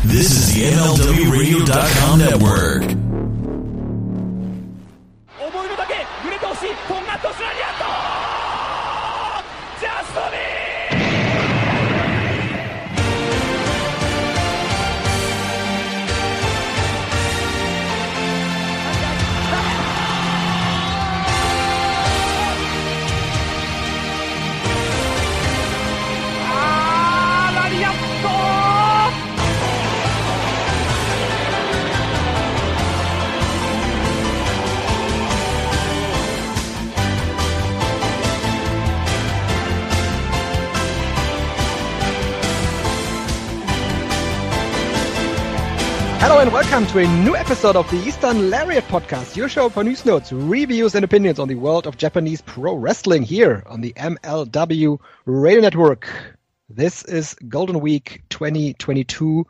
This is the MLWRadio.com network. 思いのだけ揺れてほしいコンガットスラリアットジャストミーラリアット Hello and welcome to a new episode of the Eastern Lariat Podcast, your show for news notes, reviews and opinions on the world of Japanese pro wrestling here on the MLW Radio Network. This is Golden Week 2022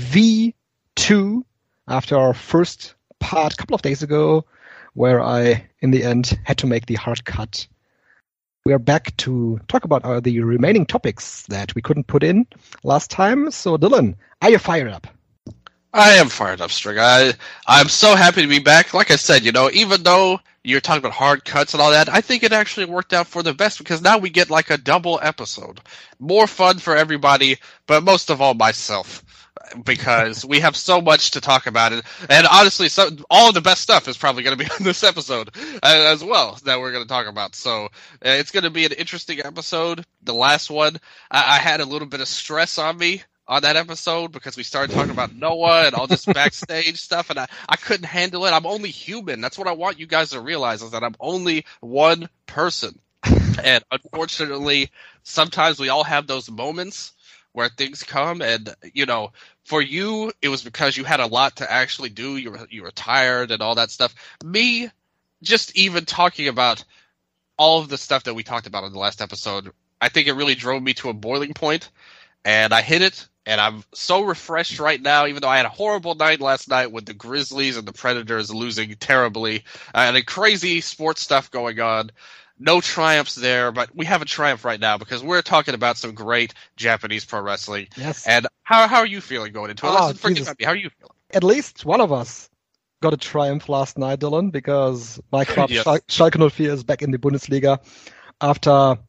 V2 after our first part a couple of days ago where I, in the end, had to make the hard cut. We are back to talk about the remaining topics that we couldn't put in last time. So Dylan, are you fired up? I am fired up, String. I'm so happy to be back. Like I said, even though you're talking about hard cuts and all that, I think it actually worked out for the best because now we get like a double episode. More fun for everybody, but most of all myself. Because we have so much to talk about. And honestly, all of the best stuff is probably going to be on this episode as well that we're going to talk about. So it's going to be an interesting episode. The last one, I had a little bit of stress on me on that episode because we started talking about Noah and all this backstage stuff, and I couldn't handle it. I'm only human. That's what I want you guys to realize, is that I'm only one person. And unfortunately, sometimes we all have those moments where things come, and, for you, it was because you had a lot to actually do. You were tired and all that stuff. Me, just even talking about all of the stuff that we talked about in the last episode, I think it really drove me to a boiling point, and I hit it. And I'm so refreshed right now, even though I had a horrible night last night with the Grizzlies and the Predators losing terribly, and crazy sports stuff going on. No triumphs there, but we have a triumph right now because we're talking about some great Japanese pro wrestling. Yes. And how are you feeling going into it? Jesus. How are you feeling? At least one of us got a triumph last night, Dylan, because my club, Yes. Schalke 04, is back in the Bundesliga after,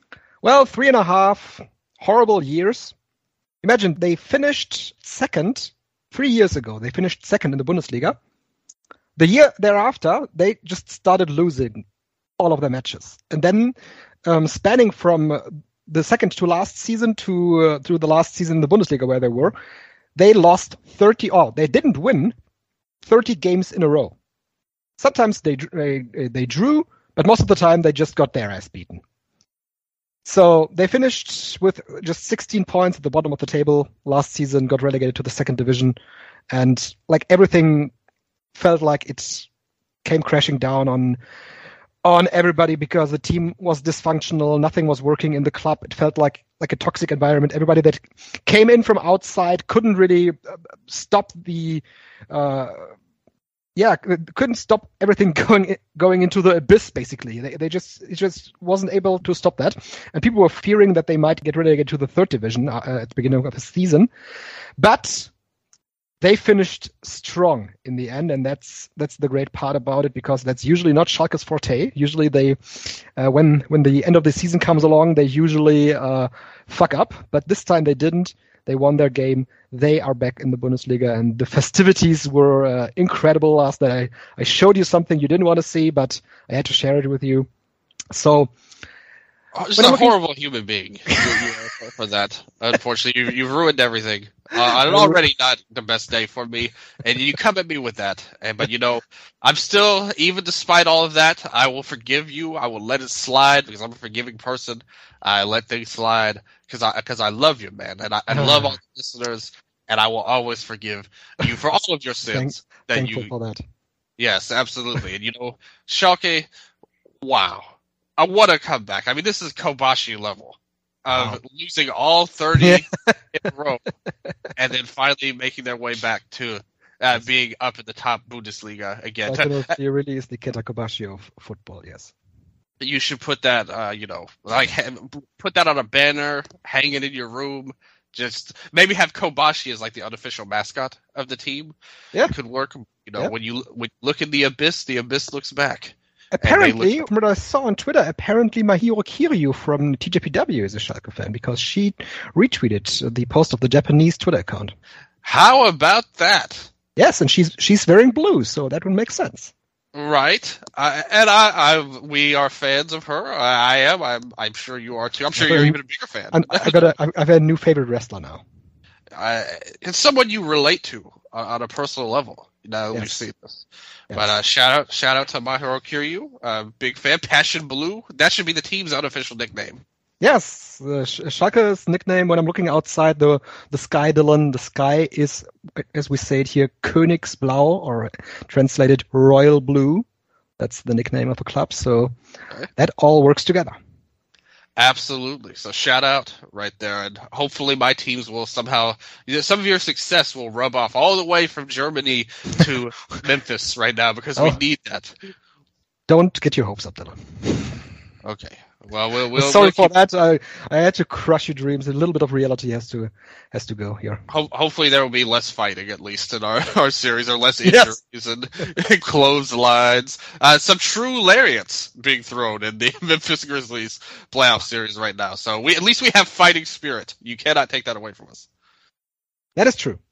3.5 horrible years. Imagine, they finished second 3 years ago. They finished second in the Bundesliga. The year thereafter, they just started losing all of their matches. And then, spanning from the second to last season to the last season in the Bundesliga where they were, they lost they didn't win 30 games in a row. Sometimes they drew, but most of the time they just got their ass beaten. So they finished with just 16 points at the bottom of the table last season, got relegated to the second division, and everything felt like it came crashing down on everybody because the team was dysfunctional, nothing was working in the club. It felt like a toxic environment. Everybody that came in from outside couldn't really stop the couldn't stop everything going into the abyss, basically. It just wasn't able to stop that. And people were fearing that they might get relegated to the third division at the beginning of the season. But they finished strong in the end, and that's the great part about it, because that's usually not Schalke's forte. Usually they, when the end of the season comes along, they usually fuck up. But this time they didn't. They won their game. They are back in the Bundesliga, and the festivities were incredible last night. I showed you something you didn't want to see, but I had to share it with you. So, just a horrible human being for that. Unfortunately, you've ruined everything. Already not the best day for me, and you come at me with that. But I'm still, even despite all of that, I will forgive you. I will let it slide because I'm a forgiving person. I let things slide because I love you, man, and I love all the listeners, and I will always forgive you for all of your sins. Thankful for that. Yes, absolutely. And Schalke, wow, I want to come back. I mean, this is Kobashi level of losing all 30 in a row, and then finally making their way back to being up in the top Bundesliga again. He really is the Kenta Kobashi of football, yes. You should put that, put that on a banner, hang it in your room, Just maybe have Kobashi as like the unofficial mascot of the team. Yeah. It could work. You know, Yeah. when you look in the abyss looks back. Apparently, from what I saw on Twitter, apparently Mahiro Kiryu from TJPW is a Schalke fan because she retweeted the post of the Japanese Twitter account. How about that? Yes, and she's wearing blue, so that would make sense. Right. We are fans of her. I am. I'm sure you are too. I'm sure you're even a bigger fan. I've a new favorite wrestler now. It's someone you relate to on a personal level. Now that we've seen this. Yes. But shout out to Mahiro Kiryu, big fan. Passion Blue. That should be the team's unofficial nickname. Yes, Schalke's nickname when I'm looking outside the sky, Dylan, the sky is, as we say it here, Königsblau, or translated Royal Blue. That's the nickname of the club, so that all works together. Absolutely. So shout out right there, and hopefully my teams will somehow, some of your success will rub off all the way from Germany to Memphis right now, because we need that. Don't get your hopes up, Dylan. Okay. Well, we'll sorry for that. I had to crush your dreams. A little bit of reality has to go here. Hopefully there will be less fighting, at least in our series, or less injuries and clotheslines. Some true lariats being thrown in the Memphis Grizzlies playoff series right now. So at least we have fighting spirit. You cannot take that away from us. That is true.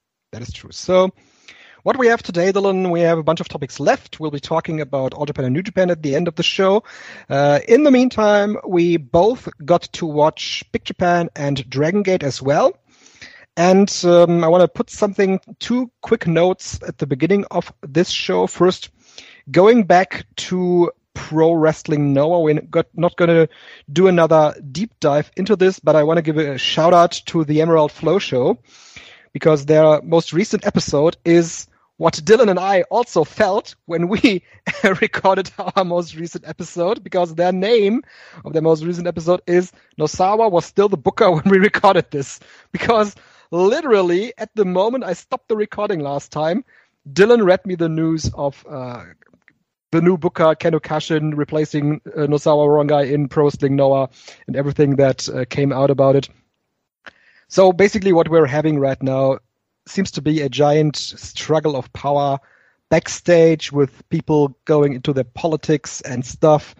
So what we have today, Dylan, we have a bunch of topics left. We'll be talking about All Japan and New Japan at the end of the show. In the meantime, we both got to watch Big Japan and Dragon Gate as well. And I want to put two quick notes at the beginning of this show. First, going back to Pro Wrestling Noah, we're not going to do another deep dive into this, but I want to give a shout out to the Emerald Flow Show, because their most recent episode is what Dylan and I also felt when we recorded our most recent episode, because their name of their most recent episode is Nosawa was still the booker when we recorded this. Because literally at the moment I stopped the recording last time, Dylan read me the news of the new booker Ken Okashin replacing Nosawa Rongai in Pro Wrestling Noah and everything that came out about it. So basically what we're having right now seems to be a giant struggle of power backstage, with people going into their politics and stuff.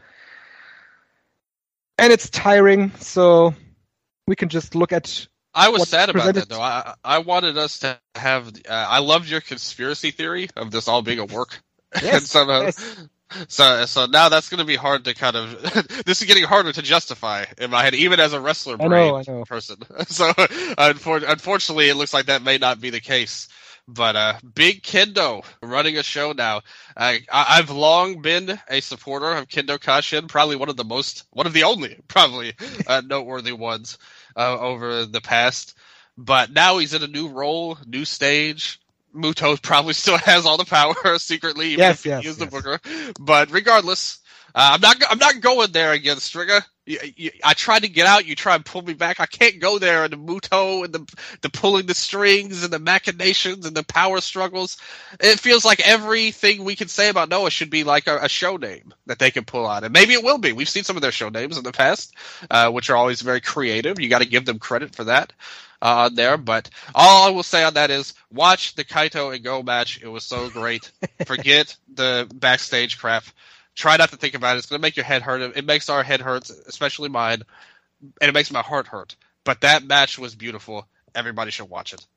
And it's tiring, so we can just look at... I was sad about that, though. I wanted us to have... I loved your conspiracy theory of this all being a work. Yes, yes. So now that's going to be hard to kind of... this is getting harder to justify in my head, even as a wrestler brain person. So unfortunately, it looks like that may not be the case. But Big Kendo running a show now. I've long been a supporter of Kendo Kashin, probably one of the only noteworthy ones over the past. But now he's in a new role, new stage. Muto probably still has all the power secretly, even if he is the booker. But regardless, I'm not going there again, Striga. I tried to get out. You try and pull me back. I can't go there. And the Muto and the pulling the strings and the machinations and the power struggles. It feels like everything we can say about Noah should be like a show name that they can pull out. And maybe it will be. We've seen some of their show names in the past, which are always very creative. You got to give them credit for that. On there, but all I will say on that is watch the Kaito and Go match. It was so great. Forget the backstage crap. Try not to think about it. It's going to make your head hurt. It makes our head hurt, especially mine, and it makes my heart hurt. But that match was beautiful. Everybody should watch it.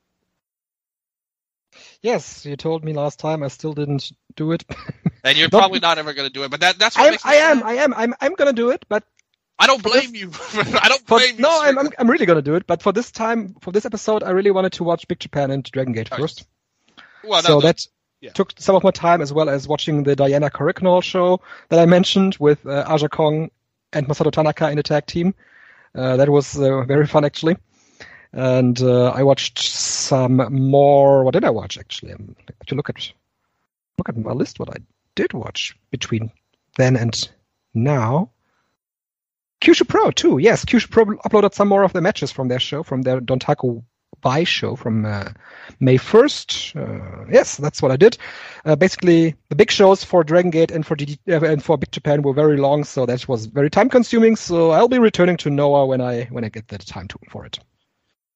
Yes, you told me last time. I still didn't do it. And you're probably not ever going to do it. But that's what makes me sad. I'm going to do it, but I don't blame you. I don't blame you. No, I'm really going to do it. But for this episode, I really wanted to watch Big Japan and Dragon Gate first. Well, so that took some of my time, as well as watching the Diana Koreknol show that I mentioned with Aja Kong and Masato Tanaka in a tag team. That was very fun, actually. And I watched some more. What did I watch, actually? To look at my list, what I did watch between then and now. Kyushu Pro too. Yes, Kyushu Pro uploaded some more of the matches from their show, from their Dontaku Bai show from May 1st. Yes, that's what I did. Basically, the big shows for Dragon Gate and for Big Japan were very long, so that was very time consuming. So I'll be returning to Noah when I get the time for it.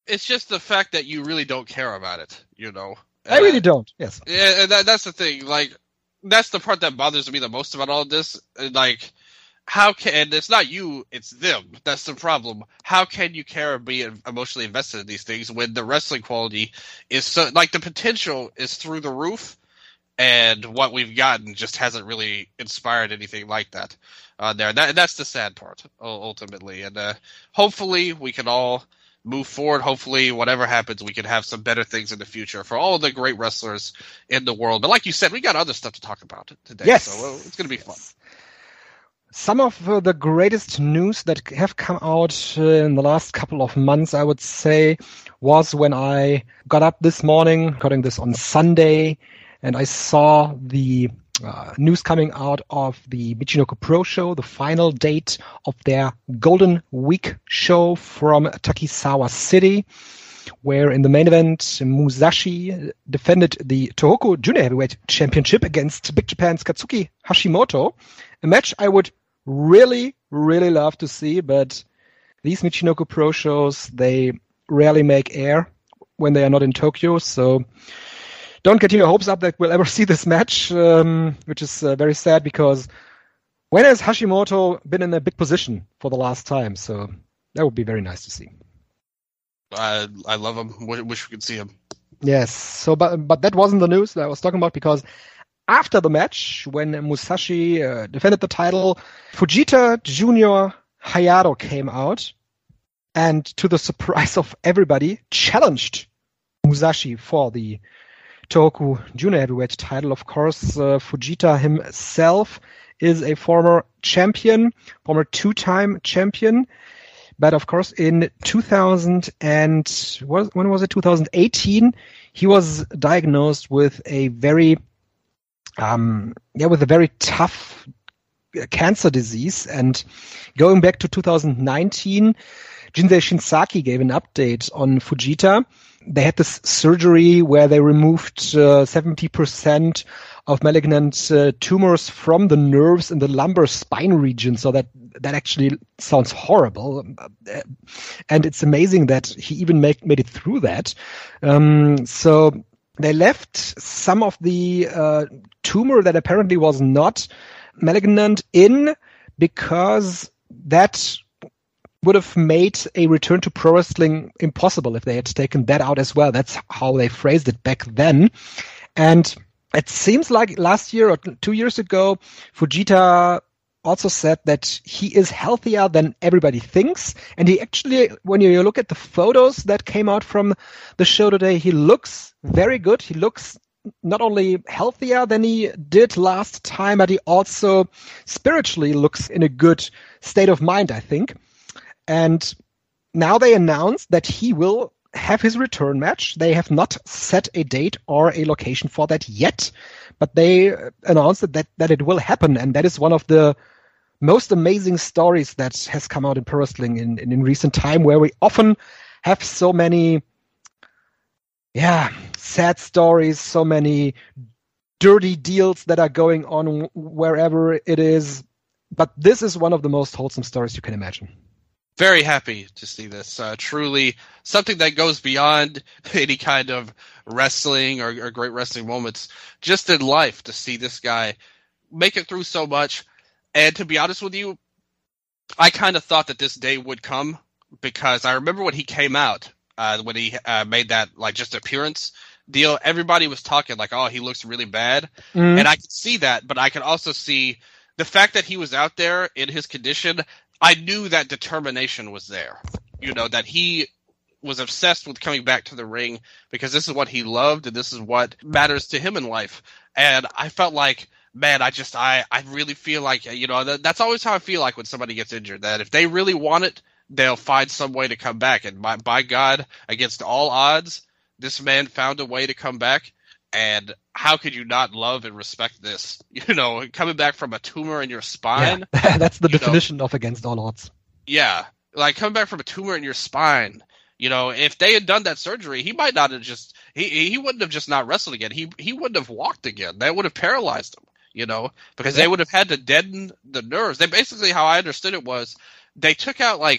It's just the fact that you really don't care about it, you know. I really don't. Yes. Yeah, and that's the thing. Like, that's the part that bothers me the most about all this. Like, how can, and it's not you, it's them. That's the problem. How can you care or be emotionally invested in these things when the wrestling quality is so, like, the potential is through the roof, and what we've gotten just hasn't really inspired anything like that there. That's the sad part, ultimately. And hopefully we can all move forward. Hopefully, whatever happens, we can have some better things in the future for all the great wrestlers in the world. But like you said, we got other stuff to talk about today. Yes. So it's going to be fun. Some of the greatest news that have come out in the last couple of months, I would say, was when I got up this morning, recording this on Sunday, and I saw the news coming out of the Michinoku Pro Show, the final date of their Golden Week show from Takisawa City, where in the main event, Musashi defended the Tohoku Junior Heavyweight Championship against Big Japan's Katsuki Hashimoto, a match I would really, really love to see, but these Michinoku Pro shows, they rarely make air when they are not in Tokyo, so don't get your hopes up that we'll ever see this match, which is very sad because when has Hashimoto been in a big position for the last time? So that would be very nice to see. I love him. Wish we could see him. Yes. So, but that wasn't the news that I was talking about because after the match, when Musashi defended the title, Fujita Junior Hayato came out and, to the surprise of everybody, challenged Musashi for the Tohoku Junior Heavyweight title. Of course, Fujita himself is a former champion, former two-time champion. But of course, in 2018, he was diagnosed with a very, tough cancer disease. And going back to 2019, Jinsei Shinsaki gave an update on Fujita. They had this surgery where they removed 70% of malignant tumors from the nerves in the lumbar spine region. So that actually sounds horrible. And it's amazing that he even made it through that. So they left some of the tumor that apparently was not malignant in because that would have made a return to pro wrestling impossible if they had taken that out as well. That's how they phrased it back then. And it seems like last year or 2 years ago, Fujita also said that he is healthier than everybody thinks. And he actually, when you look at the photos that came out from the show today, he looks very good. He looks not only healthier than he did last time, but he also spiritually looks in a good state of mind, I think. And now they announced that he will have his return match. They have not set a date or a location for that yet, but they announced that it will happen. And that is one of the most amazing stories that has come out in pro wrestling in recent time, where we often have so many, sad stories, so many dirty deals that are going on wherever it is. But this is one of the most wholesome stories you can imagine. Very happy to see this. Truly something that goes beyond any kind of wrestling or great wrestling moments, just in life, to see this guy make it through so much. And to be honest with you, I kind of thought that this day would come because I remember when he came out, when he made that like just appearance deal, everybody was talking like, oh, he looks really bad. Mm. And I could see that, but I could also see the fact that he was out there in his condition. I knew that determination was there, that he was obsessed with coming back to the ring because this is what he loved and this is what matters to him in life. And I felt like, man, I really feel like, that's always how I feel like when somebody gets injured, that if they really want it, they'll find some way to come back. And by God, against all odds, this man found a way to come back. And how could you not love and respect this? Coming back from a tumor in your spine. Yeah, that's the definition of against all odds. Yeah, like coming back from a tumor in your spine. If they had done that surgery, he might not have he wouldn't have just not wrestled again. He wouldn't have walked again. That would have paralyzed him, because they would have had to deaden the nerves. They basically, how I understood it was, they took out like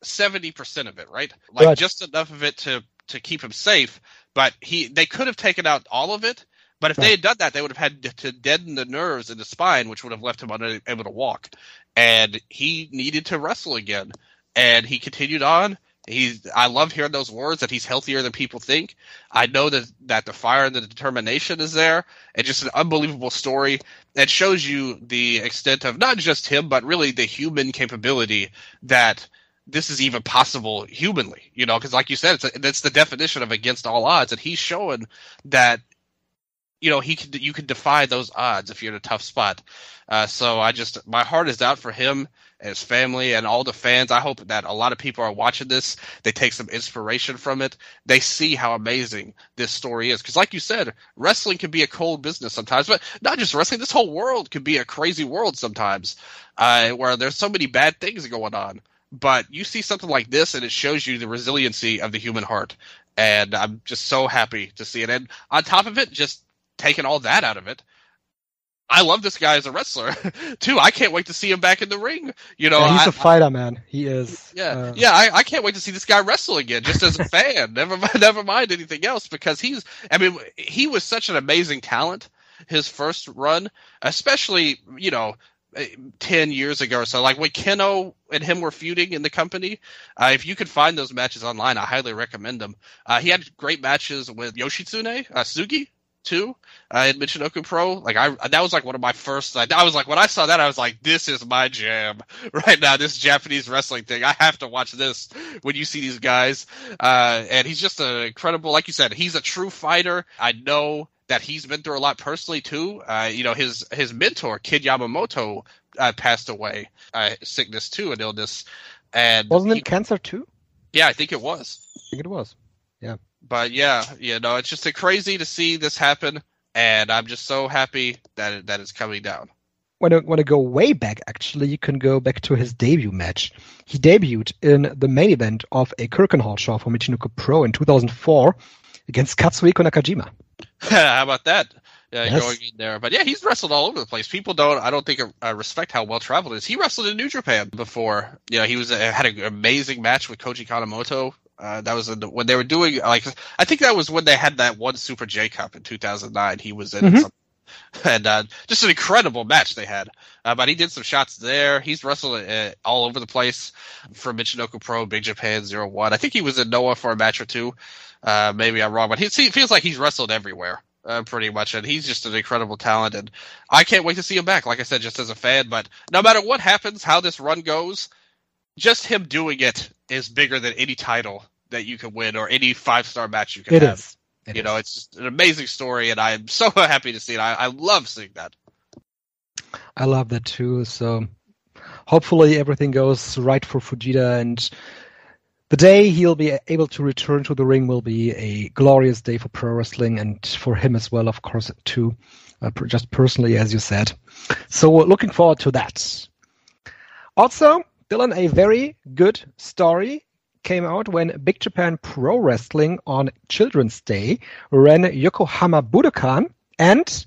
70% of it, right? Like Right. just enough of it to keep him safe. But they could have taken out all of it. But if Right. they had done that, they would have had to deaden the nerves in the spine, which would have left him unable to walk. And he needed to wrestle again. And he continued on. I love hearing those words that he's healthier than people think. I know that the fire and the determination is there. It's just an unbelievable story that shows you the extent of not just him, but really the human capability that this is even possible humanly. You know, because like you said, it's the definition of against all odds, and he's showing that. You know, you can defy those odds if you're in a tough spot. So my heart is out for him and his family and all the fans. I hope that a lot of people are watching this. They take some inspiration from it. They see how amazing this story is. Because like you said, wrestling can be a cold business sometimes, but not just wrestling. This whole world can be a crazy world sometimes, where there's so many bad things going on. But you see something like this, and it shows you the resiliency of the human heart. And I'm just so happy to see it. And on top of it, just taking all that out of it, I love this guy as a wrestler too. I can't wait to see him back in the ring. You know, Yeah, he's a fighter, man. He is. I can't wait to see this guy wrestle again, just as a fan. Never mind anything else, because he was such an amazing talent. His first run, especially 10 years ago or so, like when Keno and him were feuding in the company. If you could find those matches online, I highly recommend them. He had great matches with Yoshitsune Sugi too, in Michinoku Pro. Like that was like one of my first. I was like, when I saw that, I was like, this is my jam right now. This Japanese wrestling thing, I have to watch this. When you see these guys, and he's just an incredible. Like you said, he's a true fighter. I know that he's been through a lot personally too. His mentor Kid Yamamoto passed away, sickness too, an illness, and Wasn't it cancer too? Yeah, I think it was. I think it was. Yeah. But yeah, it's just crazy to see this happen, and I'm just so happy that it's coming down. When I go way back, actually, you can go back to his debut match. He debuted in the main event of a Curtain Hall show for Michinoku Pro in 2004 against Katsuhiko Nakajima. How about that? Yes. Going in there. But yeah, he's wrestled all over the place. People I don't think respect how well traveled he is. He wrestled in New Japan before. He had an amazing match with Koji Kanemoto. That was when they were doing, like, I think that was when they had that one Super J Cup in 2009. He was in it. And just an incredible match they had. But he did some shots there. He's wrestled all over the place for Michinoku Pro, Big Japan 01. I think he was in Noah for a match or two. Maybe I'm wrong, but it feels like he's wrestled everywhere. Pretty much, and he's just an incredible talent, and I can't wait to see him back, like I said, just as a fan. But no matter what happens, how this run goes, just him doing it is bigger than any title that you can win or any 5-star match you can have. It is. It's just an amazing story, and I'm so happy to see it. I love seeing that. I love that too, so hopefully everything goes right for Fujita, and the day he'll be able to return to the ring will be a glorious day for pro wrestling, and for him as well, of course, too, just personally, as you said. So we're looking forward to that. Also, Dylan, a very good story came out when Big Japan Pro Wrestling on Children's Day ran Yokohama Budokan, and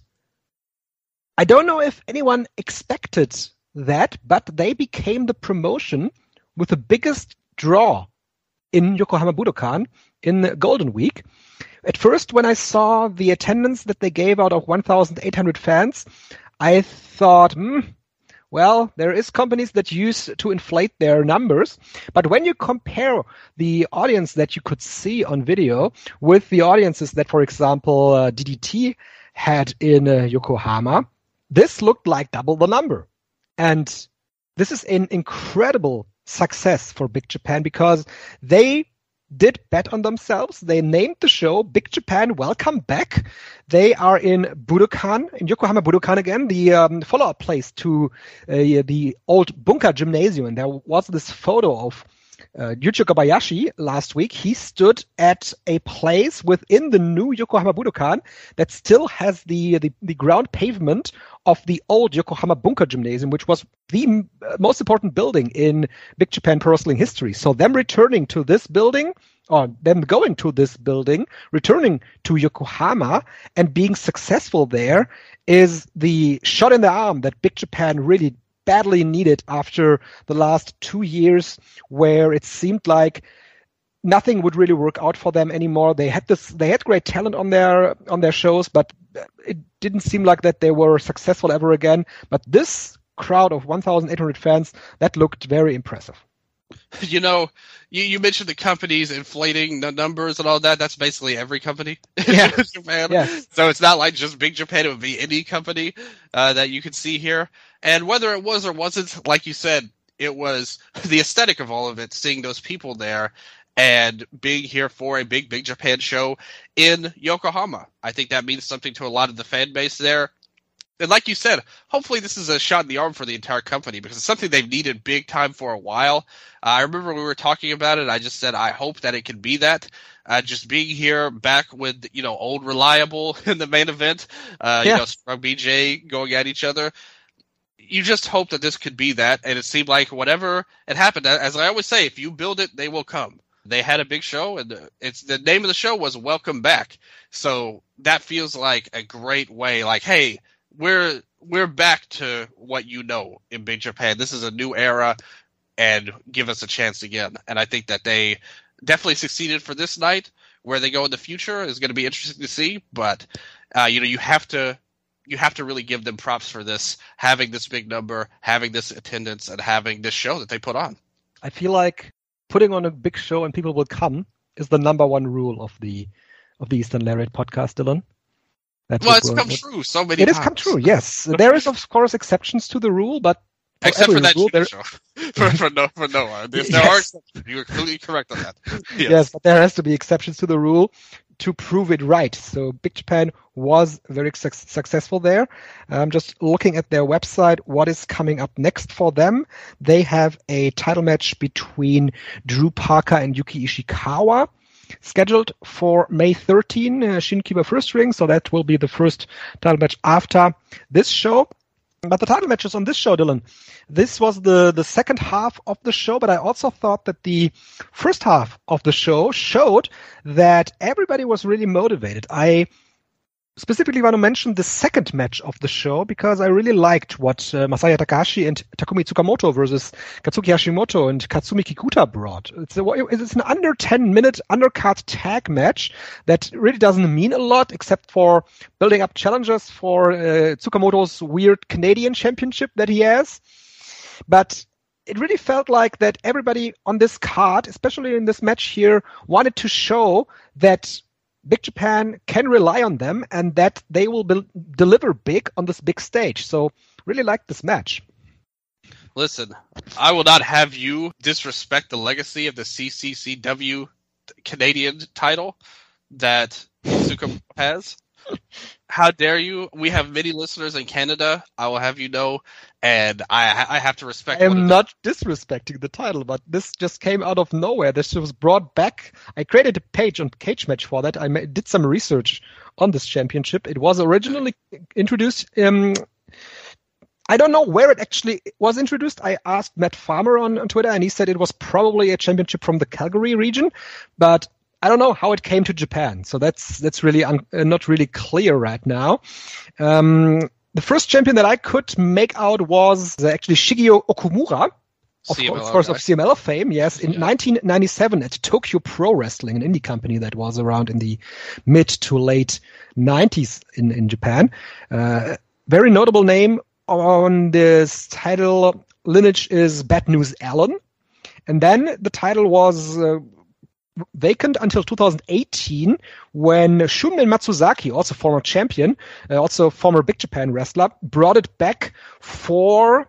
I don't know if anyone expected that, but they became the promotion with the biggest draw in Yokohama Budokan in the Golden Week. At first, when I saw the attendance that they gave out of 1,800 fans, I thought, well, there is companies that use to inflate their numbers. But when you compare the audience that you could see on video with the audiences that, for example, DDT had in Yokohama, this looked like double the number. And this is an incredible success for Big Japan, because they did bet on themselves. They named the show Big Japan Welcome Back. They are in Budokan, in Yokohama Budokan again, the follow-up place to the old Bunka Gymnasium. And there was this photo of Yuji Kobayashi last week. He stood at a place within the new Yokohama Budokan that still has the ground pavement of the old Yokohama Bunka Gymnasium, which was the most important building in Big Japan Pro Wrestling history. So them returning to this building, or them going to this building, returning to Yokohama and being successful there, is the shot in the arm that Big Japan really badly needed after the last 2 years where it seemed like nothing would really work out for them anymore. They had great talent on their shows, but it didn't seem like that they were successful ever again. But this crowd of 1,800 fans, that looked very impressive. You know, you mentioned the companies inflating the numbers and all that. That's basically every company in Japan. Yes. So it's not like just Big Japan. It would be any company that you could see here. And whether it was or wasn't, like you said, it was the aesthetic of all of it, seeing those people there and being here for a big Japan show in Yokohama. I think that means something to a lot of the fan base there. And like you said, hopefully this is a shot in the arm for the entire company because it's something they've needed big time for a while. I remember we were talking about it. I just said I hope that it can be that. Just being here back with, old Reliable in the main event, Strong BJ going at each other. You just hope that this could be that. And it seemed like whatever it happened, as I always say, if you build it, they will come. They had a big show, and the name of the show was Welcome Back. So that feels like a great way. Like, hey, we're back to what you know in Big Japan. This is a new era, and give us a chance again. And I think that they definitely succeeded for this night. Where they go in the future is going to be interesting to see. But you have to really give them props for this, having this big number, having this attendance, and having this show that they put on. I feel like putting on a big show and people will come is the number one rule of the Eastern Lariat podcast, Dylan. It's come true so many times. It has come true, yes. There is, of course, exceptions to the rule, but except for that show. for Noah. There are exceptions. You are completely correct on that. Yes, but there has to be exceptions to the rule to prove it right. So Big Japan was very successful there. Just looking at their website, what is coming up next for them? They have a title match between Drew Parker and Yuki Ishikawa scheduled for May 13, Shinkiba First Ring. So that will be the first title match after this show. But the title matches on this show, Dylan, this was the second half of the show, but I also thought that the first half of the show showed that everybody was really motivated. I specifically want to mention the second match of the show because I really liked what Masaya Takahashi and Takumi Tsukamoto versus Katsuki Hashimoto and Katsumi Kikuta brought. It's an under 10-minute undercard tag match that really doesn't mean a lot except for building up challengers for Tsukamoto's weird Canadian championship that he has. But it really felt like that everybody on this card, especially in this match here, wanted to show that Big Japan can rely on them and that they will deliver big on this big stage. So really liked this match. Listen, I will not have you disrespect the legacy of the CCCW Canadian title that Tsukamoto has. How dare you? We have many listeners in Canada, I will have you know, and I have to respect. I am not disrespecting the title, but this just came out of nowhere. This was brought back. I created a page on Cage Match for that. I did some research on this championship. It was originally introduced. I don't know where it actually was introduced. I asked Matt Farmer on Twitter, and he said it was probably a championship from the Calgary region, but I don't know how it came to Japan, so that's really not really clear right now. The first champion that I could make out was actually Shigeo Okumura, of CMLL fame, yes, in 1997 at Tokyo Pro Wrestling, an indie company that was around in the mid to late 90s in Japan. Very notable name on this title lineage is Bad News Allen. And then the title was vacant until 2018 when Shunmen Matsuzaki, also former champion, also former Big Japan wrestler, brought it back for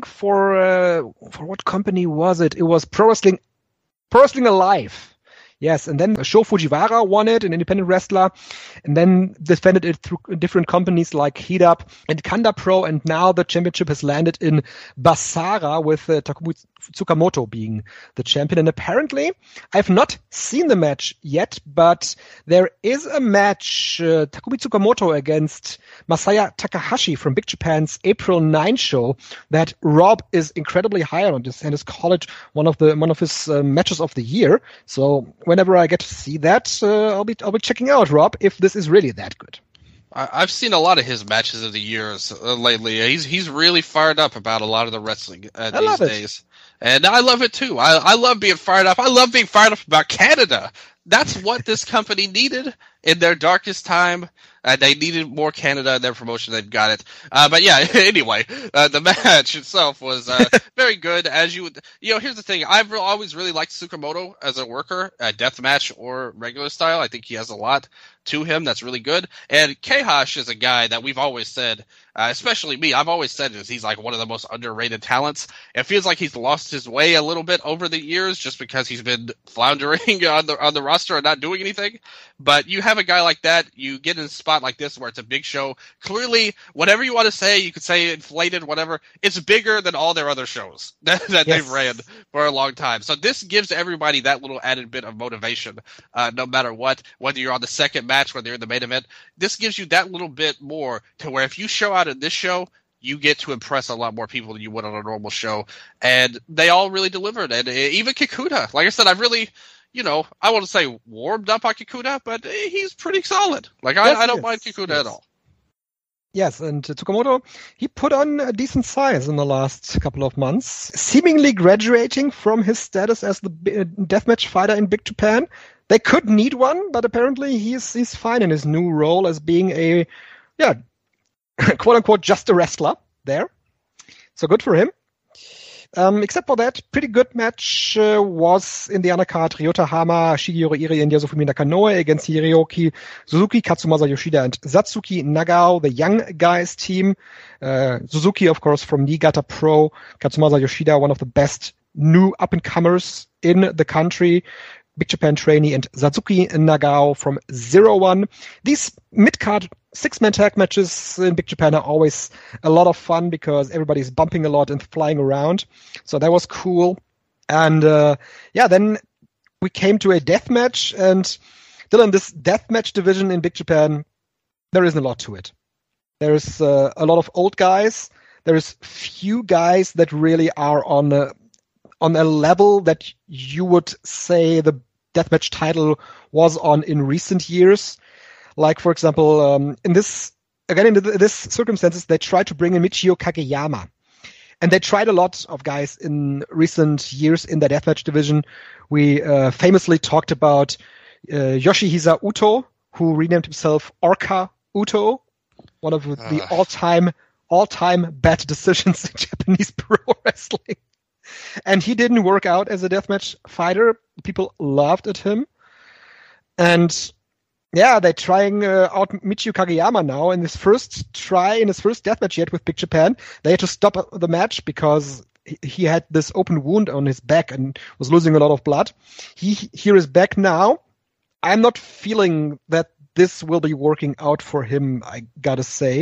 what company was it? It was Pro Wrestling Alive. Yes, and then Sho Fujiwara won it, an independent wrestler, and then defended it through different companies like Heat Up and Kanda Pro, and now the championship has landed in Basara with Takumi Tsukamoto being the champion. And apparently, I've not seen the match yet, but there is a match, Takumi Tsukamoto against Masaya Takahashi from Big Japan's April 9 show that Rob is incredibly high on this and has called it one of his matches of the year. So whenever I get to see that, I'll be checking out, Rob, if this is really that good. I've seen a lot of his matches of the years lately. He's really fired up about a lot of the wrestling these days. And I love it too. I love being fired up. I love being fired up about Canada. That's what this company needed in their darkest time. They needed more Canada in their promotion. They've got it. But yeah, anyway, the match itself was very good. As here's the thing. I've always really liked Tsukamoto as a worker, deathmatch or regular style. I think he has a lot to him that's really good. And Keihash is a guy that we've always said, especially me, I've always said he's like one of the most underrated talents. It feels like he's lost his way a little bit over the years just because he's been floundering on the roster and not doing anything. But you have a guy like that, you get in a spot like this where it's a big show. Clearly, whatever you want to say, you could say inflated, whatever. It's bigger than all their other shows that they've ran for a long time. So this gives everybody that little added bit of motivation, no matter what, whether you're on the second match, whether you're in the main event. This gives you that little bit more to where if you show out in this show, you get to impress a lot more people than you would on a normal show. And they all really delivered. And even Kikuta, like I said, I've really... I want to say warmed up on Kikuta, but he's pretty solid. Like, I don't mind Kikuta at all. Yes, and Tsukamoto, he put on a decent size in the last couple of months, seemingly graduating from his status as the deathmatch fighter in Big Japan. They could need one, but apparently he's fine in his new role as being a, quote-unquote, just a wrestler there. So good for him. Except for that, pretty good match was in the undercard Ryota Hama, Shigeru Irie, and Yasufumi Nakanoe against Hiroki Suzuki, Katsumasa Yoshida, and Satsuki Nagao, the young guys team. Suzuki, of course, from Niigata Pro. Katsumasa Yoshida, one of the best new up-and-comers in the country. Big Japan trainee, and Satsuki Nagao from 0-1. These mid-card six-man tag matches in Big Japan are always a lot of fun because everybody's bumping a lot and flying around. So that was cool. And then we came to a death match. And Dylan, this death match division in Big Japan, there isn't a lot to it. There's a lot of old guys. There's few guys that really are on a level that you would say the deathmatch title was on in recent years. Like, for example, in this circumstances, they tried to bring in Michio Kageyama. And they tried a lot of guys in recent years in the deathmatch division. We famously talked about Yoshihisa Uto, who renamed himself Orca Uto, one of the all-time bad decisions in Japanese pro wrestling. And he didn't work out as a deathmatch fighter. People laughed at him. And they're trying out Michio Kageyama now. In his first deathmatch yet with Big Japan, they had to stop the match because he had this open wound on his back and was losing a lot of blood. Here is back now. I'm not feeling that this will be working out for him, I gotta say.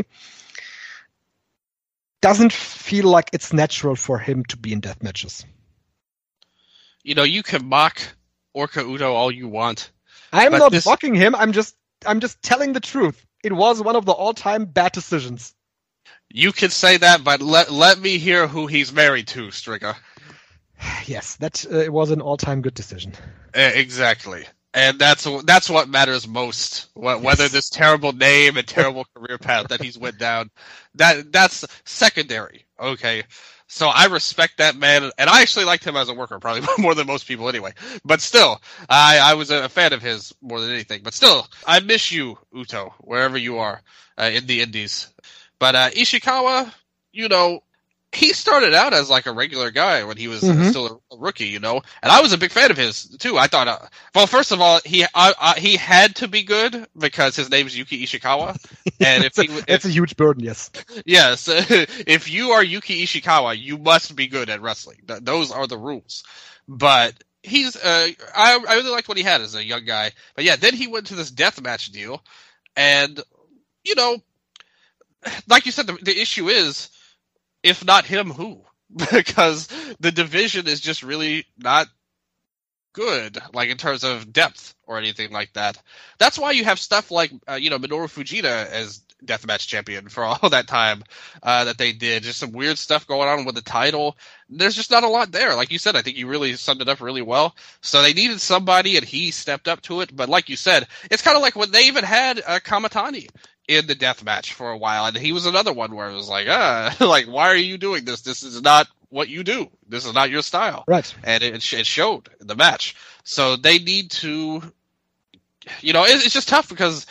Doesn't feel like it's natural for him to be in death matches. You can mock Orca Uto all you want. I'm not mocking him. I'm just telling the truth. It was one of the all-time bad decisions. You can say that, but let me hear who he's married to, Stricker. Yes, that it was an all-time good decision. Exactly. And that's what matters most. Whether this terrible name and terrible career path that he's went down, that's secondary. Okay, so I respect that man, and I actually liked him as a worker, probably more than most people anyway. But still, I was a fan of his more than anything. But still, I miss you, Uto, wherever you are in the Indies. But Ishikawa, he started out as like a regular guy when he was still a rookie, and I was a big fan of his too. I thought, well, first of all, he had to be good because his name's Yuki Ishikawa, and it's a huge burden, yes. Yes, if you are Yuki Ishikawa, you must be good at wrestling. Those are the rules. But he's, I really liked what he had as a young guy. But yeah, then he went to this deathmatch deal, and like you said, the issue is, if not him, who? Because the division is just really not good, like in terms of depth or anything like that. That's why you have stuff like, Minoru Fujita as deathmatch champion for all that time that they did. Just some weird stuff going on with the title. There's just not a lot there. Like you said, I think you really summed it up really well. So they needed somebody, and he stepped up to it. But like you said, it's kind of like when they even had Kamatani in the death match for a while, and he was another one where it was like, like, why are you doing this? This is not what you do. This is not your style. Right. And it showed in the match. So they need to, it's just tough because,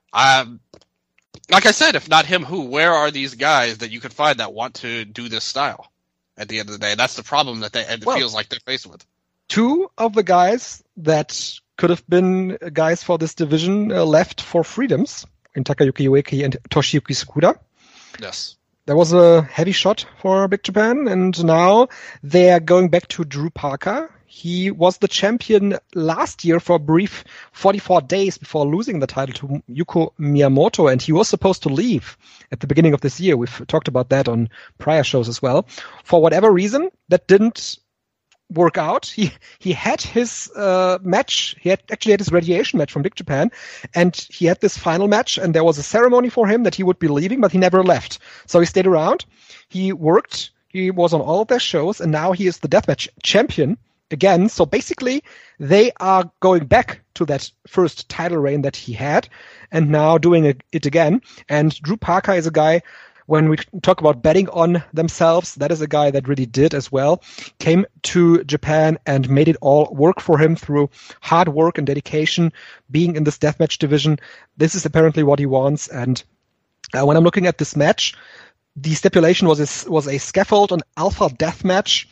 like I said, if not him, who? Where are these guys that you could find that want to do this style at the end of the day? And that's the problem that it feels like they're faced with. Two of the guys that could have been guys for this division left for Freedoms in Takayuki Ueki and Toshiyuki Tsukuda. Yes. There was a heavy shot for Big Japan, and now they are going back to Drew Parker. He was the champion last year for a brief 44 days before losing the title to Yuko Miyamoto, and he was supposed to leave at the beginning of this year. We've talked about that on prior shows as well. For whatever reason, that didn't work out. He had his match. He actually had his radiation match from Big Japan, and he had this final match, and there was a ceremony for him that he would be leaving, but he never left. So he stayed around. He worked. He was on all of their shows, and now he is the deathmatch champion again. So basically, they are going back to that first title reign that he had, and now doing it again. And Drew Parker is a guy, when we talk about betting on themselves, that is a guy that really did as well. Came to Japan and made it all work for him through hard work and dedication, being in this deathmatch division. This is apparently what he wants. And when I'm looking at this match, the stipulation was a scaffold and alpha death match.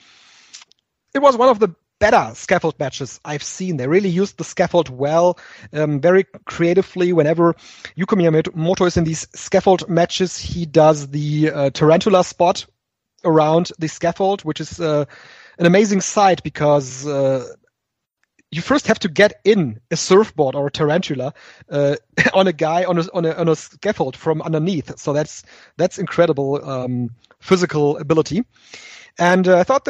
It was one of the better scaffold matches I've seen. They really used the scaffold well, very creatively. Whenever Yuko Miyamoto is in these scaffold matches, he does the tarantula spot around the scaffold, which is an amazing sight because you first have to get in a surfboard or a tarantula on a guy on a scaffold from underneath. So that's incredible physical ability. And I thought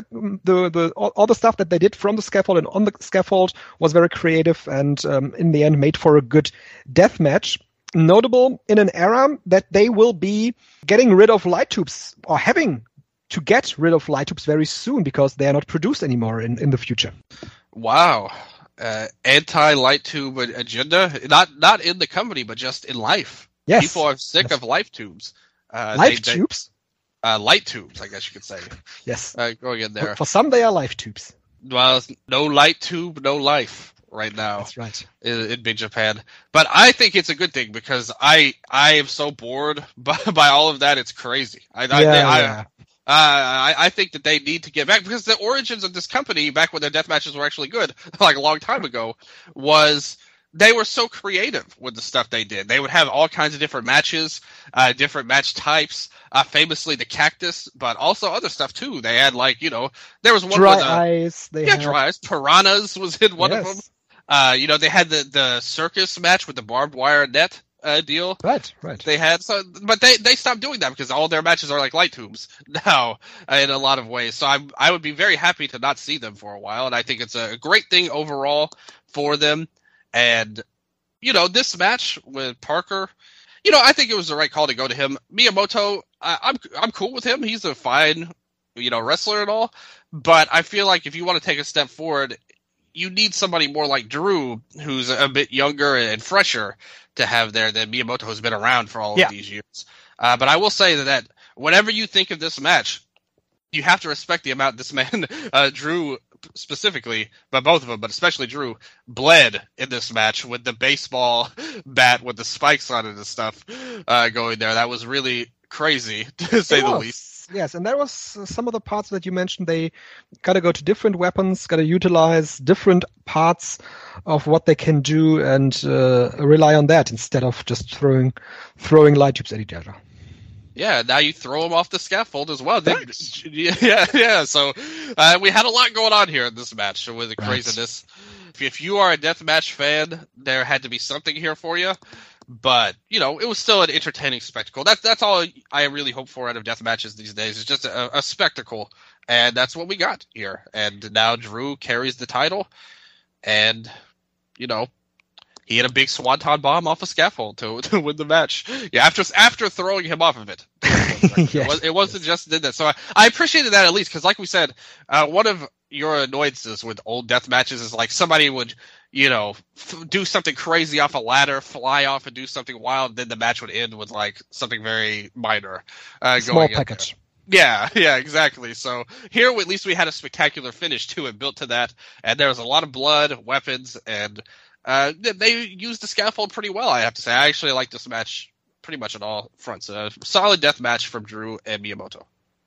all the stuff that they did from the scaffold and on the scaffold was very creative, and in the end made for a good death match. Notable in an era that they will be getting rid of light tubes, or having to get rid of light tubes very soon, because they are not produced anymore in the future. Wow. Anti-light tube agenda, not in the company, but just in life. Yes. People are sick of light tubes. Tubes? Light tubes, I guess you could say. Yes. Going in there. For some, they are life tubes. Well, no light tube, no life right now. That's right. In Big Japan. But I think it's a good thing because I am so bored by all of that. It's crazy. I think that they need to get back, because the origins of this company, back when their death matches were actually good, like a long time ago, was they were so creative with the stuff they did. They would have all kinds of different matches, different match types, famously the cactus, but also other stuff too. They had there was one dry with eyes. Dry eyes. Piranhas was in one of them. They had the circus match with the barbed wire net deal. Right. They had but they stopped doing that because all their matches are like light tubes now in a lot of ways. So I would be very happy to not see them for a while, and I think it's a great thing overall for them. And this match with Parker, I think it was the right call to go to him. Miyamoto, I'm cool with him. He's a fine, wrestler and all. But I feel like if you want to take a step forward, you need somebody more like Drew, who's a bit younger and fresher, to have there than Miyamoto, who's been around for all of these years. But I will say that whenever you think of this match, you have to respect the amount this man, Drew specifically, but both of them, but especially Drew, bled in this match with the baseball bat with the spikes on it and stuff going there. That was really crazy, to say the least. Yes, and there was some of the parts that you mentioned. They got to go to different weapons, got to utilize different parts of what they can do, and rely on that instead of just throwing light tubes at each other. Yeah, now you throw them off the scaffold as well. Thanks. Yeah. So we had a lot going on here in this match with the craziness. If you are a deathmatch fan, there had to be something here for you. But, it was still an entertaining spectacle. That's all I really hope for out of death matches these days, is just a spectacle. And that's what we got here. And now Drew carries the title. And, he had a big swanton bomb off a scaffold to win the match. Yeah, after throwing him off of it. Yes. It wasn't just did that. So I appreciated that at least because, like we said, one of your annoyances with old death matches is like somebody would, do something crazy off a ladder, fly off and do something wild, then the match would end with like something very minor. Small package. Yeah, exactly. So here at least we had a spectacular finish to it, built to that, and there was a lot of blood, weapons, and they used the scaffold pretty well, I have to say. I actually like this match pretty much on all fronts. A solid death match from Drew and Miyamoto.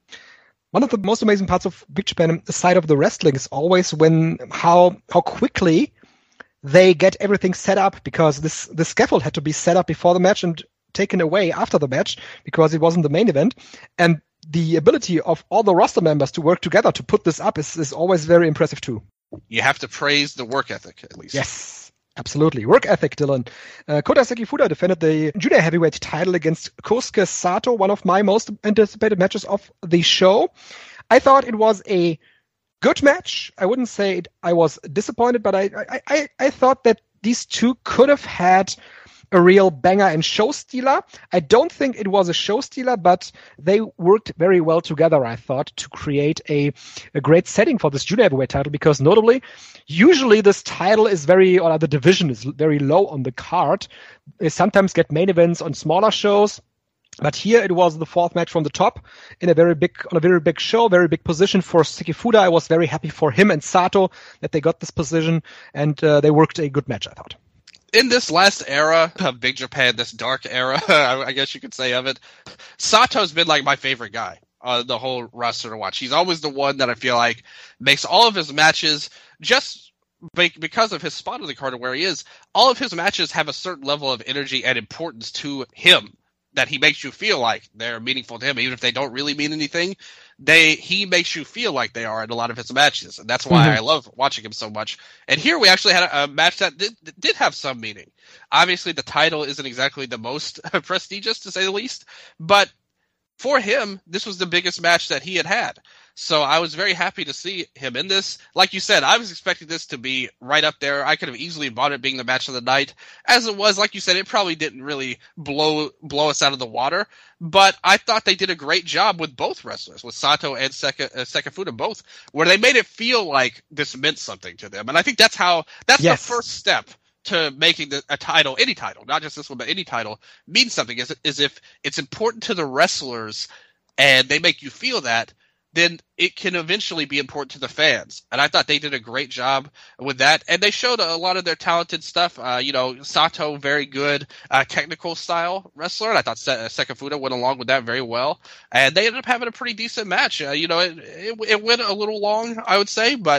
One of the most amazing parts of Big Japan, aside of the wrestling, is always how quickly they get everything set up, because the scaffold had to be set up before the match and taken away after the match because it wasn't the main event. And the ability of all the roster members to work together to put this up is always very impressive too. You have to praise the work ethic, at least. Yes, absolutely. Work ethic, Dylan. Kota Sekifuda defended the junior heavyweight title against Kosuke Sato, one of my most anticipated matches of the show. I thought it was a good match. I wouldn't say I was disappointed, but I thought that these two could have had a real banger and show stealer. I don't think it was a show stealer, but they worked very well together, I thought, to create a great setting for this junior heavyweight title, because notably, usually this title is or the division is very low on the card. They sometimes get main events on smaller shows. But here it was the fourth match from the top on a very big show, very big position for Sekifuda. I was very happy for him and Sato that they got this position, and they worked a good match, I thought. In this last era of Big Japan, this dark era, I guess you could say, of it, Sato's been like my favorite guy on the whole roster to watch. He's always the one that I feel like makes all of his matches, just because of his spot on the card and where he is, all of his matches have a certain level of energy and importance to him that he makes you feel like they're meaningful to him, even if they don't really mean anything. He makes you feel like they are in a lot of his matches, and that's why I love watching him so much. And here we actually had a match that did have some meaning. Obviously, the title isn't exactly the most prestigious, to say the least, but for him, this was the biggest match that he had. So I was very happy to see him in this. Like you said, I was expecting this to be right up there. I could have easily bought it being the match of the night. As it was, like you said, it probably didn't really blow us out of the water. But I thought they did a great job with both wrestlers, with Sato and Sekifuda both, where they made it feel like this meant something to them. And I think that's the first step to making a title, any title, not just this one, but any title, mean something, is if it's important to the wrestlers and they make you feel that, then it can eventually be important to the fans. And I thought they did a great job with that. And they showed a lot of their talented stuff. Sato, very good technical style wrestler. And I thought Sekifuda went along with that very well. And they ended up having a pretty decent match. It went a little long, I would say, but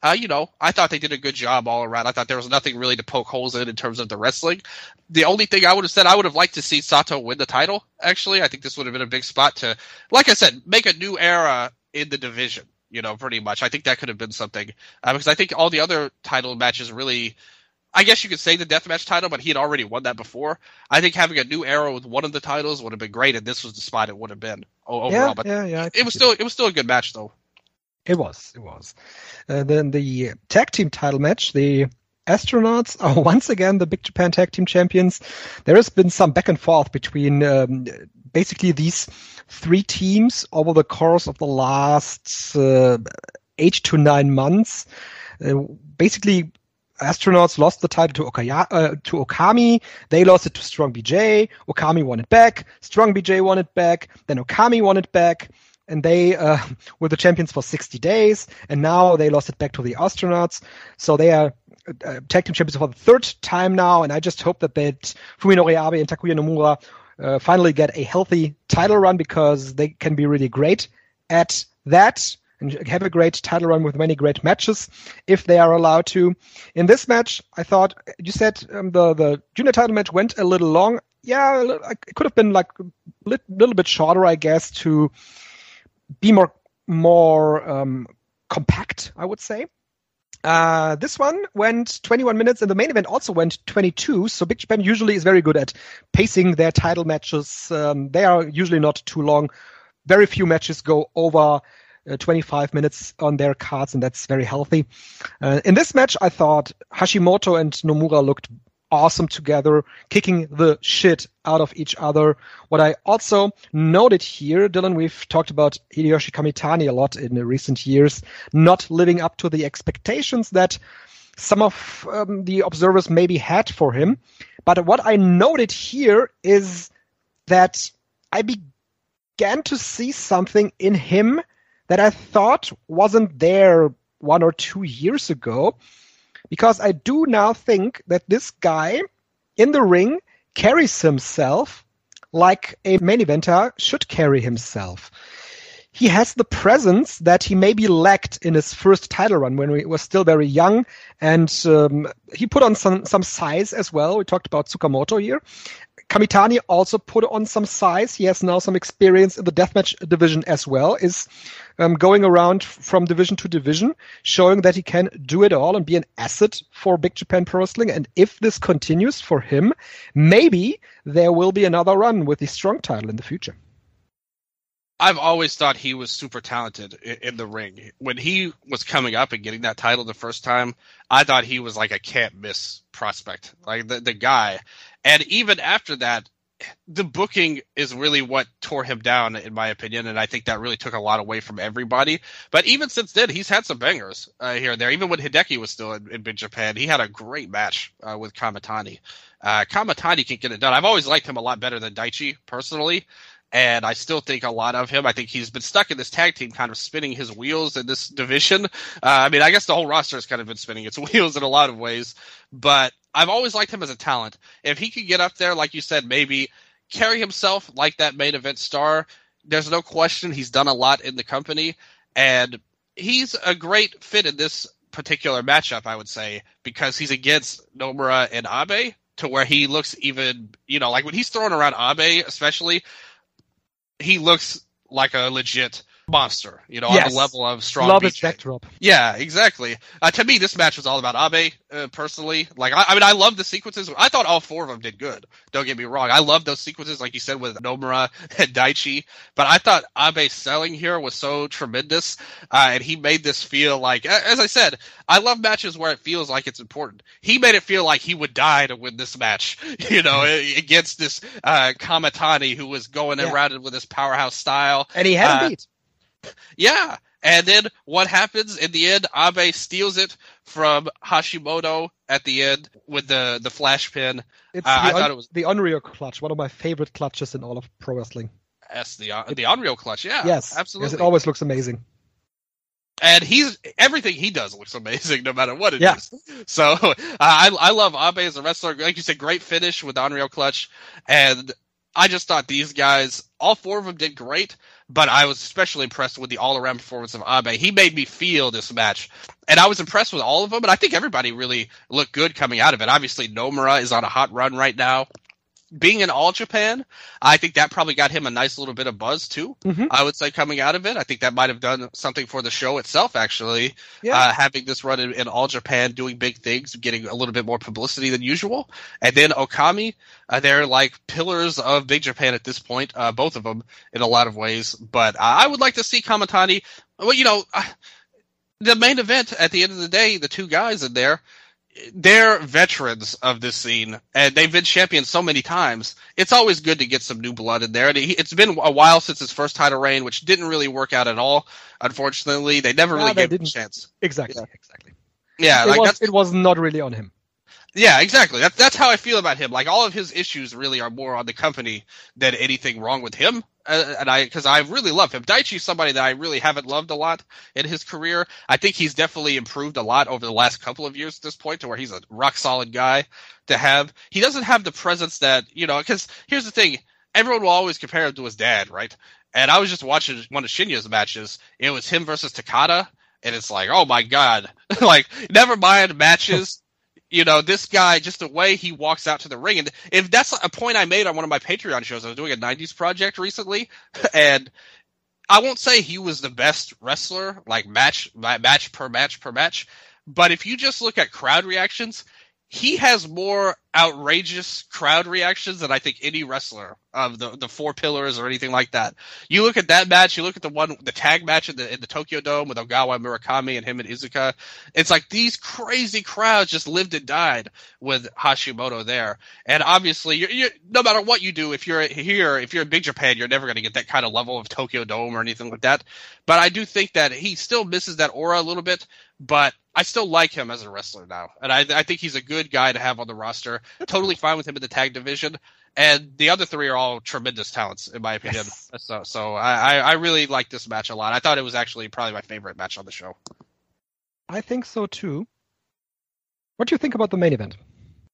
I thought they did a good job all around. I thought there was nothing really to poke holes in terms of the wrestling. The only thing I would have said, I would have liked to see Sato win the title, actually. I think this would have been a big spot to, like I said, make a new era in the division, pretty much. I think that could have been something. Because I think all the other title matches really, I guess you could say the deathmatch title, but he had already won that before. I think having a new era with one of the titles would have been great, and this was the spot it would have been overall. It was still a good match, though. It was. Then the tag team title match, the Astronauts are once again the Big Japan Tag Team Champions. There has been some back and forth between basically these three teams over the course of the last 8 to 9 months. Basically, Astronauts lost the title to Okami. They lost it to Strong BJ. Okami won it back. Strong BJ won it back. Then Okami won it back. And they were the champions for 60 days. And now they lost it back to the Astronauts. So they are tag team champions for the third time now. And I just hope that Fuminori Abe and Takuya Nomura finally get a healthy title run, because they can be really great at that and have a great title run with many great matches if they are allowed to. In this match, I thought, you said the junior title match went a little long. Yeah, it could have been like a little bit shorter, I guess, to be more compact, I would say. This one went 21 minutes, and the main event also went 22. So Big Japan usually is very good at pacing their title matches. They are usually not too long. Very few matches go over 25 minutes on their cards, and that's very healthy. In this match, I thought Hashimoto and Nomura looked awesome together, kicking the shit out of each other. What I also noted here, Dylan, we've talked about Hideyoshi Kamitani a lot in the recent years, not living up to the expectations that some of the observers maybe had for him. But what I noted here is that I began to see something in him that I thought wasn't there 1 or 2 years ago, because I do now think that this guy in the ring carries himself like a main eventer should carry himself. He has the presence that he maybe lacked in his first title run when he was still very young, and he put on some size as well. We talked about Tsukamoto here. Kamitani also put on some size. He has now some experience in the deathmatch division as well, is going around from division to division, showing that he can do it all and be an asset for Big Japan Pro Wrestling. And if this continues for him, maybe there will be another run with the strong title in the future. I've always thought he was super talented in the ring. When he was coming up and getting that title the first time, I thought he was like a can't-miss prospect, like the guy. And even after that, the booking is really what tore him down, in my opinion, and I think that really took a lot away from everybody. But even since then, he's had some bangers here and there. Even when Hideki was still in Big Japan, he had a great match with Kamitani. Kamitani can get it done. I've always liked him a lot better than Daichi, personally. And I still think a lot of him. I think he's been stuck in this tag team, kind of spinning his wheels in this division. I mean, I guess the whole roster has kind of been spinning its wheels in a lot of ways. But I've always liked him as a talent. If he could get up there, like you said, maybe carry himself like that main event star, there's no question he's done a lot in the company. And he's a great fit in this particular matchup, I would say, because he's against Nomura and Abe, to where he looks even, like when he's throwing around Abe, especially, he looks like a legit monster, yes. On the level of strong. Love his backdrop. Yeah, exactly. To me, this match was all about Abe, personally. Like, I mean, I love the sequences. I thought all 4 of them did good. Don't get me wrong. I love those sequences, like you said, with Nomura and Daichi. But I thought Abe's selling here was so tremendous, and he made this feel like, as I said, I love matches where it feels like it's important. He made it feel like he would die to win this match, against this Kamitani, who was going around with his powerhouse style. And he had him beat. Yeah, and then what happens in the end? Abe steals it from Hashimoto at the end with the flash pin. I thought it was the Unreal Clutch, one of my favorite clutches in all of pro wrestling. Yes, the Unreal Clutch. Yeah, yes, absolutely. Yes, it always looks amazing. And everything he does looks amazing, no matter what it is. So I love Abe as a wrestler. Like you said, great finish with the Unreal Clutch, and I just thought these guys, all 4 of them did great. But I was especially impressed with the all-around performance of Abe. He made me feel this match. And I was impressed with all of them, and I think everybody really looked good coming out of it. Obviously, Nomura is on a hot run right now. Being in All Japan, I think that probably got him a nice little bit of buzz, too, I would say, coming out of it. I think that might have done something for the show itself, actually. Yeah. Having this run in All Japan, doing big things, getting a little bit more publicity than usual. And then Okami, they're like pillars of Big Japan at this point, both of them in a lot of ways. But I would like to see Kamitani. Well, the main event, at the end of the day, the 2 guys in there, they're veterans of this scene, and they've been champions so many times. It's always good to get some new blood in there. And it's been a while since his first title reign, which didn't really work out at all, unfortunately. They never really gave him a chance. Exactly. Yeah, it was not really on him. Yeah, exactly. That's how I feel about him. Like, all of his issues really are more on the company than anything wrong with him. Because I really love him. Daichi's somebody that I really haven't loved a lot in his career. I think he's definitely improved a lot over the last couple of years at this point, to where he's a rock solid guy to have. He doesn't have the presence that, because here's the thing. Everyone will always compare him to his dad, right? And I was just watching one of Shinya's matches. It was him versus Takada. And it's like, oh my God. Like, never mind matches. This guy, just the way he walks out to the ring. And if that's a point I made on one of my Patreon shows, I was doing a 90s project recently, and I won't say he was the best wrestler, like match per match, but if you just look at crowd reactions, he has more outrageous crowd reactions than I think any wrestler of the four pillars or anything like that. You look at that match, you look at the tag match in the Tokyo Dome with Ogawa and Murakami and him and Iizuka. It's like these crazy crowds just lived and died with Hashimoto there. And obviously, you no matter what you do, if you're in Big Japan, you're never going to get that kind of level of Tokyo Dome or anything like that. But I do think that he still misses that aura a little bit, but I still like him as a wrestler now. And I think he's a good guy to have on the roster. Totally fine with him in the tag division. And the other three are all tremendous talents, in my opinion. Yes. So I really like this match a lot. I thought it was actually probably my favorite match on the show. I think so, too. What do you think about the main event?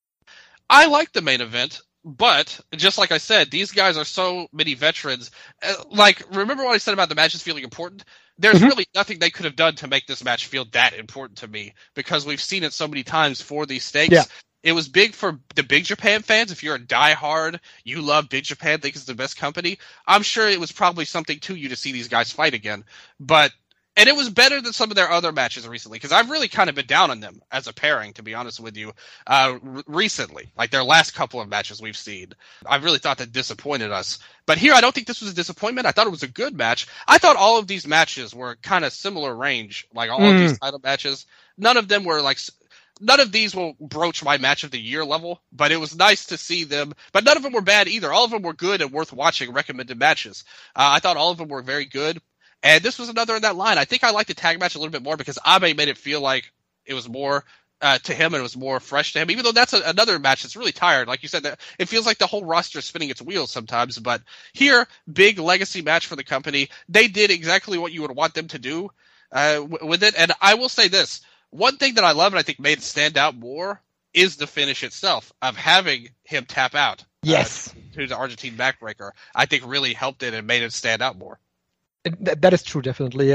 I like the main event, but just like I said, these guys are so many veterans. Like, remember what I said about the matches feeling important? There's really nothing they could have done to make this match feel that important to me, because we've seen it so many times for these stakes. Yeah. It was big for the Big Japan fans. If you're a diehard, you love Big Japan, think it's the best company, I'm sure it was probably something to you to see these guys fight again. And it was better than some of their other matches recently, because I've really kind of been down on them as a pairing, to be honest with you, recently. Like their last couple of matches we've seen, I've really thought that disappointed us. But here, I don't think this was a disappointment. I thought it was a good match. I thought all of these matches were kind of similar range, like all of these title matches. None of them were like... None of these will broach my match of the year level, but it was nice to see them. But none of them were bad either. All of them were good and worth watching, recommended matches. I thought all of them were very good. And this was another in that line. I think I liked the tag match a little bit more because Abe made it feel like it was more to him and it was more fresh to him, even though that's another match that's really tired. Like you said, it feels like the whole roster is spinning its wheels sometimes. But here, big legacy match for the company. They did exactly what you would want them to do with it. And I will say this. One thing that I love and I think made it stand out more is the finish itself of having him tap out. Yes. To the Argentine backbreaker. I think really helped it and made it stand out more. That is true, definitely.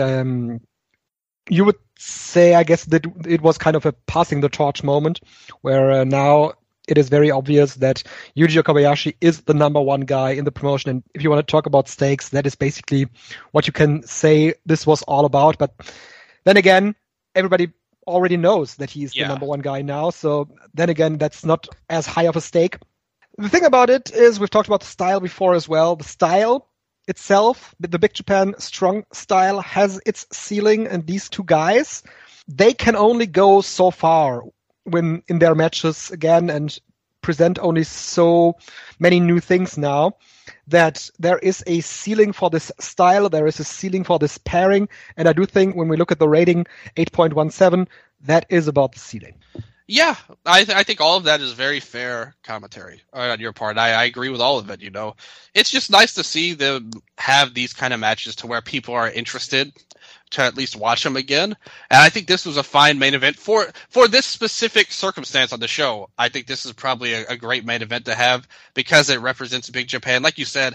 You would say, I guess, that it was kind of a passing the torch moment where now it is very obvious that Yuji Okabayashi is the number one guy in the promotion. And if you want to talk about stakes, that is basically what you can say this was all about. But then again, everybody already knows that he's the number one guy now. So then again, that's not as high of a stake. The thing about it is we've talked about the style before as well. The style itself, the Big Japan strong style, has its ceiling, and these two guys, they can only go so far when in their matches again and present only so many new things now, that there is a ceiling for this style, there is a ceiling for this pairing, and I do think when we look at the rating, 8.17, that is about the ceiling. Yeah, I think all of that is very fair commentary on your part. I agree with all of it, you know. It's just nice to see them have these kind of matches to where people are interested to at least watch them again. And I think this was a fine main event for this specific circumstance on the show. I think this is probably a great main event to have because it represents Big Japan. Like you said,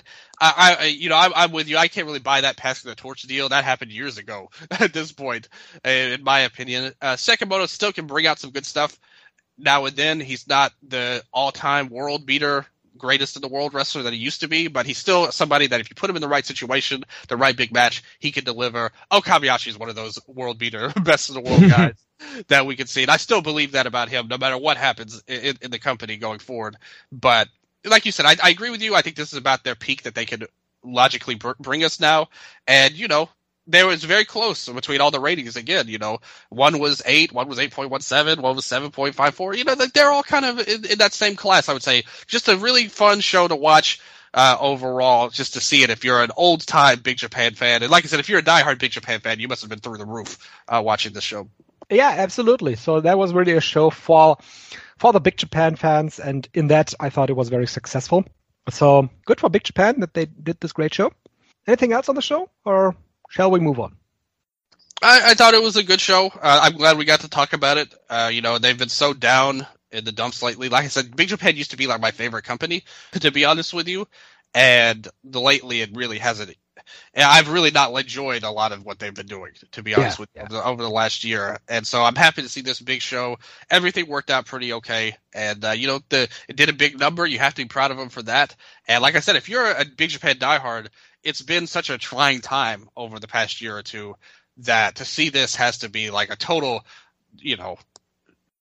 I'm with you. I can't really buy that passing the torch deal. That happened years ago at this point, in my opinion. Sekimoto still can bring out some good stuff now and then. He's not the all-time world beater, greatest in the world wrestler that he used to be, but he's still somebody that if you put him in the right situation, the right big match, he can deliver. Okabayashi is one of those world beater, best in the world guys that we can see. And I still believe that about him, no matter what happens in the company going forward. But like you said, I agree with you. I think this is about their peak that they could logically bring us now. And, you know, there was very close between all the ratings again, you know. One was 8, one was 8.17, one was 7.54. You know, they're all kind of in that same class, I would say. Just a really fun show to watch overall, just to see it if you're an old-time Big Japan fan. And like I said, if you're a diehard Big Japan fan, you must have been through the roof watching this show. Yeah, absolutely. So that was really a show for the Big Japan fans, and in that, I thought it was very successful. So good for Big Japan that they did this great show. Anything else on the show, or shall we move on? I thought it was a good show. I'm glad we got to talk about it. You know, they've been so down in the dumps lately. Like I said, Big Japan used to be like my favorite company, to be honest with you. And lately it really hasn't. And I've really not enjoyed a lot of what they've been doing, to be honest with you, over the last year. And so I'm happy to see this big show. Everything worked out pretty okay. And, you know, it did a big number. You have to be proud of them for that. And like I said, if you're a Big Japan diehard, it's been such a trying time over the past year or two that to see this has to be like a total, you know,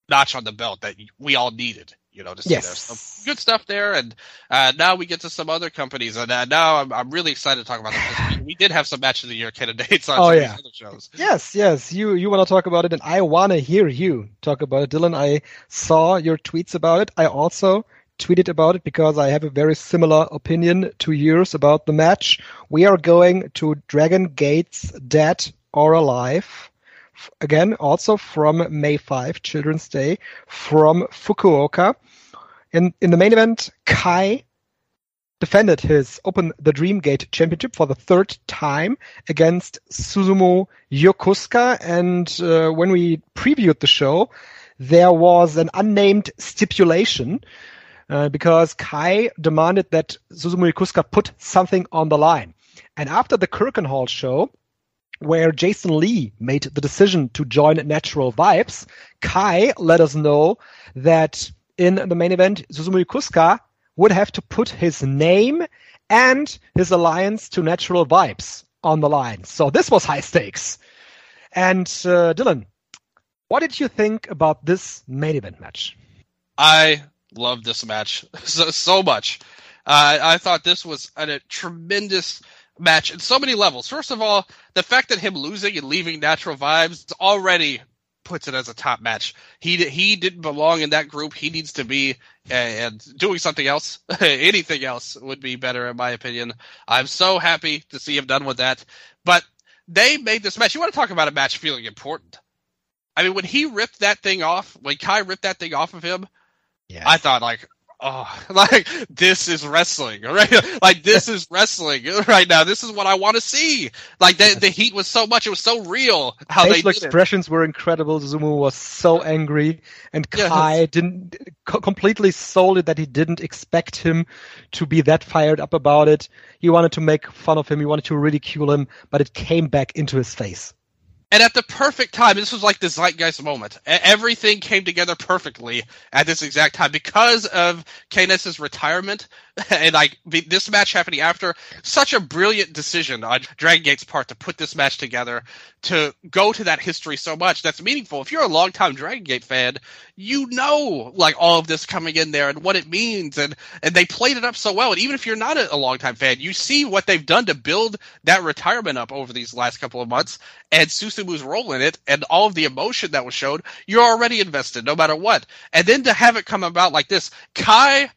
notch on the belt that we all needed, to see Yes. there. So good stuff there, and now we get to some other companies, and now I'm really excited to talk about them. We did have some match of the year candidates on some of these other shows. Yes. You want to talk about it, and I want to hear you talk about it, Dylan. I saw your tweets about it. I also tweeted about it because I have a very similar opinion to yours about the match. We are going to Dragon Gate's Dead or Alive. Again, also from May 5, Children's Day, from Fukuoka. In the main event, Kai defended his Open the Dream Gate championship for the third time against Susumu Yokosuka. And when we previewed the show, there was an unnamed stipulation because Kai demanded that Susumu Yokosuka put something on the line. And after the Kirkenhall show, where Jason Lee made the decision to join Natural Vibes, Kai let us know that in the main event, Susumu Yokosuka would have to put his name and his alliance to Natural Vibes on the line. So this was high stakes. And Dylan, what did you think about this main event match? I love this match so much. I thought this was a tremendous match in so many levels. First of all, the fact that him losing and leaving Natural Vibes already puts it as a top match. He didn't belong in that group. He needs to be and doing something else. Anything else would be better in my opinion. I'm so happy to see him done with that. But they made this match. You want to talk about a match feeling important? I mean, when Kai ripped that thing off of him, yes. I thought this is wrestling, right? Like, this is wrestling right now. This is what I want to see. Like, the heat was so much. It was so real how facial they did expressions were incredible. Susumu was so angry, and Kai didn't completely sold it that he didn't expect him to be that fired up about it. He wanted to make fun of him. He wanted to ridicule him, but it came back into his face. And at the perfect time, this was like the zeitgeist moment. Everything came together perfectly at this exact time because of K-Ness's retirement and this match happening after. Such a brilliant decision on Dragon Gate's part to put this match together, to go to that history so much. That's meaningful. If you're a longtime Dragon Gate fan, you know all of this coming in there and what it means, and they played it up so well. And even if you're not a longtime fan, you see what they've done to build that retirement up over these last couple of months, and Susumu's role in it, and all of the emotion that was showed. You're already invested, no matter what. And then to have it come about like this, Kai,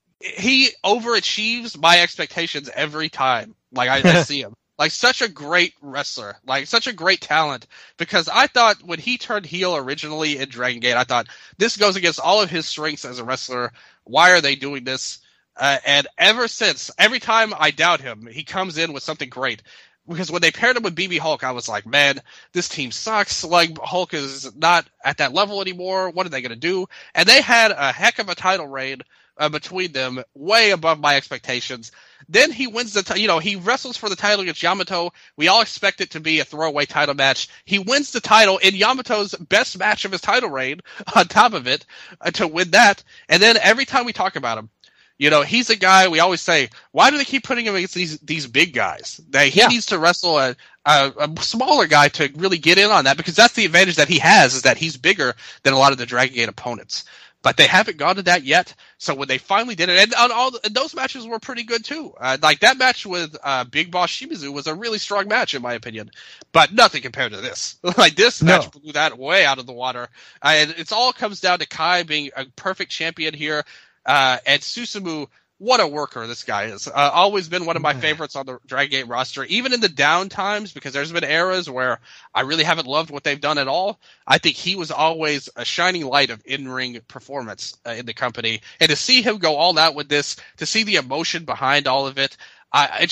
he overachieves my expectations every time. I see him. Such a great wrestler, such a great talent, because I thought when he turned heel originally in Dragon Gate, I thought this goes against all of his strengths as a wrestler. Why are they doing this? And ever since, every time I doubt him, he comes in with something great. Because when they paired him with BB Hulk, I was like, man, this team sucks. Hulk is not at that level anymore. What are they going to do? And they had a heck of a title reign between them, way above my expectations. Then he wins he wrestles for the title against Yamato. We all expect it to be a throwaway title match. He wins the title in Yamato's best match of his title reign on top of it to win that. And then every time we talk about him, he's a guy we always say, why do they keep putting him against these big guys? He needs to wrestle a smaller guy to really get in on that, because that's the advantage that he has, is that he's bigger than a lot of the Dragon Gate opponents. But they haven't gone to that yet. So when they finally did it, and those matches were pretty good too. That match with Big Boss Shimizu was a really strong match in my opinion, but nothing compared to this. This match blew that way out of the water. And it all comes down to Kai being a perfect champion here. And Susumu, what a worker this guy is. Always been one of my favorites on the Dragon Gate roster, even in the down times, because there's been eras where I really haven't loved what they've done at all. I think he was always a shining light of in-ring performance in the company. And to see him go all out with this, to see the emotion behind all of it, I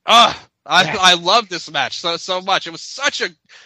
love this match so much. It was such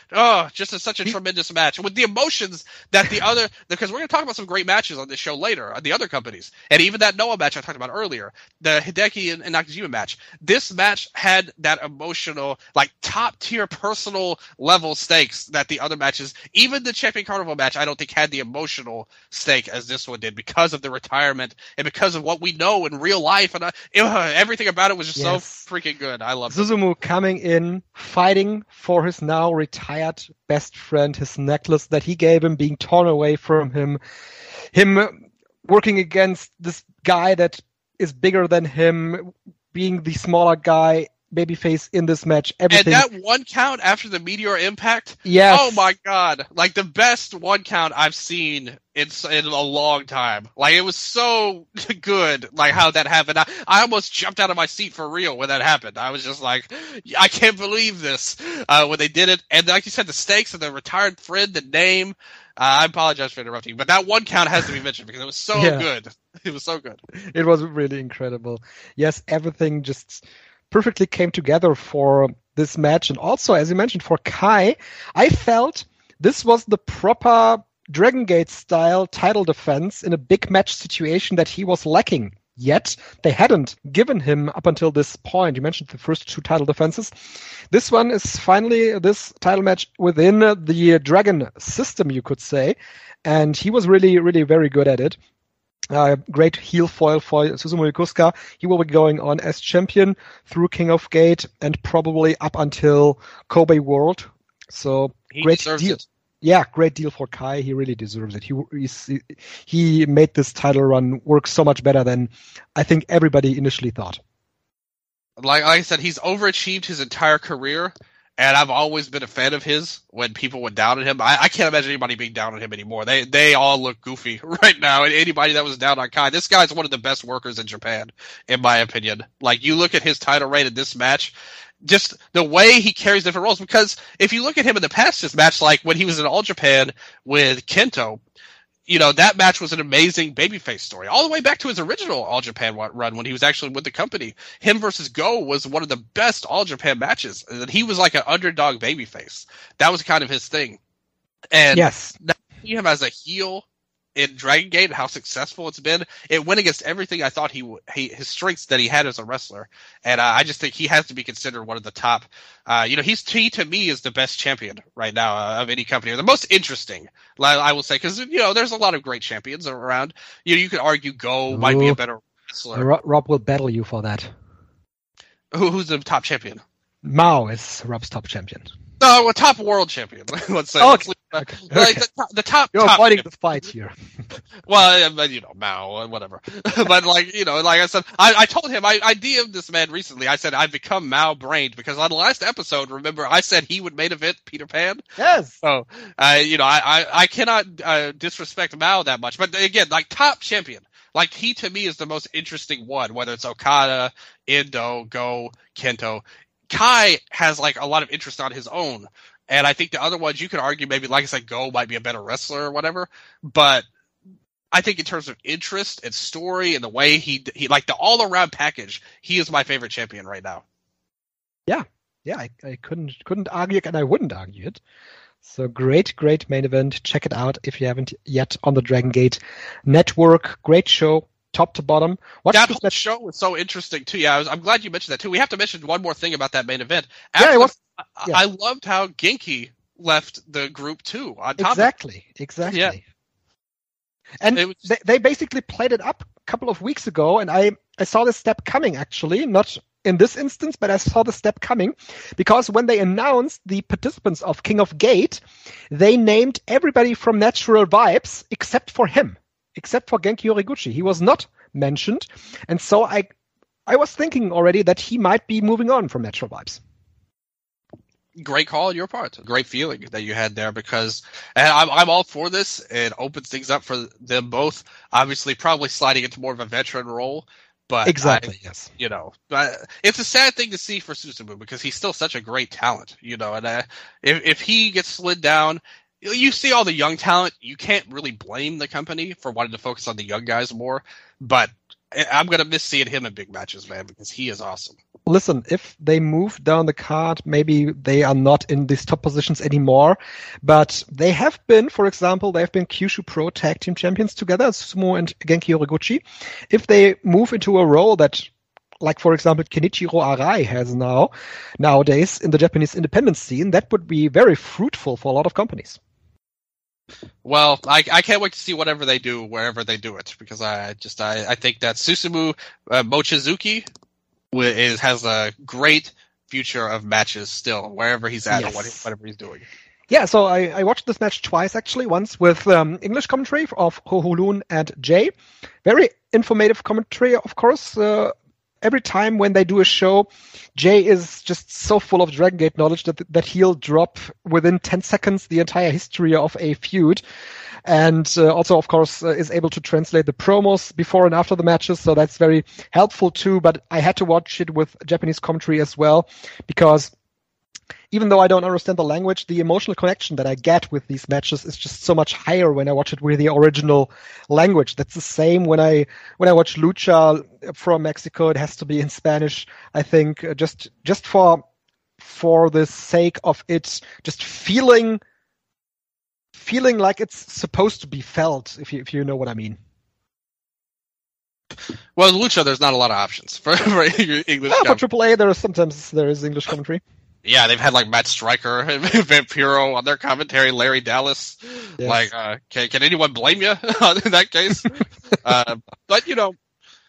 a tremendous match with the emotions that because we're going to talk about some great matches on this show later on the other companies, and even that Noah match I talked about earlier, the Hideki and Nakajima match. This match had that emotional, top tier personal level stakes that the other matches, even the Champion Carnival match, I don't think had the emotional stake as this one did, because of the retirement and because of what we know in real life, and everything about it was just so freaking good. I love it. Susumu Susumu coming in, fighting for his now retired best friend, his necklace that he gave him being torn away from him working against this guy that is bigger than him, being the smaller guy, babyface in this match. Everything. And that 1 count after the Meteor Impact? Yes. Oh my god. Like the best 1 count I've seen in a long time. Like it was so good, like how that happened. I almost jumped out of my seat for real when that happened. I was just like, I can't believe this when they did it. And like you said, the stakes of the retired friend, the name. I apologize for interrupting, but that 1 count has to be mentioned because it was so good. It was so good. It was really incredible. Yes, everything just perfectly came together for this match. And also, as you mentioned, for Kai, I felt this was the proper Dragon Gate style title defense in a big match situation that he was lacking. Yet they hadn't given him up until this point. You mentioned the first 2 title defenses. This one is finally this title match within the Dragon system, you could say. And he was really, really very good at it. Great heel foil for Susumu Yokosuka. He will be going on as champion through King of Gate and probably up until Kobe World. So great deal. Yeah, great deal for Kai. He really deserves it. He made this title run work so much better than I think everybody initially thought. Like I said, he's overachieved his entire career. And I've always been a fan of his when people went down on him. I can't imagine anybody being down on him anymore. They all look goofy right now. And anybody that was down on Kai, this guy's one of the best workers in Japan, in my opinion. Like, you look at his title reign in this match, just the way he carries different roles. Because if you look at him in the past, this match, like when he was in All Japan with Kento, you know, that match was an amazing babyface story. All the way back to his original All Japan run when he was actually with the company. Him versus Go was one of the best All Japan matches. And he was like an underdog babyface. That was kind of his thing. And yes, him as a heel in Dragon Gate and how successful it's been, it went against everything I thought his strengths that he had as a wrestler. And I just think he has to be considered one of the top. He to me is the best champion right now of any company, or the most interesting, I will say, because there's a lot of great champions around. You could argue Go might be a better wrestler. Rob will battle you for that. Who's the top champion? Mao is Rob's top champion. No, a top world champion. Let's say. Okay. Like the top. You're top avoiding champion. the fight here. Well, Mao, whatever. But like I said, I told him, I DM'd this man recently. I said, I've become Mao brained because on the last episode, remember, I said he would main event Peter Pan? Yes. So, I cannot disrespect Mao that much. But again, like top champion. Like he to me is the most interesting one, whether it's Okada, Endo, Go, Kento. Kai has like a lot of interest on his own. And I think the other ones you could argue maybe, like I said, Go might be a better wrestler or whatever. But I think in terms of interest and story and the way he like the all around package, he is my favorite champion right now. Yeah, I couldn't argue it, and I wouldn't argue it. So great main event. Check it out if you haven't yet on the Dragon Gate Network. Great show. Top to bottom. That whole show was so interesting too. Yeah, I'm glad you mentioned that too. We have to mention one more thing about that main event. I loved how Genki left the group too. On top exactly. Yeah. And they basically played it up a couple of weeks ago, and I saw this step coming actually, not in this instance, but I saw the step coming because when they announced the participants of King of Gate, they named everybody from Natural Vibes except for him. Except for Genki Horiguchi. He was not mentioned. And so I was thinking already that he might be moving on from Natural Vibes. Great call on your part. Great feeling that you had there because and I'm all for this. It opens things up for them both. Obviously, probably sliding into more of a veteran role. But exactly, yes. But it's a sad thing to see for Susumu because he's still such a great talent, and if he gets slid down, you see all the young talent. You can't really blame the company for wanting to focus on the young guys more. But I'm going to miss seeing him in big matches, man, because he is awesome. Listen, if they move down the card, maybe they are not in these top positions anymore. But they have been, for example, they have been Kyushu Pro Tag Team Champions together, Susumu and Genki Horiguchi. If they move into a role that, like, for example, Kenichiro Arai has nowadays in the Japanese independent scene, that would be very fruitful for a lot of companies. Well, I can't wait to see whatever they do wherever they do it because I think that Susumu Mochizuki has a great future of matches still, wherever he's at or Yes. whatever he's doing. Yeah, so I watched this match twice, actually. Once with English commentary of Ho Ho Lun and Jay. Very informative commentary, of course. Every time when they do a show, Jay is just so full of Dragon Gate knowledge that he'll drop within 10 seconds the entire history of a feud. And also, of course, is able to translate the promos before and after the matches. So that's very helpful too. But I had to watch it with Japanese commentary as well, because even though I don't understand the language, the emotional connection that I get with these matches is just so much higher when I watch it with the original language. That's the same when I watch Lucha from Mexico. It has to be in Spanish, I think, just for the sake of it just feeling like it's supposed to be felt, if you know what I mean. Well, in Lucha, there's not a lot of options for English. For AAA, there is English commentary. Yeah, they've had like Matt Stryker and Vampiro on their commentary, Larry Dallas. Yes. Like, can anyone blame you in that case? But, you know,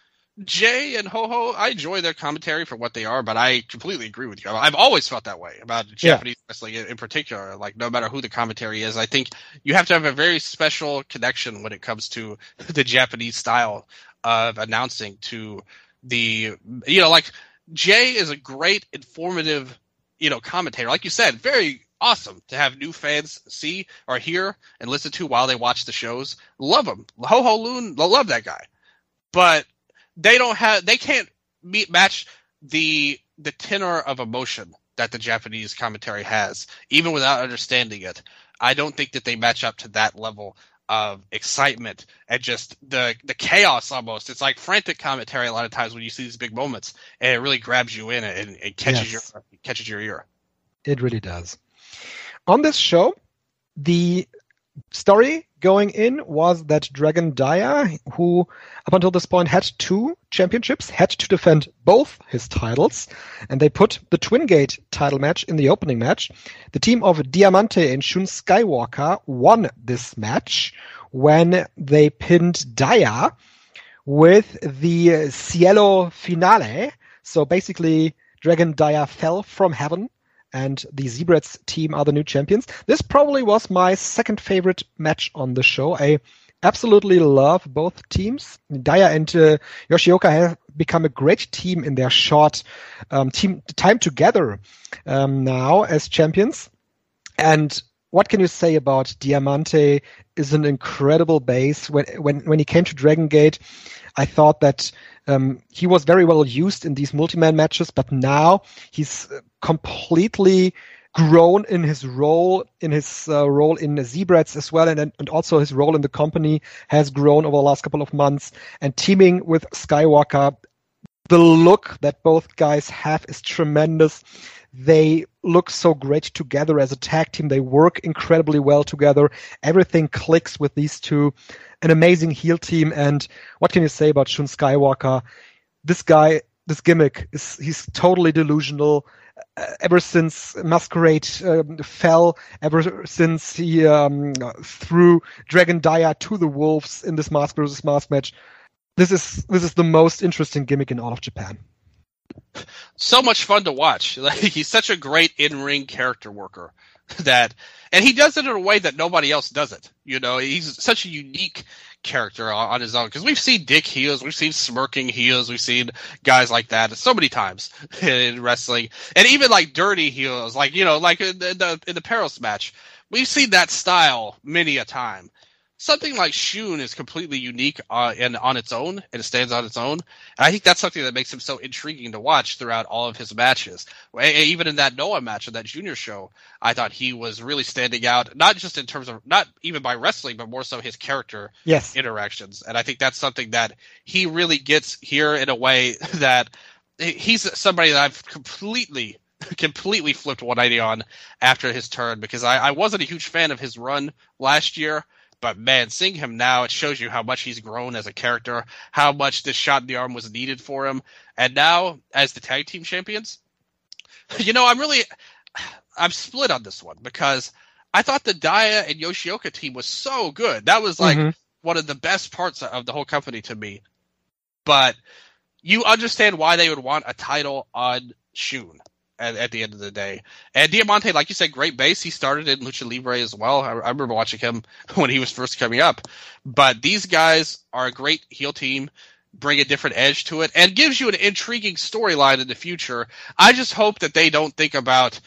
Jay and Ho-Ho, I enjoy their commentary for what they are, but I completely agree with you. I've always felt that way about Japanese wrestling in particular. Like, no matter who the commentary is, I think you have to have a very special connection when it comes to the Japanese style of announcing to the, you know, like, Jay is a great, informative, you know, commentator. Like you said, very awesome to have new fans see or hear and listen to while they watch the shows. Love him. Ho-Ho Lun, love that guy. But they can't match the tenor of emotion that the Japanese commentary has, even without understanding it. I don't think that they match up to that level of excitement and just the chaos almost. It's like frantic commentary a lot of times when you see these big moments, and it really grabs you in and catches your ear. It really does. On this show, the story going in was that Dragon Dia, who up until this point had 2 championships, had to defend both his titles, and they put the Twin Gate title match in the opening match. The team of Diamante and Shun Skywalker won this match when they pinned Dia with the Cielo Finale. So basically, Dragon Dia fell from heaven, and the Zebrats team are the new champions. This probably was my second favorite match on the show. I absolutely love both teams. Dia and Yoshioka have become a great team in their short time together now as champions. And what can you say about Diamante? Is an incredible base. When he came to Dragon Gate, I thought that he was very well used in these multi-man matches, but now he's completely grown in his role in the Zebrats as well, and also his role in the company has grown over the last couple of months. And teaming with Skywalker, the look that both guys have is tremendous. They look so great together as a tag team. They work incredibly well together. Everything clicks with these two. An amazing heel team. And what can you say about Shun Skywalker? This guy, this gimmick, he's totally delusional. Ever since Masquerade fell, ever since he threw Dragon Dia to the wolves in this Mask vs. Mask match, this is the most interesting gimmick in all of Japan. So much fun to watch. Like, he's such a great in-ring character worker and he does it in a way that nobody else does it. You know, he's such a unique character on his own, because we've seen dick heels, we've seen smirking heels, we've seen guys like that so many times in wrestling, and even like dirty heels, like, you know, like in the Perros match, we've seen that style many a time. Something like Shun is completely unique and on its own, and it stands on its own. And I think that's something that makes him so intriguing to watch throughout all of his matches. Even in that Noah match, in that junior show, I thought he was really standing out, not just in terms of, not even by wrestling, but more so his character interactions. And I think that's something that he really gets here in a way that he's somebody that I've completely flipped 180 on after his turn, because I wasn't a huge fan of his run last year. But man, seeing him now, it shows you how much he's grown as a character, how much this shot in the arm was needed for him. And now, as the tag team champions, you know, I'm split on this one, because I thought the Dia and Yoshioka team was so good. That was like one of the best parts of the whole company to me. But you understand why they would want a title on Shun. at the end of the day. And Diamante, like you said, great base. He started in Lucha Libre as well. I remember watching him when he was first coming up. But these guys are a great heel team, bring a different edge to it, and gives you an intriguing storyline in the future. I just hope that they don't think about,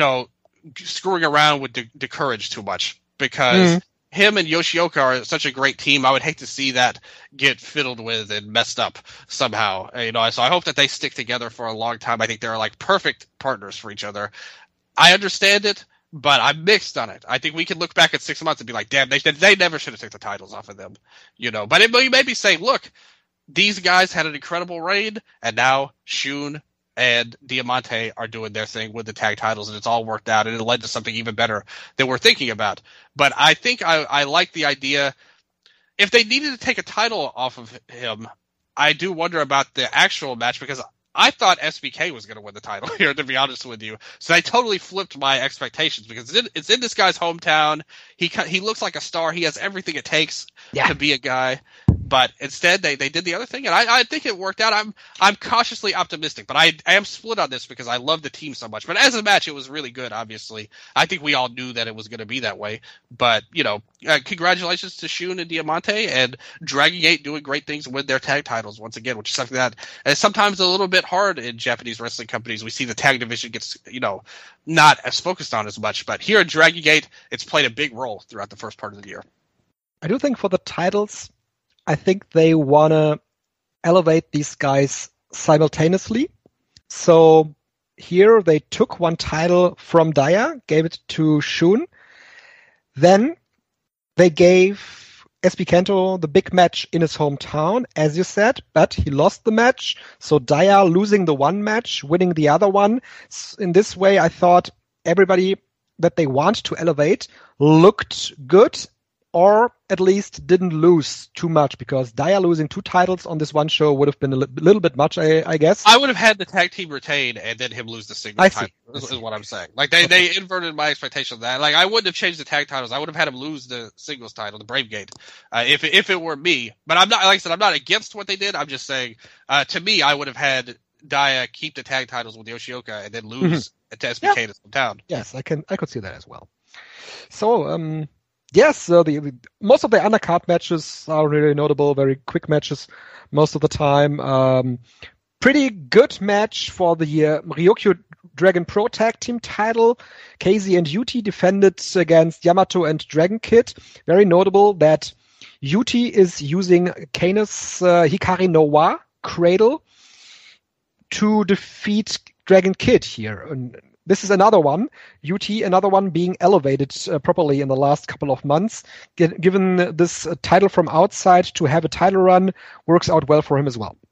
screwing around with the Courage too much, because him and Yoshioka are such a great team. I would hate to see that get fiddled with and messed up somehow. So I hope that they stick together for a long time. I think they're like perfect partners for each other. I understand it, but I'm mixed on it. I think we can look back at 6 months and be like, damn, they never should have took the titles off of them. But you may be saying, look, these guys had an incredible reign, and now Shun and Diamante are doing their thing with the tag titles, and it's all worked out, and it led to something even better than we're thinking about. But I think I like the idea. If they needed to take a title off of him, I do wonder about the actual match, because I thought SBK was going to win the title here, to be honest with you. So I totally flipped my expectations, because it's in this guy's hometown. He looks like a star. He has everything it takes to be a guy. But instead, they did the other thing, and I think it worked out. I'm cautiously optimistic, but I am split on this because I love the team so much. But as a match, it was really good, obviously. I think we all knew that it was going to be that way. But, congratulations to Shun and Diamante, and Dragon Gate doing great things with their tag titles once again, which is something that is sometimes a little bit hard in Japanese wrestling companies. We see the tag division gets, not as focused on as much. But here at Dragon Gate, it's played a big role throughout the first part of the year. I do think for the titles, I think they want to elevate these guys simultaneously. So here they took one title from Daya, gave it to Shun. Then they gave SB Kento the big match in his hometown, as you said, but he lost the match. So Daya losing the one match, winning the other one. In this way, I thought everybody that they want to elevate looked good, or at least didn't lose too much, because Daya losing 2 titles on this one show would have been a little bit much, I guess. I would have had the tag team retain and then him lose the singles title, is what I'm saying. Like, they inverted my expectation of that. Like, I wouldn't have changed the tag titles. I would have had him lose the singles title, the Brave Gate, if it were me. But I'm not, like I said, I'm not against what they did. I'm just saying, to me, I would have had Daya keep the tag titles with Yoshioka and then lose to SBK in his hometown. Yes, I could see that as well. So, yes, the most of the undercard matches are really notable, very quick matches most of the time. Pretty good match for the Ryokyu Dragon Pro Tag Team title. KZ and Yuti defended against Yamato and Dragon Kid. Very notable that Yuti is using Kane's Hikari no Wa Cradle to defeat Dragon Kid here. And this is another one, another one being elevated properly in the last couple of months. Given this title from outside, to have a title run works out well for him as well.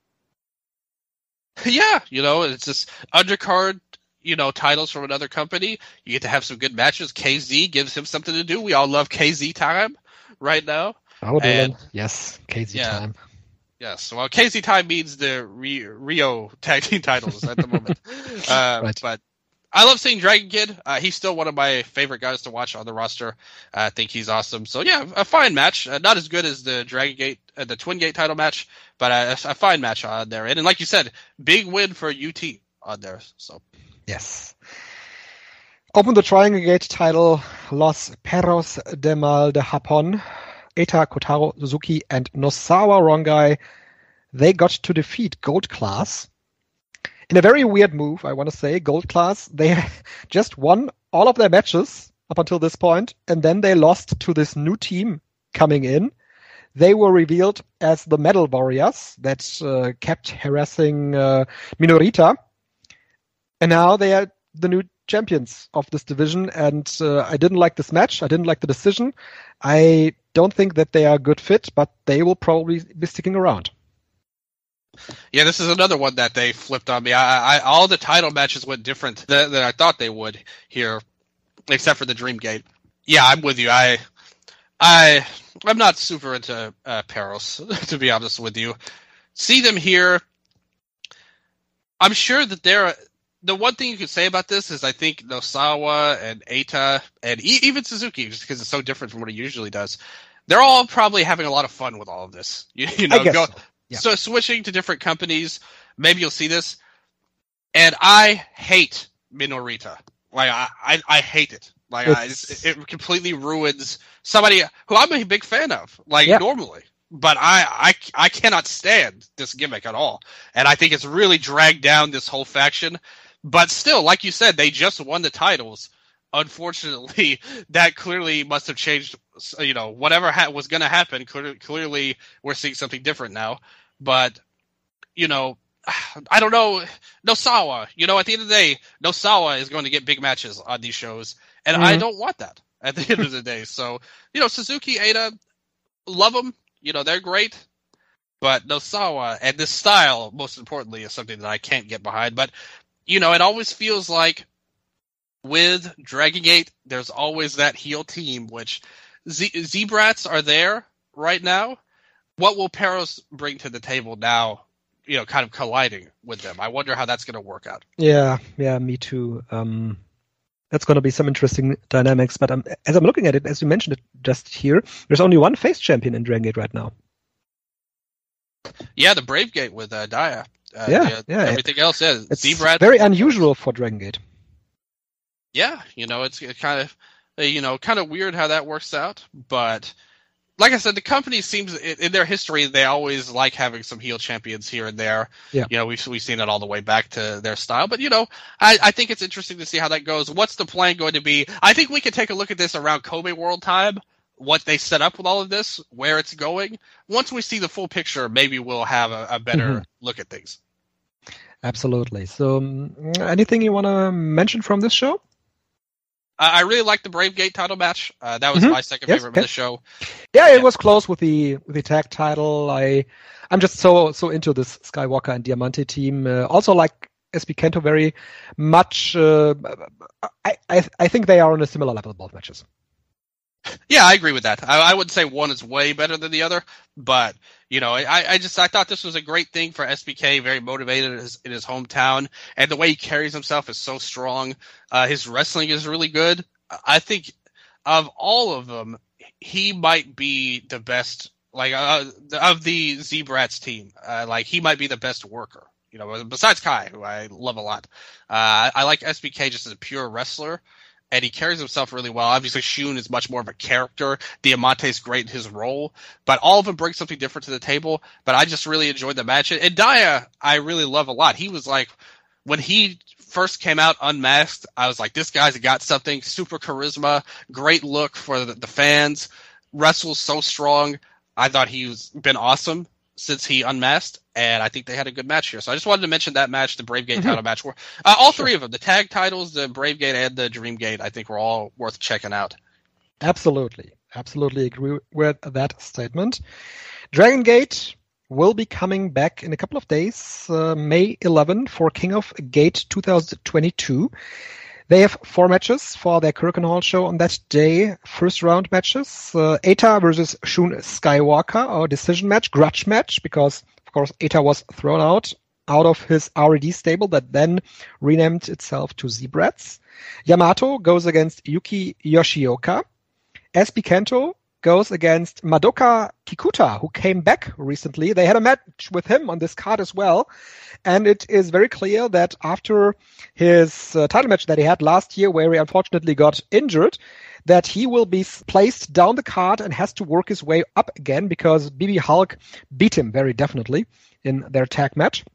Yeah, it's just undercard, titles from another company. You get to have some good matches. KZ gives him something to do. We all love KZ time right now. Yes, KZ time. Yes, well, KZ time means the Rio tag team titles at the moment. Right. But I love seeing Dragon Kid. He's still one of my favorite guys to watch on the roster. I think he's awesome. So yeah, a fine match. Not as good as the Dragon Gate, the Twin Gate title match, but a fine match on there. And like you said, big win for UT on there. So yes. Open the Triangle Gate title, Los Perros de Mal de Japón, Eita, Kotaro, Suzuki, and Nosawa Rongai. They got to defeat Gold Class. In a very weird move, I want to say, Gold Class, they just won all of their matches up until this point, and then they lost to this new team coming in. They were revealed as the Metal Warriors that kept harassing Minorita, and now they are the new champions of this division, and I didn't like this match. I didn't like the decision. I don't think that they are a good fit, but they will probably be sticking around. Yeah, this is another one that they flipped on me. I all the title matches went different than I thought they would here, except for the Dream Gate. Yeah, I'm with you. I'm not super into Perros, to be honest with you. See them here. I'm sure that the one thing you could say about this is I think Nosawa and Eita and even Suzuki, just because it's so different from what he usually does, they're all probably having a lot of fun with all of this. You know, so. Yeah. So switching to different companies, maybe you'll see this. And I hate Minorita. Like I hate it. Like it completely ruins somebody who I'm a big fan of. Like normally, but I cannot stand this gimmick at all, and I think it's really dragged down this whole faction. But still, like you said, they just won the titles. Unfortunately, that clearly must have changed. You know, whatever was going to happen. Clearly, we're seeing something different now. But you know, I don't know. Nosawa, you know, at the end of the day, Nosawa is going to get big matches on these shows, and I don't want that at the end of the day. So, you know, Suzuki, Eita, love them. You know, they're great. But Nosawa and this style, most importantly, is something that I can't get behind. But, you know, it always feels like with Dragon Gate, there's always that heel team, which Z-Brats are there right now. What will Peros bring to the table now? You know, kind of colliding with them. I wonder how that's going to work out. Yeah, me too. That's going to be some interesting dynamics. But as I'm looking at it, as you mentioned it just here, there's only one face champion in Dragon Gate right now. Yeah, the Brave Gate with Daya. Everything else is. It's Z-Brat. Very unusual for Dragon Gate. Yeah, you know, it's kind of weird how that works out, but. Like I said, the company seems, in their history, they always like having some heel champions here and there. Yeah. You know, we've seen it all the way back to their style. But, you know, I think it's interesting to see how that goes. What's the plan going to be? I think we can take a look at this around Kobe World time, what they set up with all of this, where it's going. Once we see the full picture, maybe we'll have a better look at things. Absolutely. So, anything you want to mention from this show? I really liked the Brave Gate title match. That was my second favorite of the show. Yeah, it was close with the tag title. I'm just so into this Skywalker and Diamante team. Also like SB Kento very much. I think they are on a similar level, both matches. Yeah, I agree with that. I wouldn't say one is way better than the other, but you know, I thought this was a great thing for SBK. Very motivated in his hometown, and the way he carries himself is so strong. His wrestling is really good. I think of all of them, he might be the best. Like of the Z-Brats team, like he might be the best worker. You know, besides Kai, who I love a lot. I like SBK just as a pure wrestler. And he carries himself really well. Obviously, Shun is much more of a character. Diamante's great in his role. But all of them bring something different to the table. But I just really enjoyed the match. And Daya, I really love a lot. He was like, when he first came out unmasked, I was like, this guy's got something. Super charisma. Great look for the fans. Wrestles so strong. I thought he's been awesome since he unmasked, and I think they had a good match here. So I just wanted to mention that match, the Brave Gate title match. All three of them, the tag titles, the Brave Gate and the Dream Gate, I think were all worth checking out. Absolutely agree with that statement. Dragon Gate will be coming back in a couple of days, May 11 for King of Gate 2022. They have 4 matches for their Korakuen Hall show on that day. First round matches, Eita versus Shun Skywalker, our decision match, grudge match, because of course Eita was thrown out of his RED stable that then renamed itself to Z-Brats. Yamato goes against Yuki Yoshioka. SB Kento goes against Madoka Kikuta, who came back recently. They had a match with him on this card as well. And it is very clear that after his title match that he had last year, where he unfortunately got injured, that he will be placed down the card and has to work his way up again because BB Hulk beat him very definitely in their tag match.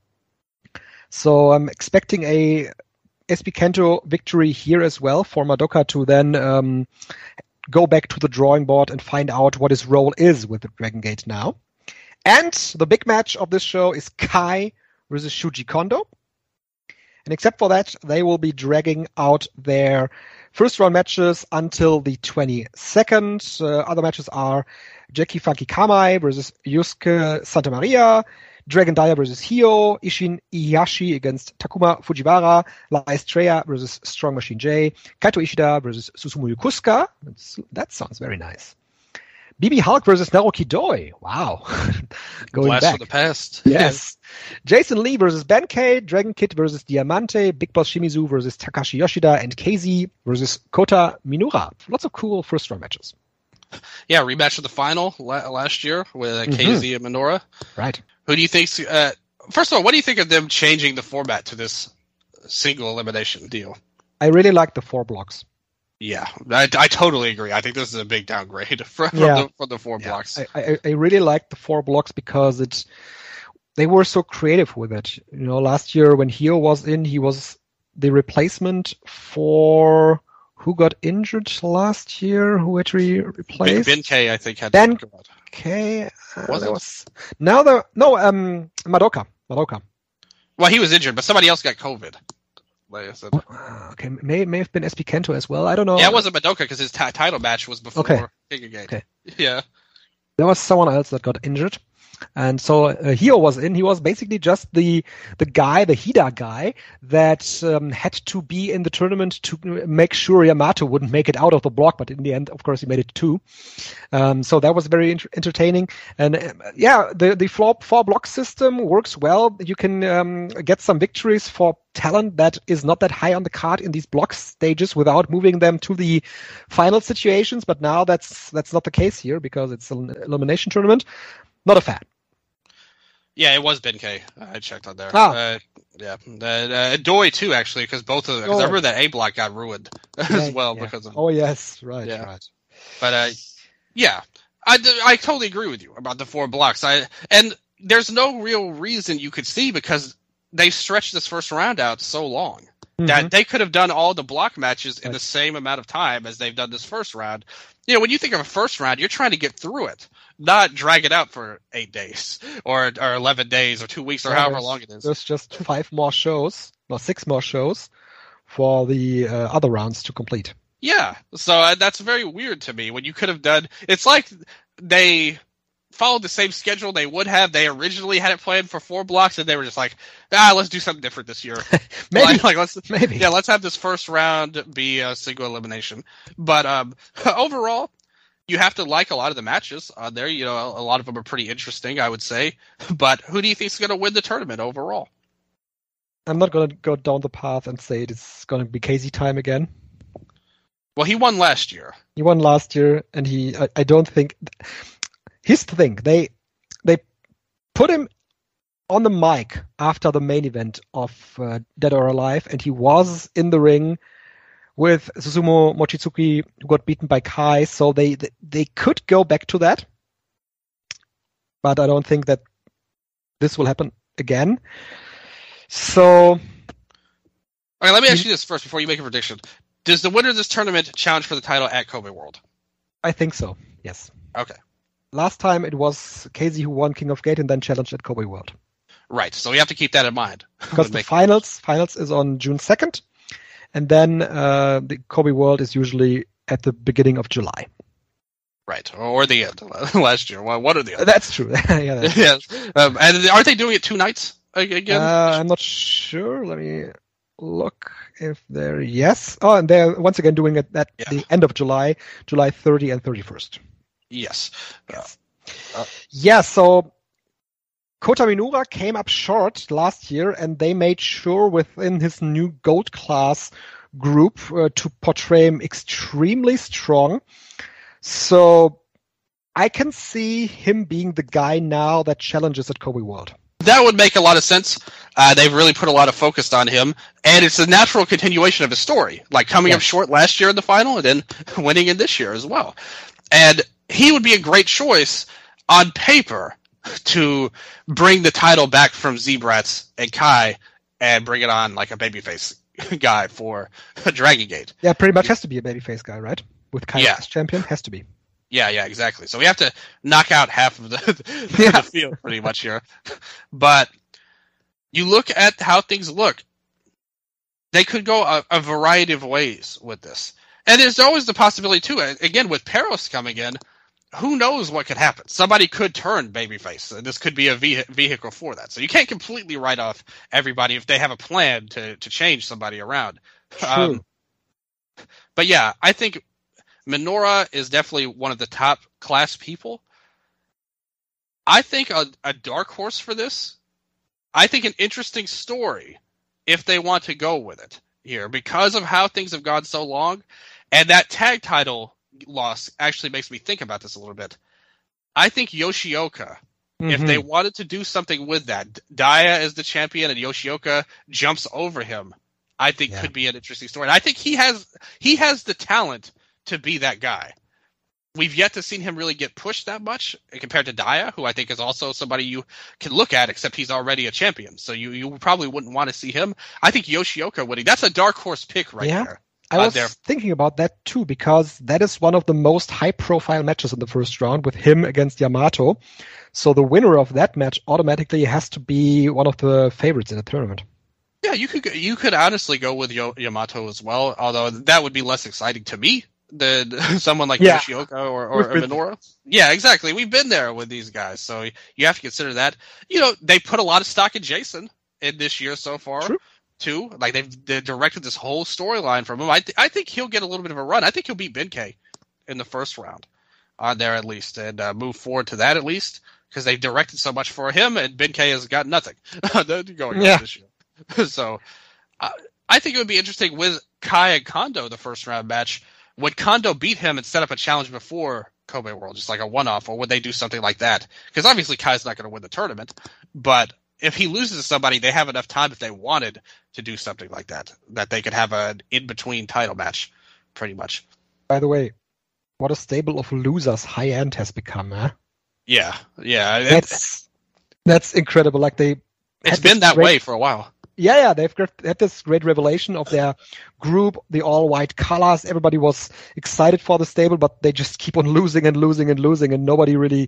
So I'm expecting a SB Kento victory here as well for Madoka to then go back to the drawing board and find out what his role is with the Dragon Gate now. And the big match of this show is Kai versus Shuji Kondo. And except for that, they will be dragging out their first round matches until the 22nd. Other matches are Jackie Funky Kamai versus Yusuke Santa Maria, Dragon Daya versus Hio, Ishin Iyashi against Takuma Fujiwara, La Estrella versus Strong Machine J, Kaito Ishida versus Susumu Yokosuka. That sounds very nice. BB Hulk versus Naoki Doi. Wow. Going Blast back. from the past. Yes. Jason Lee versus Benkei, Dragon Kid versus Diamante, Big Boss Shimizu versus Takashi Yoshida, and KZ versus Kota Minura. Lots of cool first round matches. Yeah, rematch of the final last year with KZ and Minura. Right. Who do you think? First of all, what do you think of them changing the format to this single elimination deal? I really like the 4 blocks. Yeah, I totally agree. I think this is a big downgrade from the 4 blocks. I really like the 4 blocks because they were so creative with it. Last year when Hio was in, he was the replacement for who got injured last year, who had to be replaced. Ben K, I think, had Ben to go out. K. Was it? Madoka. Well, he was injured, but somebody else got COVID. Like I said. Okay, may have been SB Kento as well. I don't know. Yeah, it wasn't Madoka because his title match was before King Okay. Yeah. There was someone else that got injured. And so Hio was in. He was basically just the guy, the Hida guy, that had to be in the tournament to make sure Yamato wouldn't make it out of the block. But in the end, of course, he made it too. So that was very entertaining. And the 4 block system works well. You can get some victories for talent that is not that high on the card in these block stages without moving them to the final situations. But now that's not the case here because it's an elimination tournament. Not a fan. Yeah, it was Ben K. I checked on there. Doi too, actually, because both of them. Because I remember that A block got ruined as well because of. Oh yes, right. But I totally agree with you about the 4 blocks. And there's no real reason you could see because they stretched this first round out so long that they could have done all the block matches in the same amount of time as they've done this first round. When you think of a first round, you're trying to get through it, not drag it out for 8 days or 11 days or 2 weeks or however long it is. There's just 6 more shows for the other rounds to complete. Yeah, so that's very weird to me when you could have done. It's like they followed the same schedule they would have. They originally had it planned for 4 blocks, and they were just like, let's do something different this year. Maybe. Let's have this first round be a single elimination. But overall, you have to like a lot of the matches on there. A lot of them are pretty interesting, I would say. But who do you think is going to win the tournament overall? I'm not going to go down the path and say it's going to be Casey time again. Well, he won last year. And I don't think. Here's the thing: they put him on the mic after the main event of Dead or Alive, and he was in the ring with Susumu Mochizuki, who got beaten by Kai. So they could go back to that, but I don't think that this will happen again. So, okay, let me ask you this first before you make a prediction: does the winner of this tournament challenge for the title at Kobe World? I think so. Yes. Okay. Last time it was Casey who won King of Gate and then challenged at Kobe World. Right, so we have to keep that in mind. Because the finals is on June 2nd, and then the Kobe World is usually at the beginning of July. Right, or the end last year. One or the other. That's true. Yes. And aren't they doing it 2 nights again? I'm not sure. Let me look if they're... Yes. Oh, and they're once again doing it at the end of July 30 and 31st. Yes. So Kota Minoura came up short last year, and they made sure within his new gold class group to portray him extremely strong. So I can see him being the guy now that challenges at Kobe World. That would make a lot of sense. They've really put a lot of focus on him, and it's a natural continuation of his story, like coming up short last year in the final and then winning in this year as well. And he would be a great choice on paper to bring the title back from Z-Brats and Kai and bring it on like a babyface guy for Dragon Gate. Yeah, pretty much has to be a babyface guy, right? With Kai as champion, has to be. Yeah, exactly. So we have to knock out half of the field pretty much here. But you look at how things look. They could go a variety of ways with this. And there's always the possibility, too, again, with Peros coming in, who knows what could happen? Somebody could turn babyface, and this could be a vehicle for that. So you can't completely write off everybody if they have a plan to change somebody around. True. But yeah, I think Minoura is definitely one of the top class people. I think a dark horse for this, I think an interesting story if they want to go with it here because of how things have gone so long. And that tag title loss actually makes me think about this a little bit. I think Yoshioka, if they wanted to do something with that, Daya is the champion and Yoshioka jumps over him. I think could be an interesting story. And I think he has the talent to be that guy. We've yet to see him really get pushed that much compared to Daya, who I think is also somebody you can look at, except he's already a champion. So you probably wouldn't want to see him. I think Yoshioka winning, that's a dark horse pick right there. I was thinking about that too, because that is one of the most high-profile matches in the first round with him against Yamato. So the winner of that match automatically has to be one of the favorites in the tournament. Yeah, you could honestly go with Yamato as well, although that would be less exciting to me than someone like Yoshioka or Minoura. Yeah, exactly. We've been there with these guys, so you have to consider that. They put a lot of stock in Jason in this year so far. True. Too. Like they've directed this whole storyline from him. I think he'll get a little bit of a run. I think he'll beat Benkei in the first round on there at least, and move forward to that at least, because they've directed so much for him, and Benkei has got nothing going on this year. So I think it would be interesting with Kai and Kondo, the first round match. Would Kondo beat him and set up a challenge before Kobe World, just like a one-off, or would they do something like that? Because obviously Kai's not going to win the tournament, but if he loses to somebody, they have enough time if they wanted to do something like that they could have an in-between title match, pretty much. By the way, what a stable of losers high-end has become, huh? Yeah. That's incredible. Like it's been that way for a while. Yeah, they've had this great revelation of their group, the all-white colors. Everybody was excited for the stable, but they just keep on losing and losing and losing, and nobody really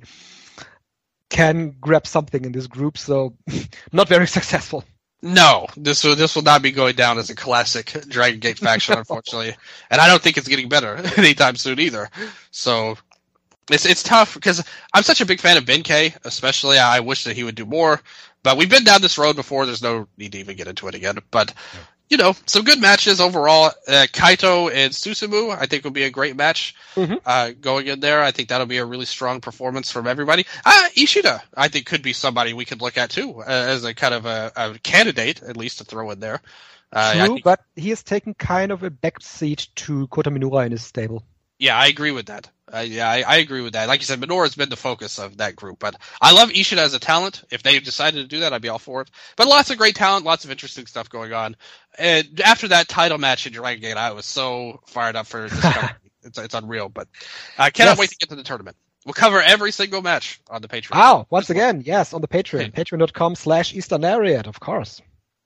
can grab something in this group, so not very successful. No, this will not be going down as a classic Dragon Gate faction, unfortunately, and I don't think it's getting better anytime soon either. So it's tough because I'm such a big fan of Benkei, especially. I wish that he would do more, but we've been down this road before. There's no need to even get into it again. But some good matches overall. Kaito and Susumu, I think, will be a great match going in there. I think that'll be a really strong performance from everybody. Ishida, I think, could be somebody we could look at, too, as a kind of a candidate, at least, to throw in there. True, but he has taken kind of a backseat to Kota Minoura in his stable. Yeah, I agree with that. I agree with that. Like you said, Minoura's been the focus of that group. But I love Ishida as a talent. If they decided to do that, I'd be all for it. But lots of great talent, lots of interesting stuff going on. And after that title match in Dragon Gate, I was so fired up for this company. It's unreal. But I cannot wait to get to the tournament. We'll cover every single match on the Patreon. Wow, once again, yes, on the Patreon. Patreon.com/EasternLariat, of course.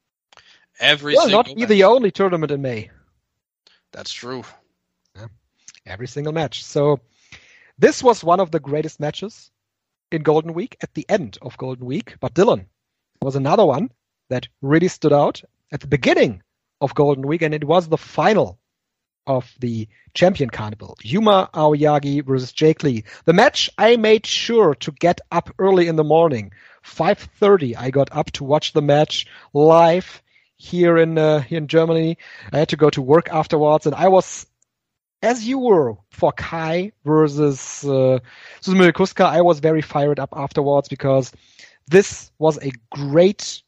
Every single not be the only tournament in May. That's true. Yeah. Every single match. So this was one of the greatest matches in Golden Week, at the end of Golden Week. But Dylan, was another one that really stood out at the beginning of Golden Week, and it was the final of the Champion Carnival. Yuma Aoyagi versus Jake Lee. The match, I made sure to get up early in the morning. 5:30, I got up to watch the match live here in Germany. I had to go to work afterwards, and I was, as you were, for Kai versus Susumu Yokosuka. I was very fired up afterwards because this was a great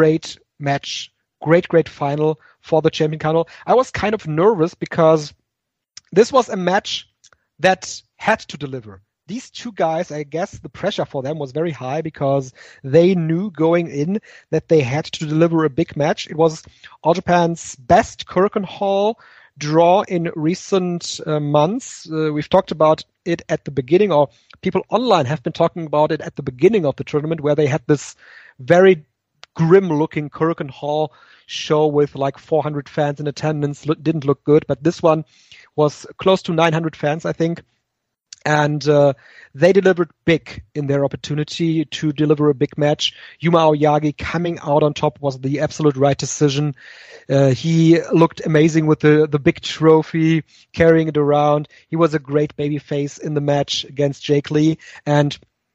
match, great final for the Champion Carnival. I was kind of nervous because this was a match that had to deliver. These two guys, I guess the pressure for them was very high because they knew going in that they had to deliver a big match. It was All Japan's best Korakuen Hall draw in recent months. We've talked about it at the beginning, or people online have been talking about it at the beginning of the tournament, where they had this very grim-looking Korakuen Hall show with like 400 fans in attendance. Didn't look good, but this one was close to 900 fans, I think. And they delivered big in their opportunity to deliver a big match. Yuma Aoyagi coming out on top was the absolute right decision. He looked amazing with the big trophy, carrying it around. He was a great babyface in the match against Jake Lee. And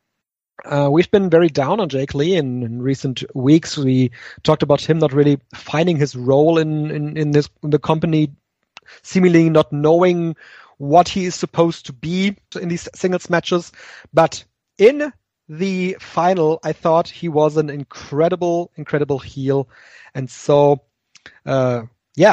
we've been very down on Jake Lee in recent weeks. We talked about him not really finding his role in the company, seemingly not knowing what he is supposed to be in these singles matches. But in the final, I thought he was an incredible heel. And so, as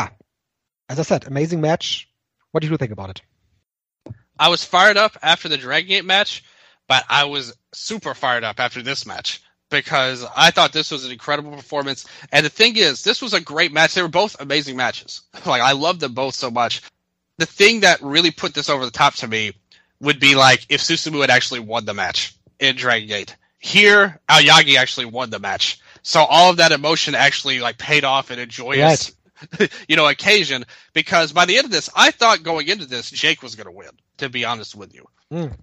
I said, amazing match. What did you think about it? I was fired up after the Dragon Gate match, but I was super fired up after this match. because I thought this was an incredible performance. And the thing is, this was a great match. They were both amazing matches. Like, I loved them both so much. The thing that really put this over the top to me would be like if Susumu had actually won the match in Dragon Gate. Here, Aoyagi actually won the match. So all of that emotion actually like paid off in a joyous, occasion. Because by the end of this, I thought going into this, Jake was going to win, to be honest with you.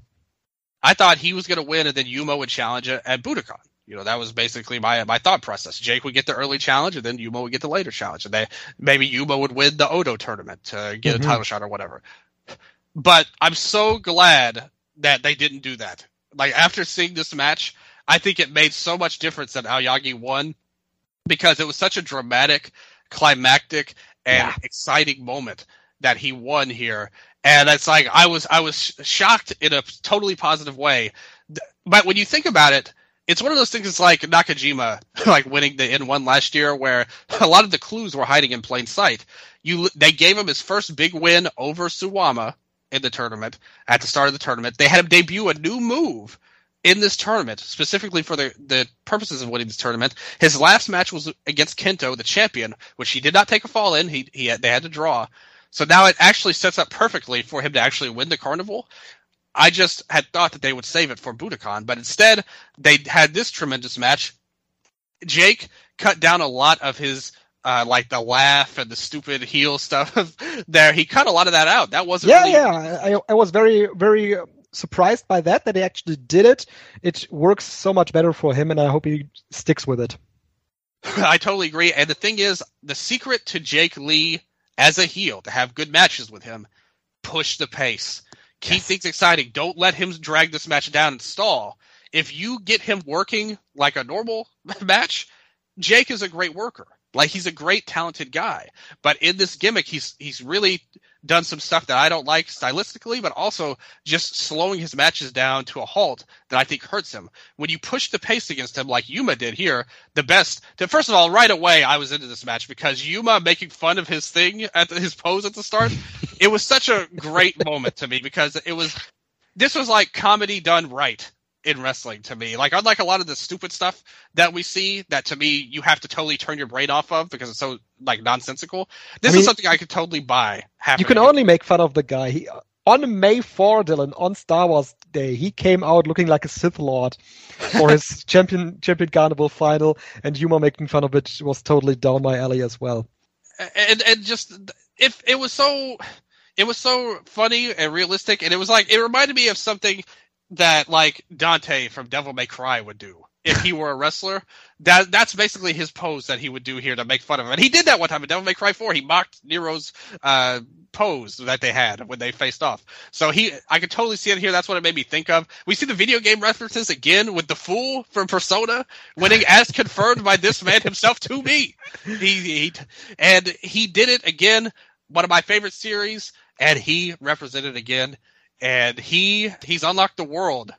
I thought he was going to win and then Yuma would challenge it at Budokan. That was basically my thought process. Jake would get the early challenge, and then Yuma would get the later challenge. And maybe Yuma would win the Odo tournament to get a title shot or whatever. But I'm so glad that they didn't do that. Like, after seeing this match, I think it made so much difference that Aoyagi won, because it was such a dramatic, climactic, and exciting moment that he won here. And it's like, I was shocked in a totally positive way. But when you think about it, it's one of those things. It's like Nakajima, like winning the N1 last year, where a lot of the clues were hiding in plain sight. They gave him his first big win over Suwama in the tournament at the start of the tournament. They had him debut a new move in this tournament, specifically for the purposes of winning this tournament. His last match was against Kento, the champion, which he did not take a fall in. They had to draw. So now it actually sets up perfectly for him to actually win the Carnival. I just had thought that they would save it for Budokan, but instead they had this tremendous match. Jake cut down a lot of his like the laugh and the stupid heel stuff there. He cut a lot of that out. That wasn't I was very, very surprised by that he actually did it. It works so much better for him, and I hope he sticks with it. I totally agree. And the thing is, the secret to Jake Lee as a heel, to have good matches with him, push the pace. Keep things exciting. Don't let him drag this match down and stall. If you get him working like a normal match, Jake is a great worker. Like, he's a great, talented guy. But in this gimmick, he's really done some stuff that I don't like stylistically, but also just slowing his matches down to a halt that I think hurts him. When you push the pace against him like Yuma did here, first of all, right away, I was into this match because Yuma making fun of his thing his pose at the start, it was such a great moment to me, because this was like comedy done right in wrestling to me. Like, unlike a lot of the stupid stuff that we see that to me you have to totally turn your brain off of because it's so like nonsensical, this is something I could totally buy. You can only make fun of the guy. On May 4, Dylan, on Star Wars Day, he came out looking like a Sith Lord for his champion Carnival final, and Yuma making fun of it was totally down my alley as well. And just if it was so funny and realistic, and it reminded me of something that like Dante from Devil May Cry would do if he were a wrestler. That's basically his pose that he would do here to make fun of him. And he did that one time in Devil May Cry 4. He mocked Nero's pose that they had when they faced off. So I could totally see it here. That's what it made me think of. We see the video game references again with the Fool from Persona winning, as confirmed by this man himself to me. He did it again. One of my favorite series, and he represented again. And he's unlocked the world,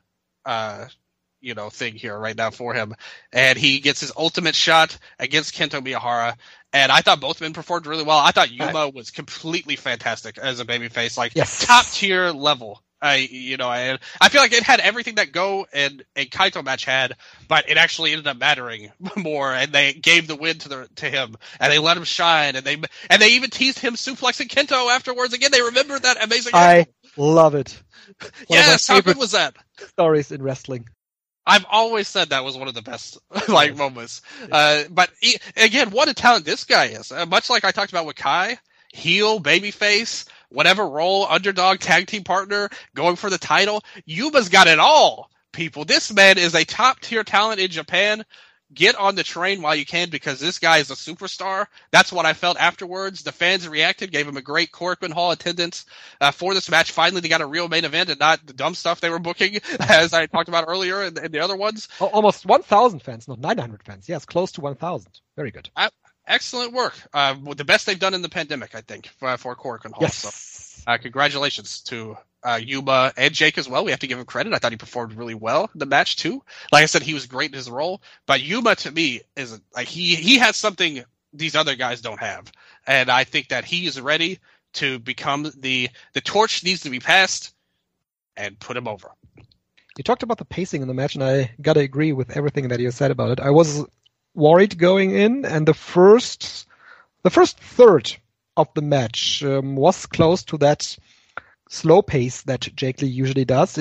thing here right now for him. And he gets his ultimate shot against Kento Miyahara. And I thought both men performed really well. I thought Yuma was completely fantastic as a babyface, top tier level. I feel like it had everything that Go and a Kaito match had, but it actually ended up mattering more. And they gave the win to him, and they let him shine. And they even teased him suplexing Kento afterwards. Again, they remembered that amazing. I love it. Yes, how good was that? Stories in wrestling. I've always said that was one of the best moments. But again, what a talent this guy is. Much like I talked about with Kai, heel, babyface, whatever role, underdog, tag team partner, going for the title. Yuma's got it all, people. This man is a top-tier talent in Japan. Get on the train while you can, because this guy is a superstar. That's what I felt afterwards. The fans reacted, gave him a great Korakuen Hall attendance for this match. Finally, they got a real main event and not the dumb stuff they were booking, as I talked about earlier in the other ones. Almost 1,000 fans, not 900 fans. Yes, close to 1,000. Very good. Excellent work. The best they've done in the pandemic, I think, for Korakuen Hall. Yes. So, congratulations to Yuma and Jake as well. We have to give him credit. I thought he performed really well in the match too. Like I said, he was great in his role. But Yuma, to me, is like he has something these other guys don't have, and I think that he is ready to become the torch needs to be passed and put him over. You talked about the pacing in the match, and I gotta agree with everything that you said about it. I was worried going in, and the first third of the match was close to that slow pace that Jake Lee usually does.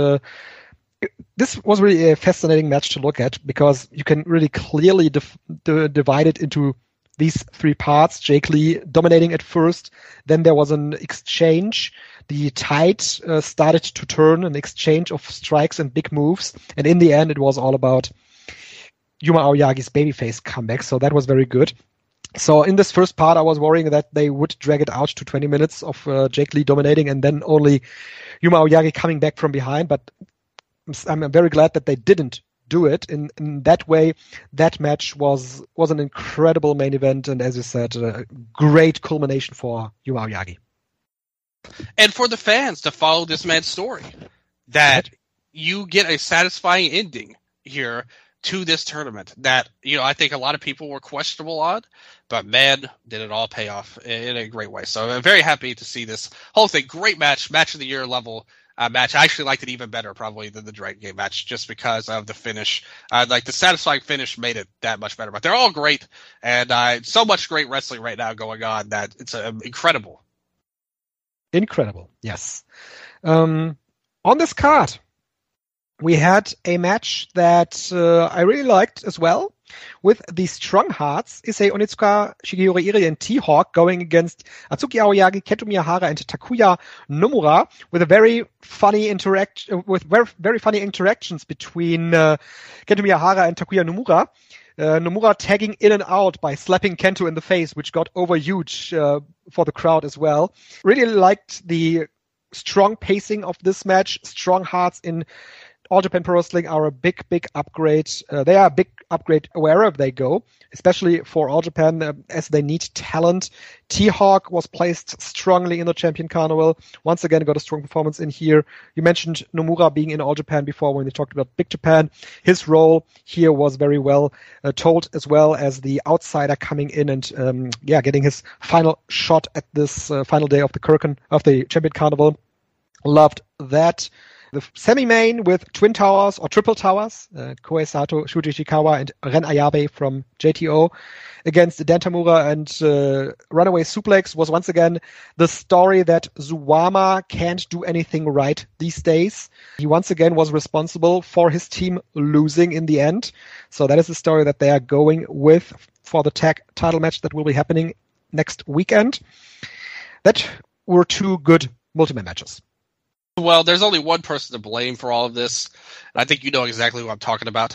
This was really a fascinating match to look at because you can really clearly divide it into these three parts. Jake Lee dominating at first, then there was an exchange. The tide started to turn, an exchange of strikes and big moves, and in the end it was all about Yuma Aoyagi's babyface comeback, so that was very good. So in this first part, I was worrying that they would drag it out to 20 minutes of Jake Lee dominating and then only Yuma Aoyagi coming back from behind, but I'm very glad that they didn't do it. In that way, that match was an incredible main event, and as you said, a great culmination for Yuma Aoyagi. And for the fans to follow this man's story, that you get a satisfying ending here to this tournament that, I think a lot of people were questionable on, but man, did it all pay off in a great way. So I'm very happy to see this whole thing. Great match of the year level match. I actually liked it even better probably than the Dragon Gate match just because of the finish. Like the satisfying finish made it that much better, but they're all great, and so much great wrestling right now going on that it's incredible. Incredible, yes. On this card, we had a match that I really liked as well, with the Strong Hearts, Issei Onitsuka, Shigeru Irie, and T-Hawk going against Atsuki Aoyagi, Kento Miyahara, and Takuya Nomura, with a very funny very funny interactions between Kento Miyahara and Takuya Nomura. Nomura tagging in and out by slapping Kento in the face, which got over huge for the crowd as well. Really liked the strong pacing of this match. Strong Hearts in All Japan Pro Wrestling are a big upgrade. They are a big upgrade wherever they go, especially for All Japan, as they need talent. T-Hawk was placed strongly in the Champion Carnival. Once again, got a strong performance in here. You mentioned Nomura being in All Japan before when we talked about Big Japan. His role here was very well told, as well as the outsider coming in and getting his final shot at this final day of the Champion Carnival. Loved that. The semi-main with Twin Towers or Triple Towers, Koei Sato, Shuji Ishikawa, and Ren Ayabe from JTO against Dan Tamura and Runaway Suplex was once again the story that Zuwama can't do anything right these days. He once again was responsible for his team losing in the end. So that is the story that they are going with for the tag title match that will be happening next weekend. That were two good multi-man matches. Well, there's only one person to blame for all of this, and I think you know exactly who I'm talking about.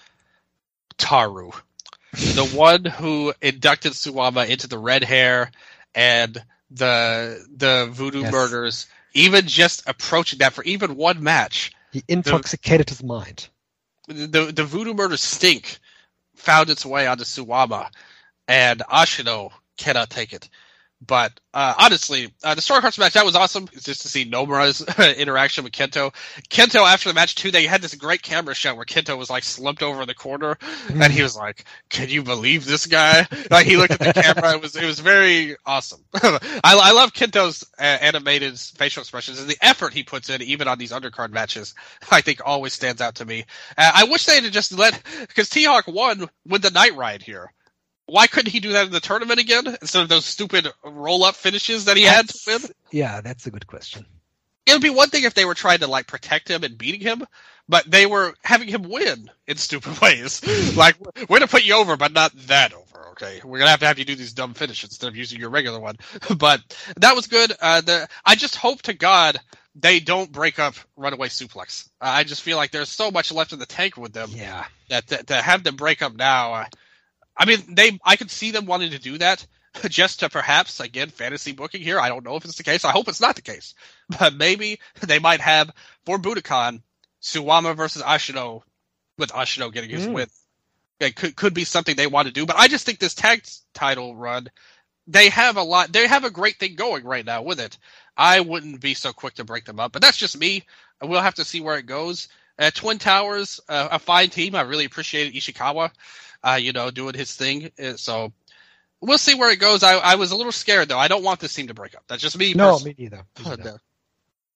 Taru. The one who inducted Suwama into the red hair and the voodoo murders, even just approaching that for even one match. He intoxicated his mind. The voodoo murders stink found its way onto Suwama, and Ashino cannot take it. But honestly, the Strong Hearts match, that was awesome. It's just to see Nomura's interaction with Kento. Kento, after the match, too, they had this great camera shot where Kento was, like, slumped over in the corner, and he was like, can you believe this guy? Like, he looked at the camera. It was very awesome. I love Kento's animated facial expressions, and the effort he puts in, even on these undercard matches, I think always stands out to me. I wish they had just because T-Hawk won with the Night Ride here. Why couldn't he do that in the tournament again instead of those stupid roll-up finishes that he had to win? Yeah, that's a good question. It would be one thing if they were trying to like protect him and beating him, but they were having him win in stupid ways. Like, we're going to put you over, but not that over, okay? We're going to have you do these dumb finishes instead of using your regular one. But that was good. I just hope to God they don't break up Runaway Suplex. I just feel like there's so much left in the tank with them. Yeah. That to have them break up now... I mean, I could see them wanting to do that just to perhaps, again, fantasy booking here. I don't know if it's the case. I hope it's not the case. But maybe they might have, for Budokan, Suwama versus Ashino, with Ashino getting his win. It could be something they want to do. But I just think this tag title run, they have a great thing going right now with it. I wouldn't be so quick to break them up. But that's just me. We'll have to see where it goes. Twin Towers, a fine team. I really appreciated Ishikawa. Doing his thing. So we'll see where it goes. I was a little scared, though. I don't want this team to break up. That's just me. No, me neither.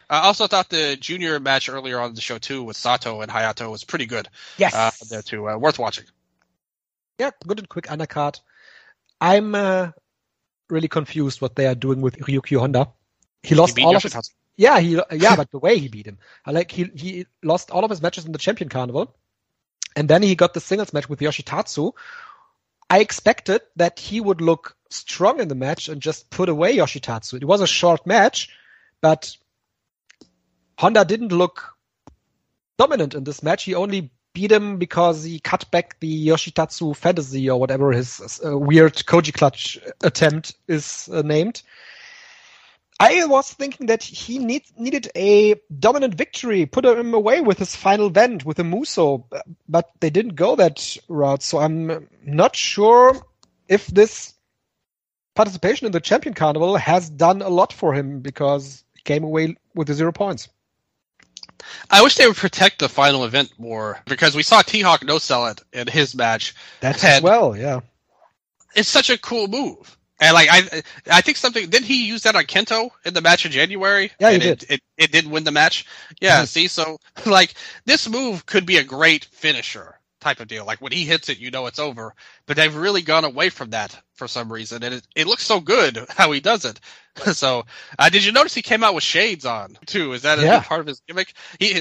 I also thought the junior match earlier on the show too with Sato and Hayato was pretty good. Yes. There too, worth watching. Yeah, good and quick undercard. I'm really confused what they are doing with Ryuki Honda. He lost all of his. Yeah, but the way he beat him, he lost all of his matches in the Champion Carnival, and then he got the singles match with Yoshitatsu. I expected that he would look strong in the match and just put away Yoshitatsu. It was a short match, but Honda didn't look dominant in this match. He only beat him because he cut back the Yoshitatsu Fantasy or whatever his weird Koji Clutch attempt is named. I was thinking that he needed a dominant victory, put him away with his final vent with a Muso, but they didn't go that route. So I'm not sure if this participation in the Champion Carnival has done a lot for him because he came away with the 0 points. I wish they would protect the final event more because we saw T-Hawk no-sell it in his match. That's as well, yeah. It's such a cool move. And I think didn't he use that on Kento in the match in January? Yeah, he did. It didn't win the match. Yeah, see, so this move could be a great finisher type of deal. Like when he hits it, it's over. But they've really gone away from that for some reason, and it looks so good how he does it. So, did you notice he came out with shades on too? Is that a new part of his gimmick?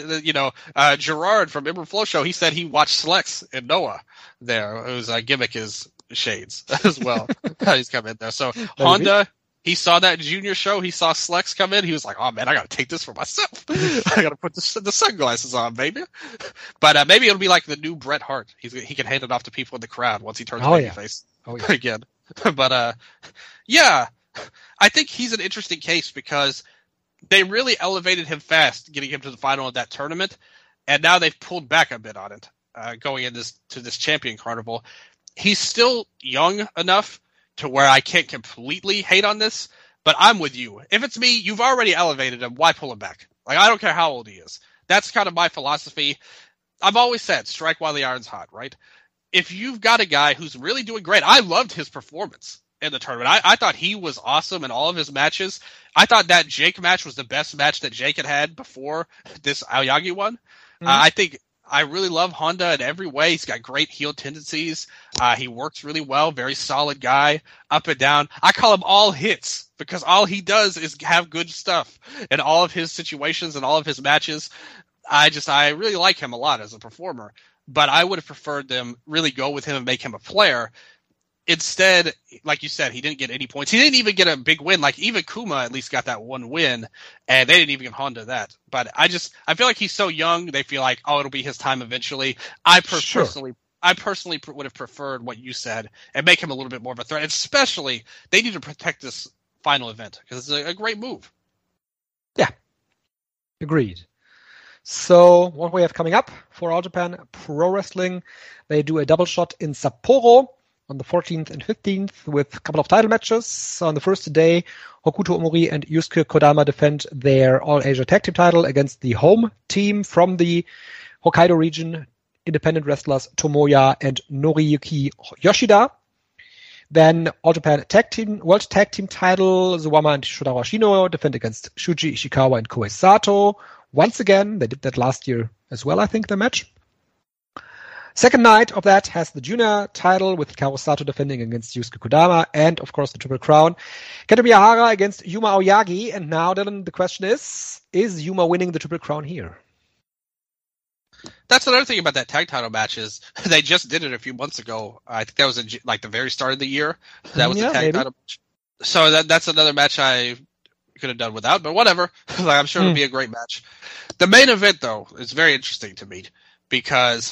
Gerard from Ember Flow Show, he said he watched Slex and Noah there, whose gimmick is shades as well. He's come in there. So Honda, he saw that junior show. He saw Slex come in. He was like, "Oh man, I got to take this for myself. I got to put the sunglasses on, baby." But maybe it'll be like the new Bret Hart. He can hand it off to people in the crowd once he turns babyface again. But yeah, I think he's an interesting case because they really elevated him fast, getting him to the final of that tournament, and now they've pulled back a bit on it going into this Champion Carnival. He's still young enough to where I can't completely hate on this, but I'm with you. If it's me, you've already elevated him. Why pull him back? I don't care how old he is. That's kind of my philosophy. I've always said, strike while the iron's hot, right? If you've got a guy who's really doing great, I loved his performance in the tournament. I thought he was awesome in all of his matches. I thought that Jake match was the best match that Jake had before this Aoyagi one. Mm-hmm. I really love Honda in every way. He's got great heel tendencies. He works really well. Very solid guy. Up and down. I call him all hits because all he does is have good stuff in all of his situations and all of his matches. I really like him a lot as a performer. But I would have preferred them really go with him and make him a player. Instead, like you said, he didn't get any points. He didn't even get a big win. Like even Kuma at least got that one win, and they didn't even give Honda that. But I feel like he's so young. They feel like, it'll be his time eventually. I personally would have preferred what you said and make him a little bit more of a threat. Especially, they need to protect this final event because it's a great move. Yeah, agreed. So what we have coming up for All Japan Pro Wrestling, they do a double shot in Sapporo on the 14th and 15th with a couple of title matches. On the first day, Hokuto Omori and Yusuke Kodama defend their All-Asia Tag Team title against the home team from the Hokkaido region, independent wrestlers Tomoya and Noriyuki Yoshida. Then All Japan World Tag Team title, Zuwama and Shotaro Ashino defend against Shuji Ishikawa and Koei Sato. Once again, they did that last year as well, I think, the match. Second night of that has the junior title with Hikaru Sato defending against Yusuke Kodama and, of course, the Triple Crown. Kento Miyahara against Yuma Aoyagi. And now, Dylan, the question is Yuma winning the Triple Crown here? That's another thing about that tag title match is they just did it a few months ago. I think that was the very start of the year. That was the tag title match. So that's another match I could have done without, but whatever. I'm sure it'll be a great match. The main event, though, is very interesting to me because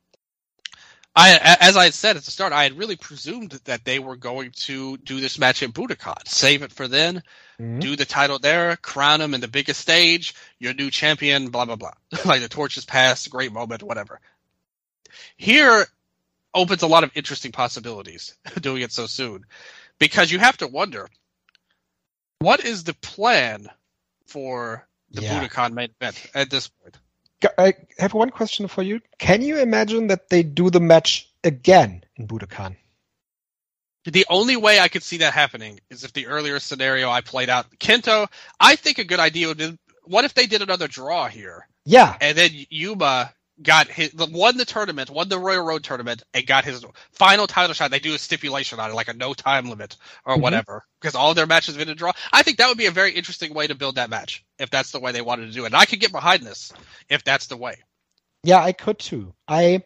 as I had said at the start, I had really presumed that they were going to do this match in Budokan. Save it for then, do the title there, crown him in the biggest stage, your new champion, blah, blah, blah. Like the torch is passed, great moment, whatever. Here opens a lot of interesting possibilities doing it so soon because you have to wonder, what is the plan for the Budokan main event at this point? I have one question for you. Can you imagine that they do the match again in Budokan? The only way I could see that happening is if the earlier scenario I played out. Kento, I think a good idea what if they did another draw here? Yeah. And then Yuma won the tournament, won the Royal Road tournament, and got his final title shot. They do a stipulation on it, like a no time limit or whatever, because all their matches have been a draw. I think that would be a very interesting way to build that match, if that's the way they wanted to do it. And I could get behind this, if that's the way. Yeah, I could too. I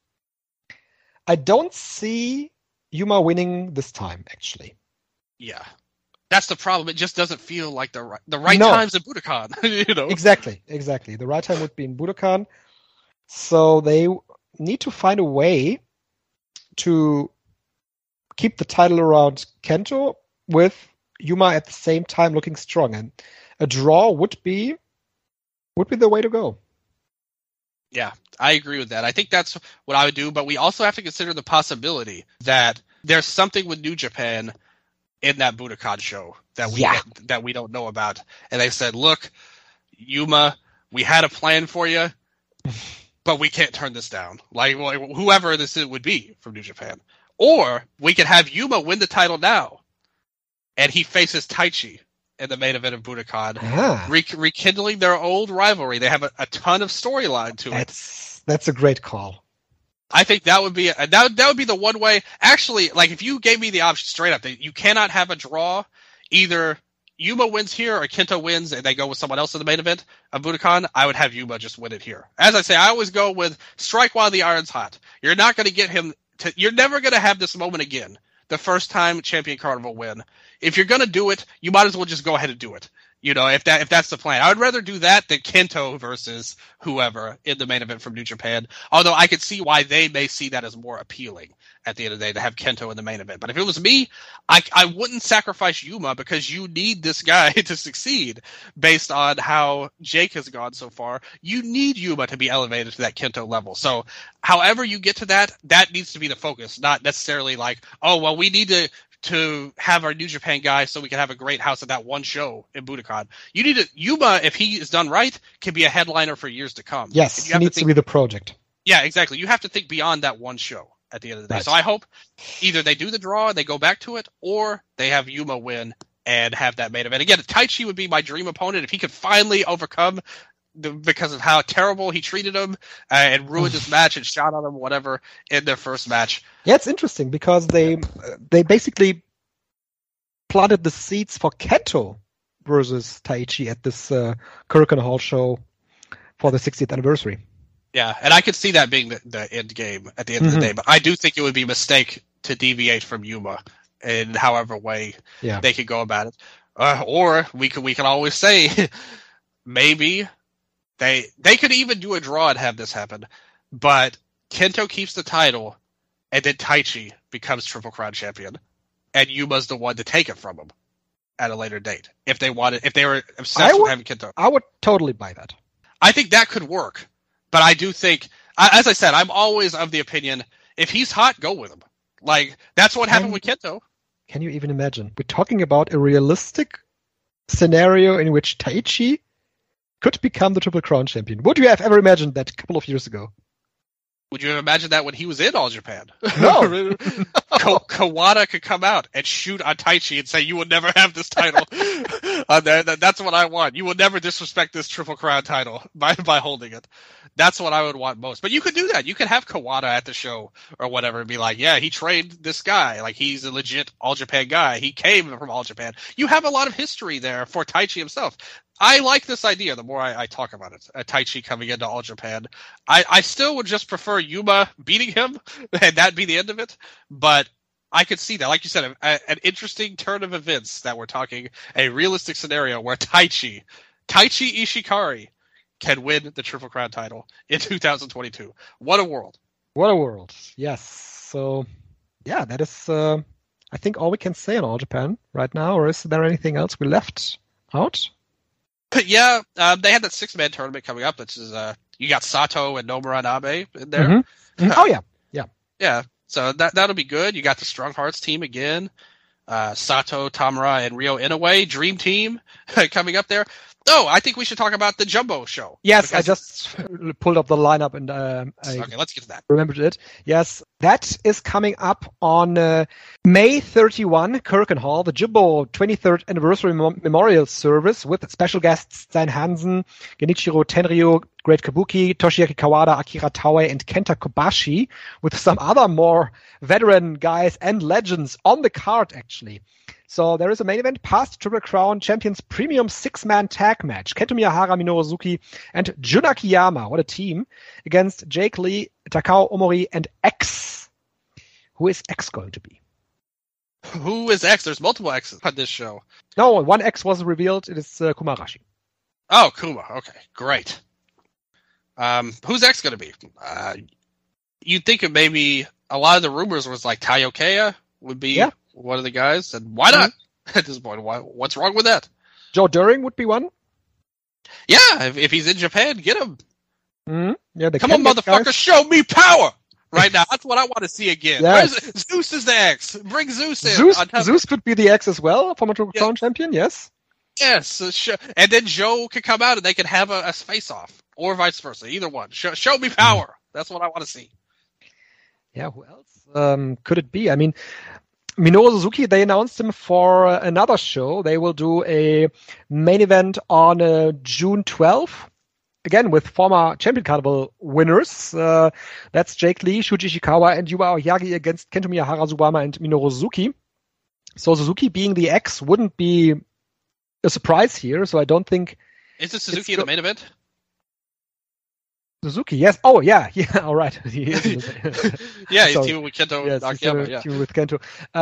don't see Yuma winning this time, actually. Yeah. That's the problem. It just doesn't feel like the right times in Budokan. You know? Exactly. The right time would be in Budokan. So they need to find a way to keep the title around Kento with Yuma at the same time looking strong. And a draw would be the way to go. Yeah, I agree with that. I think that's what I would do, but we also have to consider the possibility that there's something with New Japan in that Budokan show that we don't know about. And they said, look, Yuma, we had a plan for you, but we can't turn this down. Like whoever this would be from New Japan. Or we could have Yuma win the title now, and he faces Taichi in the main event of Budokan, rekindling their old rivalry. They have a ton of storyline to it. That's a great call. I think that would be that would be the one way. Actually, like if you gave me the option straight up, that you cannot have a draw. Either Yuma wins here or Kento wins and they go with someone else in the main event of Budokan, I would have Yuma just win it here. As I say, I always go with strike while the iron's hot. You're not going to get him you're never going to have this moment again. The first time Champion Carnival win. If you're going to do it, you might as well just go ahead and do it. You know, if that's the plan. I would rather do that than Kento versus whoever in the main event from New Japan. Although I could see why they may see that as more appealing at the end of the day to have Kento in the main event. But if it was me, I wouldn't sacrifice Yuma because you need this guy to succeed based on how Jake has gone so far. You need Yuma to be elevated to that Kento level. So however you get to that needs to be the focus, not necessarily like, oh, well, we need to have our New Japan guy so we can have a great house at that one show in Budokan. You need Yuma, if he is done right, can be a headliner for years to come. Yes, he needs to be the project. Yeah, exactly. You have to think beyond that one show at the end of the day. Right. So I hope either they do the draw, they go back to it, or they have Yuma win and have that main event. Again, Taichi would be my dream opponent if he could finally overcome because of how terrible he treated him and ruined his match and shot on him, whatever, in their first match. Yeah, it's interesting because they basically planted the seeds for Kento versus Taichi at this Korakuen Hall show for the 60th anniversary. Yeah, and I could see that being the end game at the end of the day, but I do think it would be a mistake to deviate from Yuma in however way they could go about it. Or we can always say maybe they could even do a draw and have this happen, but Kento keeps the title, and then Taichi becomes Triple Crown champion, and Yuma's the one to take it from him at a later date. If they were obsessed with having Kento, I would totally buy that. I think that could work, but I do think, as I said, I'm always of the opinion if he's hot, go with him. Like that's what happened with Kento. Can you even imagine? We're talking about a realistic scenario in which Taichi could become the Triple Crown champion. Would you have ever imagined that a couple of years ago? Would you have imagined that when he was in All Japan? No. Kawada could come out and shoot on Taichi and say, you will never have this title. That's what I want. You will never disrespect this Triple Crown title by holding it. That's what I would want most. But you could do that. You could have Kawada at the show or whatever and be like, yeah, he trained this guy. Like, he's a legit All Japan guy. He came from All Japan. You have a lot of history there for Taichi himself. I like this idea the more I talk about it. Taichi coming into All Japan. I still would just prefer Yuma beating him and that be the end of it. But I could see that. Like you said, an interesting turn of events that we're talking, a realistic scenario where Taichi Ishikari can win the Triple Crown title in 2022. What a world. What a world. Yes. So, yeah, that is, I think, all we can say on All Japan right now. Or is there anything else we left out? Yeah, they had that 6-man tournament coming up, which is you got Sato and Nomura Nabe in there. Mm-hmm. Oh yeah. Yeah. So that'll be good. You got the Strong Hearts team again, Sato, Tamura, and Ryo Inoue, Dream Team coming up there. No, I think we should talk about the Jumbo show. Yes, I just pulled up the lineup and Okay, let's get to that. remembered it. Yes, that is coming up on May 31, Kirkenhall, the Jumbo 23rd anniversary memorial service with special guests Stein Hansen, Genichiro Tenryu, Great Kabuki, Toshiaki Kawada, Akira Taue, and Kenta Kobashi, with some other more veteran guys and legends on the card, actually. So there is a main event, past Triple Crown Champions Premium 6-man tag match. Kento Miyahara, Minoru Suzuki, and Jun Akiyama, what a team, against Jake Lee, Takao Omori, and X. Who is X going to be? Who is X? There's multiple X's on this show. No, one X was revealed. It is Kumarashi. Oh, Kuma. Okay, great. Who's X going to be? You'd think of maybe a lot of the rumors was like Taiokeya would be one of the guys, and why not at this point? What's wrong with that? Joe Doering would be one. Yeah, if he's in Japan, get him. Mm-hmm. Yeah, come on, motherfucker, show me power right now. That's what I want to see again. Yes. Zeus is the X. Bring Zeus in. Zeus could be the X as well, former Triple Crown champion. Yes. Yes, and then Joe could come out and they could have a face-off, or vice versa. Either one. Show me power. That's what I want to see. Yeah, who else could it be? I mean, Minoru Suzuki, they announced him for another show. They will do a main event on June 12th, again with former Champion Carnival winners. That's Jake Lee, Shuji Ishikawa, and Yuba Oyagi against Kento Miyahara, Zubama, and Minoru Suzuki. So Suzuki being the X wouldn't be a surprise here, so I don't think... Is it Suzuki in the main event? Suzuki, yes. Oh, yeah. All right. He is yeah, he's teaming with Kento. Yes, Akiyama, yeah. Teaming with Kento.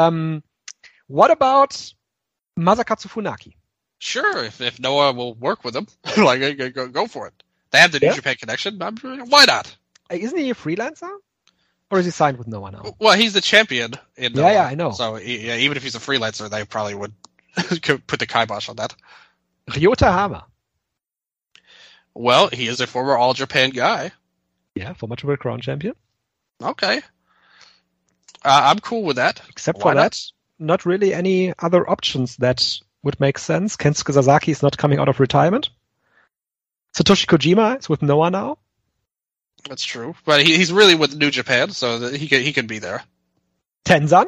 What about Masakatsu Funaki? Sure, if Noah will work with him, go for it. They have the New Japan connection. Why not? Isn't he a freelancer? Or is he signed with Noah now? Well, he's the champion in Noah. Yeah, I know. So even if he's a freelancer, they probably would put the kibosh on that. Ryota Hama. Well, he is a former All Japan guy. Yeah, former Triple Crown champion. Okay. I'm cool with that. Except for that, not really any other options that would make sense. Kensuke Sasaki is not coming out of retirement. Satoshi Kojima is with Noah now. That's true. But he's really with New Japan, so that he can be there. Tenzan?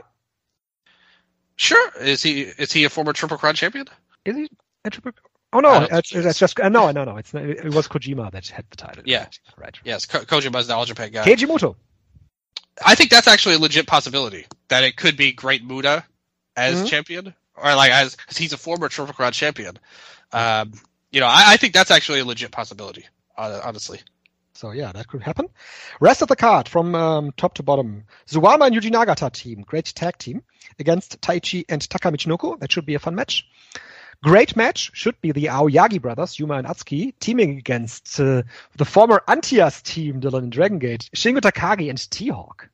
Sure. Is he a former Triple Crown champion? Is he a Triple Crown? Oh no, it's just no. It's not, it was Kojima that had the title. Yeah, right. Yes, Kojima's the All Japan guy. Keiji Muto. I think that's actually a legit possibility that it could be Great Muta as champion, or because he's a former Triple Crown champion. I think that's actually a legit possibility. Honestly. So yeah, that could happen. Rest of the card from top to bottom: Suwama and Yuji Nagata team, great tag team against Taichi and Taka Michinoku. That should be a fun match. Great match should be the Aoyagi brothers, Yuma and Atsuki, teaming against the former Antias team, Dylan and Dragon Gate, Shingo Takagi and T-Hawk.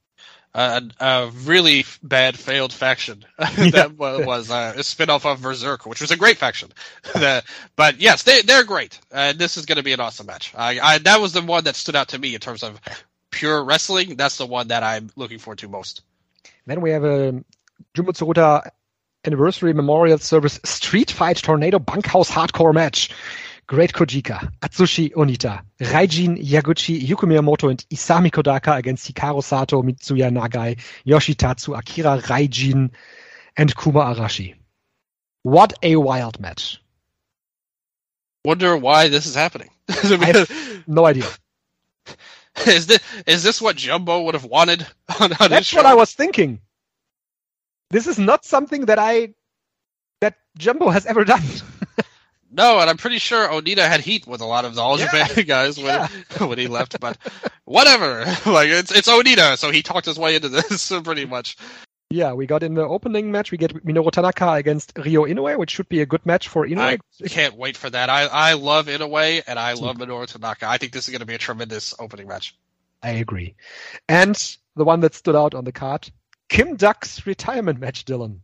A really bad failed faction that was a spin-off of Berserk, which was a great faction. But yes, they're great. This is going to be an awesome match. That was the one that stood out to me in terms of pure wrestling. That's the one that I'm looking forward to most. Then we have a Jumbo Tsuruta Anniversary Memorial Service Street Fight Tornado Bunkhouse Hardcore Match. Great Kojika, Atsushi Onita, Raijin Yaguchi, Yuko Miyamoto, and Isami Kodaka against Hikaru Sato, Mitsuya Nagai, Yoshitatsu, Akira Raijin, and Kuma Arashi. What a wild match. Wonder why this is happening. I have no idea. Is this what Jumbo would have wanted on That's this show? what I was thinking. This is not something that Jumbo has ever done. No, and I'm pretty sure Onita had heat with a lot of the All Japan guys when he left, but whatever. It's Onita, so he talked his way into this pretty much. Yeah, we got in the opening match, we get Minoru Tanaka against Ryo Inoue, which should be a good match for Inoue. I can't wait for that. I love Inoue, and I love Minoru Tanaka. I think this is going to be a tremendous opening match. I agree. And the one that stood out on the card, Kim Duck's retirement match, Dylan.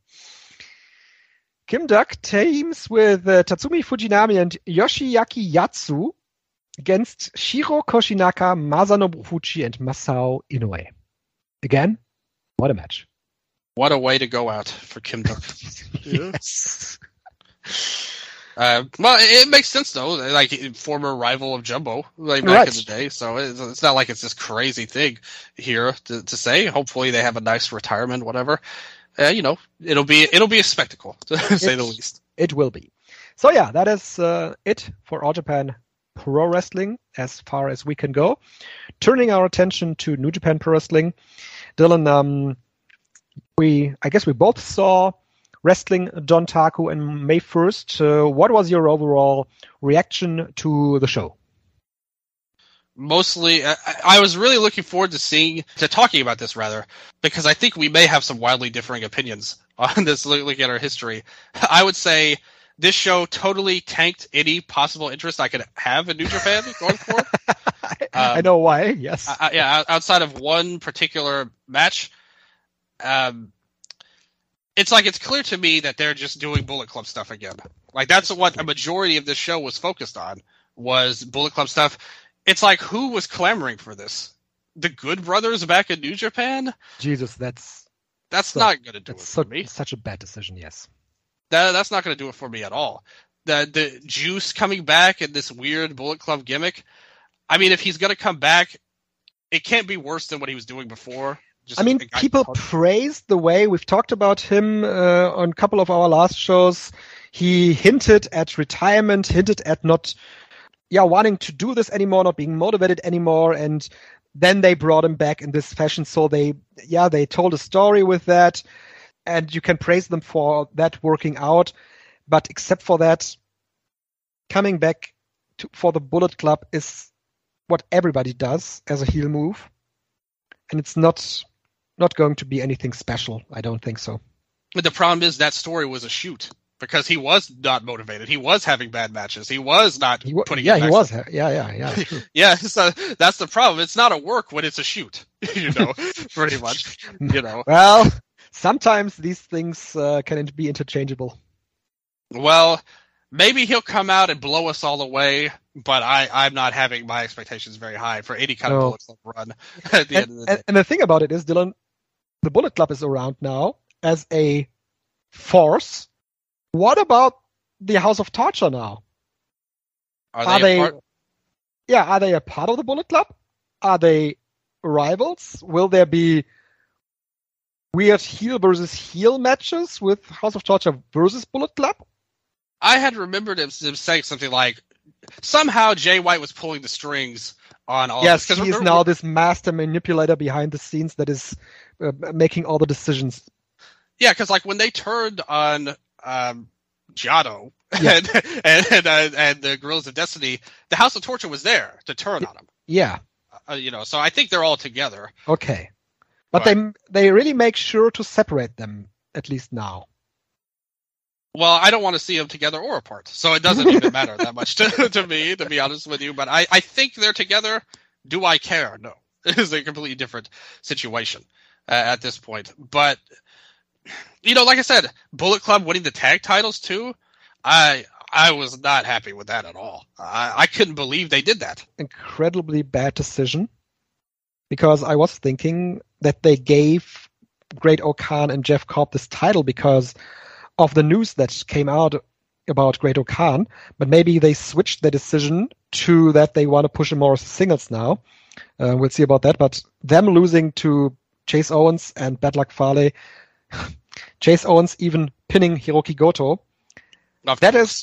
Kim Duck teams with Tatsumi Fujinami and Yoshiaki Yatsu against Shiro Koshinaka, Masanobu Fuchi, and Masao Inoue. Again, what a match. What a way to go out for Kim Duck. Yes. Well, it makes sense though. Like former rival of Jumbo, like back in the day. So it's not like it's this crazy thing here to say. Hopefully they have a nice retirement, whatever. It'll be a spectacle to say the least. It will be. So yeah, that is it for All Japan Pro Wrestling as far as we can go. Turning our attention to New Japan Pro Wrestling, Dylan, I guess we both saw Wrestling Dontaku on May 1st. What was your overall reaction to the show? Mostly, I was really looking forward to talking about this rather, because I think we may have some wildly differing opinions on this. Looking at our history, I would say this show totally tanked any possible interest I could have in New Japan going forward. I know why. Yes. Outside of one particular match, it's clear to me that they're just doing Bullet Club stuff again. Like that's what a majority of this show was focused on, was Bullet Club stuff. It's like, who was clamoring for this? The Good Brothers back in New Japan? Jesus, that's not going to do it for me. Such a bad decision, yes. That's not going to do it for me at all. The Juice coming back and this weird Bullet Club gimmick. I mean, if he's going to come back, it can't be worse than what he was doing before. People praised the way we've talked about him on a couple of our last shows. He hinted at retirement, hinted at not wanting to do this anymore, not being motivated anymore, and then they brought him back in this fashion. So they told a story with that, and you can praise them for that working out. But except for that, coming back for the Bullet Club is what everybody does as a heel move, and it's not going to be anything special. I don't think so. But the problem is that story was a shoot. Because he was not motivated. He was having bad matches. He was not putting it back. He was. Yeah. True. Yeah, so that's the problem. It's not a work when it's a shoot, pretty much, Well, sometimes these things can be interchangeable. Well, maybe he'll come out and blow us all away, but I'm not having my expectations very high for any kind of Bullet Club run at the end of the day. And the thing about it is, Dylan, the Bullet Club is around now as a force. What about the House of Torture now? Are they a part of the Bullet Club? Are they rivals? Will there be weird heel versus heel matches with House of Torture versus Bullet Club? I had remembered him saying something like, somehow Jay White was pulling the strings on all this. Yes, he is now this master manipulator behind the scenes that is making all the decisions. Yeah, because when they turned on Giotto and the Guerrillas of Destiny, the House of Torture was there to turn on him. Yeah. So I think they're all together. Okay. But they really make sure to separate them, at least now. Well, I don't want to see them together or apart, so it doesn't even matter that much to me, to be honest with you. But I think they're together. Do I care? No. It is a completely different situation at this point. But like I said, Bullet Club winning the tag titles too, I was not happy with that at all. I couldn't believe they did that. Incredibly bad decision, because I was thinking that they gave Great O'Khan and Jeff Cobb this title because of the news that came out about Great O'Khan, but maybe they switched their decision to that they want to push him more as singles now. We'll see about that, but them losing to Chase Owens and Bad Luck Fale, Chase Owens even pinning Hiroki Goto. That is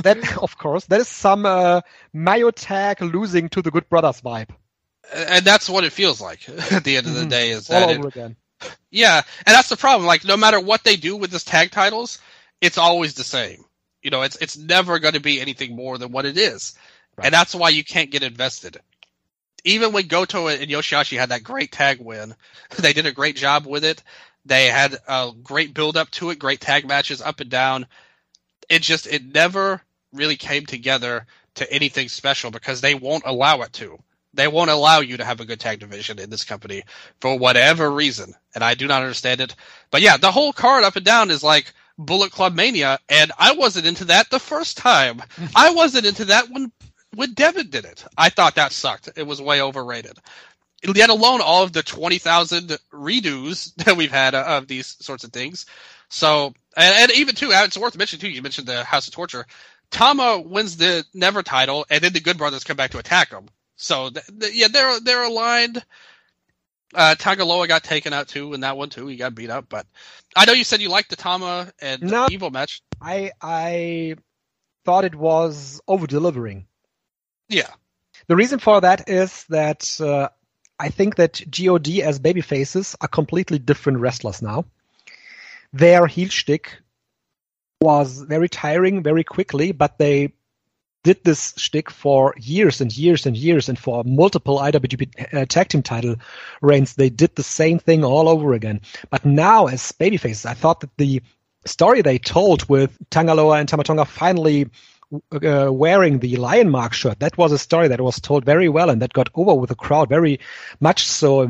some Mayo tag losing to the Good Brothers vibe. And that's what it feels like at the end of the day. Is that all over again. Yeah, and that's the problem. No matter what they do with this tag titles, it's always the same. It's never going to be anything more than what it is. Right. And that's why you can't get invested. Even when Goto and Yoshihashi had that great tag win, they did a great job with it. They had a great build-up to it, great tag matches up and down. It never really came together to anything special because they won't allow it to. They won't allow you to have a good tag division in this company for whatever reason, and I do not understand it. But yeah, the whole card up and down is like Bullet Club Mania, and I wasn't into that the first time. I wasn't into that when Devin did it. I thought that sucked. It was way overrated. Let alone all of the 20,000 redos that we've had of these sorts of things. So, and even too, it's worth mentioning too, you mentioned the House of Torture. Tama wins the Never title, and then the Good Brothers come back to attack him. So they're aligned. Tanga Loa got taken out too in that one too. He got beat up, but I know you said you liked the Tama and Evil match. I thought it was over-delivering. Yeah. The reason for that is that I think that God as babyfaces are completely different wrestlers now. Their heel shtick was very tiring very quickly, but they did this shtick for years and years and years, and for multiple IWGP tag team title reigns, they did the same thing all over again. But now, as babyfaces, I thought that the story they told with Tanga Loa and Tama Tonga finally wearing the Lion Mark shirt, that was a story that was told very well and that got over with the crowd very much so,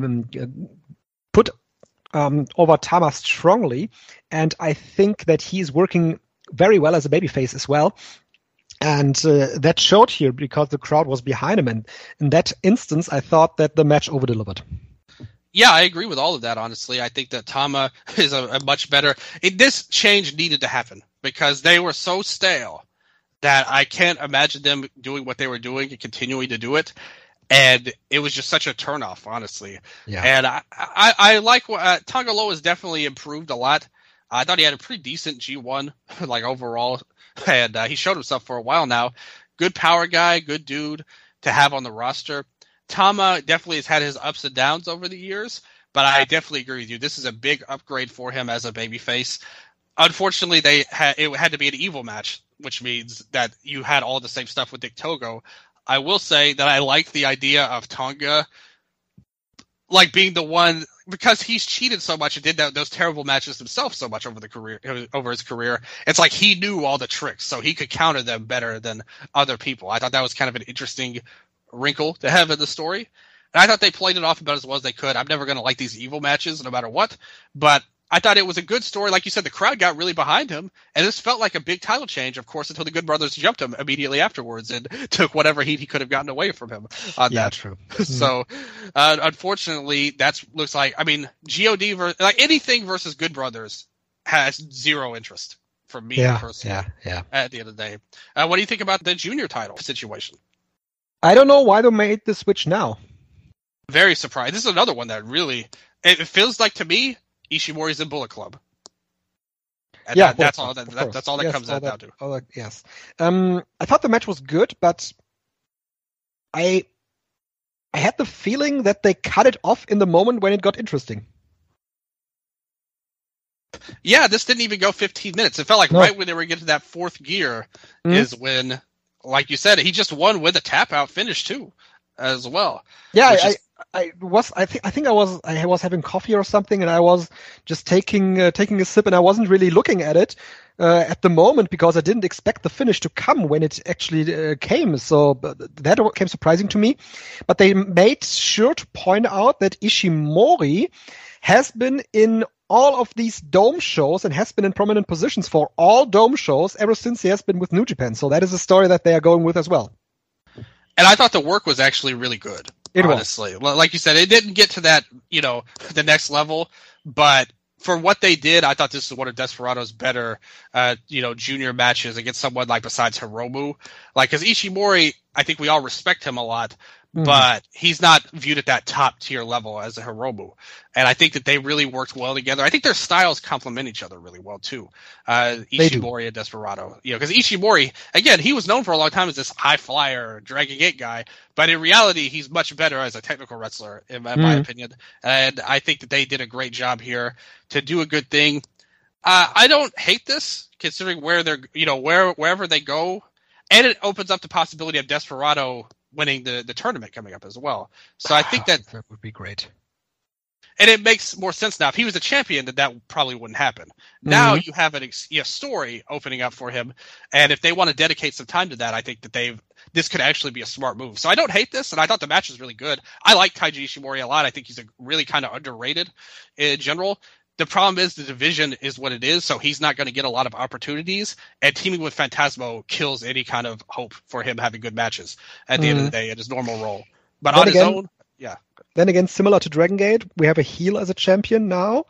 put over Tama strongly, and I think that he's working very well as a babyface as well. And that showed here because the crowd was behind him. And in that instance, I thought that the match over-delivered. Yeah, I agree with all of that, honestly. I think that Tama is a much better... This change needed to happen because they were so stale that I can't imagine them doing what they were doing and continuing to do it. And it was just such a turnoff, honestly. Yeah. And I like... Tanga Loa has definitely improved a lot. I thought he had a pretty decent G1, like overall, and he showed himself for a while now. Good power guy, good dude to have on the roster. Tama definitely has had his ups and downs over the years, but I definitely agree with you. This is a big upgrade for him as a babyface. Unfortunately, it had to be an evil match, which means that you had all the same stuff with Dick Togo. I will say that I like the idea of Tonga like being the one, because he's cheated so much and did those terrible matches himself so much over his career. It's like he knew all the tricks, so he could counter them better than other people. I thought that was kind of an interesting wrinkle to have in the story. And I thought they played it off about as well as they could. I'm never going to like these evil matches no matter what, but I thought it was a good story. Like you said, the crowd got really behind him, and this felt like a big title change, of course, until the Good Brothers jumped him immediately afterwards and took whatever heat he could have gotten away from him on that. True. So, unfortunately, that looks like, I mean, God like anything versus Good Brothers has zero interest for me personally. Yeah. At the end of the day, what do you think about the junior title situation? I don't know why they made the switch now. Very surprised. This is another one that really, it feels like to me, Ishimori's in Bullet Club. And that's all that comes down to. Yes. I thought the match was good, but I had the feeling that they cut it off in the moment when it got interesting. Yeah, this didn't even go 15 minutes. It felt like right when they were getting to that fourth gear is when, like you said, he just won with a tap out finish too, as well. Yeah, I think I was having coffee or something, and I was just taking a sip, and I wasn't really looking at it at the moment because I didn't expect the finish to come when it actually came. So that came surprising to me. But they made sure to point out that Ishimori has been in all of these dome shows and has been in prominent positions for all dome shows ever since he has been with New Japan. So that is a story that they are going with as well. And I thought the work was actually really good. Honestly, like you said, it didn't get to that, the next level, but for what they did, I thought this was one of Desperado's better, junior matches against someone like besides Hiromu. Like, because Ishimori, I think we all respect him a lot, but he's not viewed at that top tier level as a Hiromu. And I think that they really worked well together. I think their styles complement each other really well too. Ishimori and Desperado, because Ishimori, again, he was known for a long time as this high flyer, Dragon Gate guy, but in reality, he's much better as a technical wrestler, in my opinion. And I think that they did a great job here to do a good thing. I don't hate this, considering where they're, wherever they go, and it opens up the possibility of Desperado winning the tournament coming up as well. So I think that would be great. And it makes more sense now. If he was a champion, that probably wouldn't happen. Now you have a story opening up for him, and if they want to dedicate some time to that, I think that this could actually be a smart move. So I don't hate this, and I thought the match was really good. I like Taiji Ishimori a lot. I think he's a really kind of underrated in general. The problem is the division is what it is, so he's not going to get a lot of opportunities, and teaming with Phantasmo kills any kind of hope for him having good matches at the end of the day in his normal role. But on his own, yeah. Then again, similar to Dragon Gate, we have a heel as a champion now,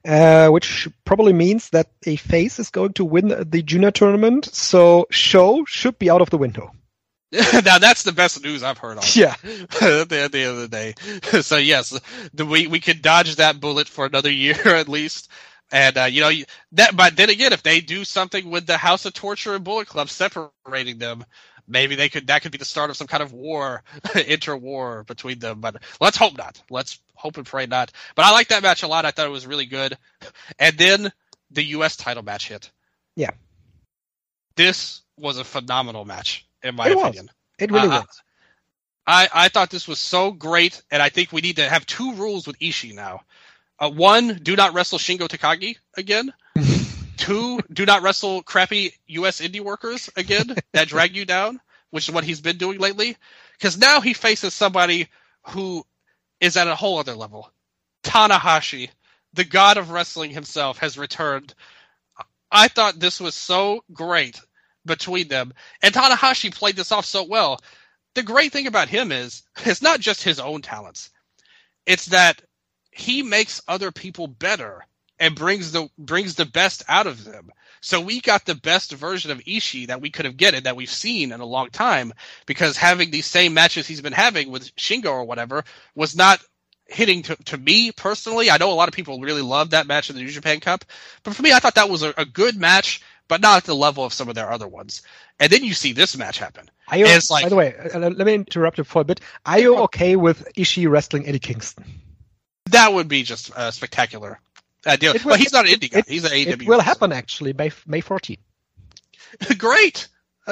which probably means that a face is going to win the junior tournament. So Show should be out of the window. Now that's the best news I've heard of. Yeah. At the end of the day. So yes, we could dodge that bullet for another year at least. And but then again, if they do something with the House of Torture and Bullet Club separating them, maybe that could be the start of some kind of war, interwar between them. But let's hope not. Let's hope and pray not. But I like that match a lot. I thought it was really good. And then the U.S. title match hit. Yeah. This was a phenomenal match, in my opinion. It really was. I thought this was so great, and I think we need to have 2 rules with Ishii now. 1, do not wrestle Shingo Takagi again. 2, do not wrestle crappy U.S. indie workers again that drag you down, which is what he's been doing lately. Because now he faces somebody who is at a whole other level. Tanahashi, the god of wrestling himself, has returned. I thought this was so great between them. And Tanahashi played this off so well. The great thing about him is, it's not just his own talents. It's that he makes other people better and brings the best out of them. So we got the best version of Ishii that we could have gotten, that we've seen in a long time, because having these same matches he's been having with Shingo or whatever was not hitting to me personally. I know a lot of people really loved that match in the New Japan Cup, but for me, I thought that was a good match, but not at the level of some of their other ones. And then you see this match happen. By the way, let me interrupt you for a bit. Are you okay with Ishii wrestling Eddie Kingston? That would be just a spectacular deal. But he's not an indie guy. He's an AEW. It will happen, actually, by May 14th. Great.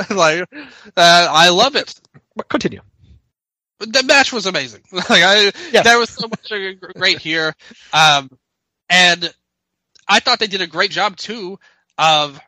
I love it. Continue. The match was amazing. There was so much great here. And I thought they did a great job, too, of...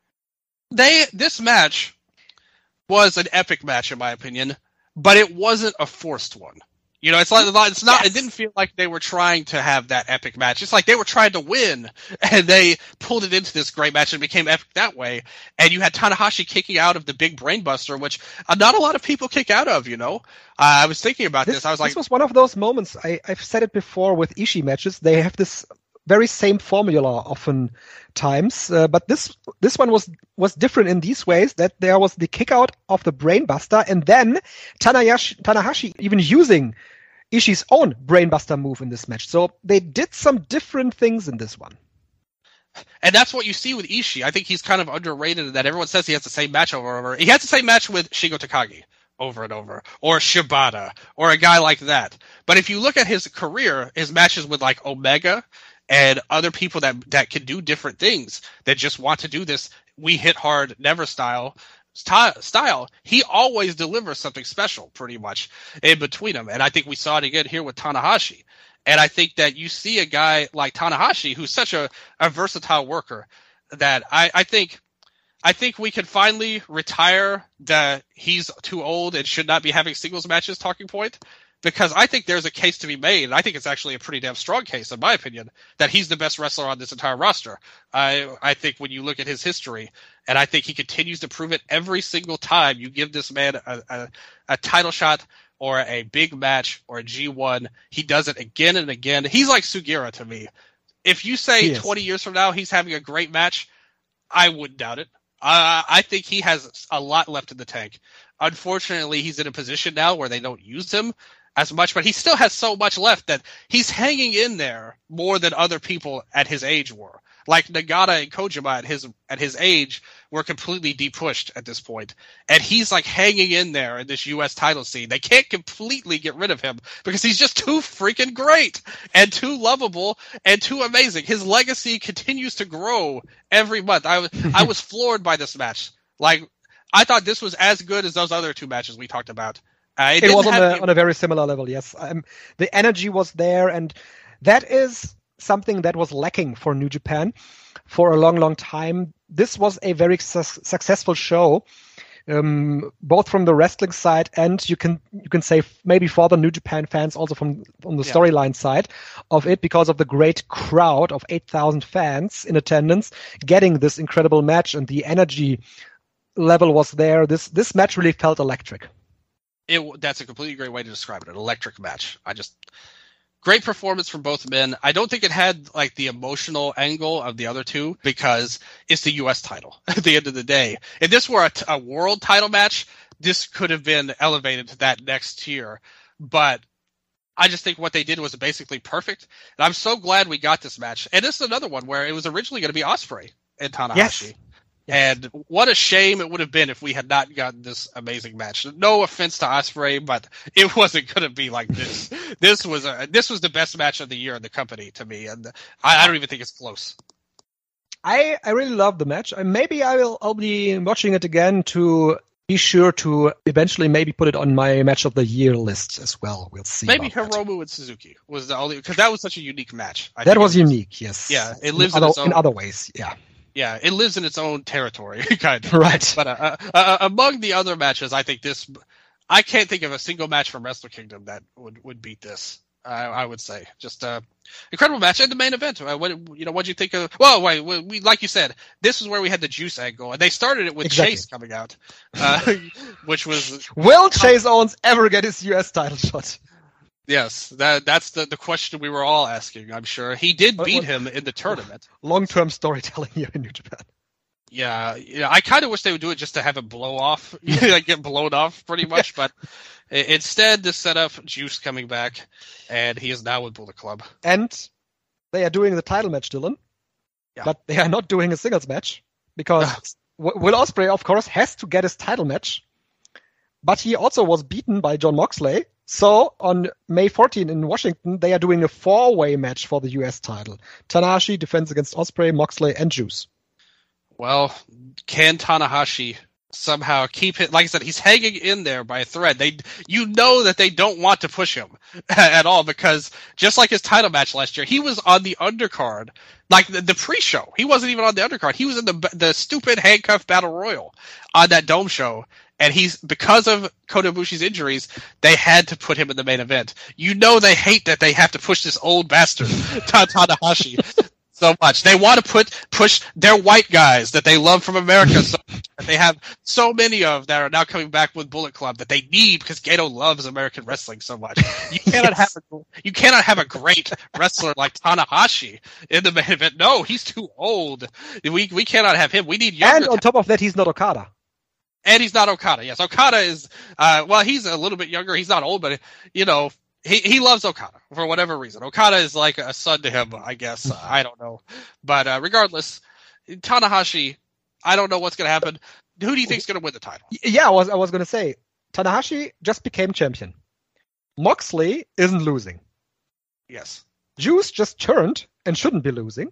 This match was an epic match, in my opinion, but it wasn't a forced one. You know, it's not. Yes. It didn't feel like they were trying to have that epic match. It's like they were trying to win, and they pulled it into this great match and became epic that way. And you had Tanahashi kicking out of the big brainbuster, which not a lot of people kick out of. You know, I was thinking about this. I was like, this was one of those moments. I've said it before with Ishii matches. They have this very same formula often times, but this one was different in these ways, that there was the kick out of the brainbuster, and then Tanahashi even using Ishii's own brainbuster move in this match. So they did some different things in this one. And that's what you see with Ishii. I think he's kind of underrated in that everyone says he has the same match over and over. He has the same match with Shingo Takagi over and over, or Shibata, or a guy like that. But if you look at his career, his matches with like Omega and other people that can do different things, that just want to do this we hit hard, never style, he always delivers something special pretty much in between them. And I think we saw it again here with Tanahashi. And I think that you see a guy like Tanahashi, who's such a versatile worker, that I think we can finally retire the he's too old and should not be having singles matches talking point. Because I think there's a case to be made, and I think it's actually a pretty damn strong case, in my opinion, that he's the best wrestler on this entire roster. I think when you look at his history, and I think he continues to prove it every single time you give this man a title shot or a big match or a G1, he does it again and again. He's like Sugiura to me. If you say 20 years from now he's having a great match, I wouldn't doubt it. I think he has a lot left in the tank. Unfortunately, he's in a position now where they don't use him as much, but he still has so much left that he's hanging in there more than other people at his age were. Like Nagata and Kojima at his age were completely depushed at this point. And he's like hanging in there in this US title scene. They can't completely get rid of him because he's just too freaking great and too lovable and too amazing. His legacy continues to grow every month. I was floored by this match. Like, I thought this was as good as those other 2 matches we talked about. It was on a very similar level, yes. The energy was there, and that is something that was lacking for New Japan for a long, long time. This was a very successful show, both from the wrestling side and you can say maybe for the New Japan fans also from the storyline side of it, because of the great crowd of 8,000 fans in attendance getting this incredible match, and the energy level was there. This match really felt electric. That's a completely great way to describe it. An electric match. Great performance from both men. I don't think it had like the emotional angle of the other two because it's the U.S. title at the end of the day. If this were a world title match, this could have been elevated to that next tier. But I just think what they did was basically perfect. And I'm so glad we got this match. And this is another one where it was originally going to be Ospreay and Tanahashi. Yes. And what a shame it would have been if we had not gotten this amazing match. No offense to Ospreay, but it wasn't going to be like this. This was the best match of the year in the company to me, and I don't even think it's close. I really love the match. Maybe I'll be watching it again to be sure to eventually maybe put it on my match of the year list as well. We'll see. Maybe Hiromu and Suzuki was the only, because that was such a unique match. That was unique, yes. Yeah, it lives in other ways. Yeah. Yeah, it lives in its own territory, kind of. Right. But among the other matches, I think I can't think of a single match from Wrestle Kingdom that would beat this. I would say just incredible match and the main event. What'd you think of? Well, wait, like you said, this is where we had the Juice angle, and they started it with Chase coming out, which was. Will Chase Owens ever get his U.S. title shot? Yes, that's the question we were all asking, I'm sure. He did beat him in the tournament. Long-term storytelling here in New Japan. Yeah, I kind of wish they would do it just to have it blow off, get blown off pretty much, but instead this set up Juice coming back, and he is now with Bullet Club. And they are doing the title match, Dylan, but they are not doing a singles match, because Will Ospreay, of course, has to get his title match, but he also was beaten by Jon Moxley. So on May 14 in Washington, they are doing a 4-way match for the U.S. title. Tanahashi defends against Ospreay, Moxley, and Juice. Well, can Tanahashi somehow keep it? Like I said, he's hanging in there by a thread. You know that they don't want to push him at all, because just like his title match last year, he was on the undercard, like the pre-show. He wasn't even on the undercard. He was in the stupid handcuff battle royal on that Dome show. And because of Kota Ibushi's injuries, they had to put him in the main event. You know they hate that they have to push this old bastard, Tanahashi, so much. They want to push their white guys that they love from America so much, that they have so many of that are now coming back with Bullet Club that they need because Gato loves American wrestling so much. You cannot have a great wrestler like Tanahashi in the main event. No, he's too old. We cannot have him. We need younger. And on top of that, he's not Okada. And he's not Okada. Yes, Okada is, he's a little bit younger. He's not old, but, he loves Okada for whatever reason. Okada is like a son to him, I guess. I don't know. But regardless, Tanahashi, I don't know what's going to happen. Who do you think is going to win the title? Yeah, I was going to say, Tanahashi just became champion. Moxley isn't losing. Yes. Juice just turned and shouldn't be losing.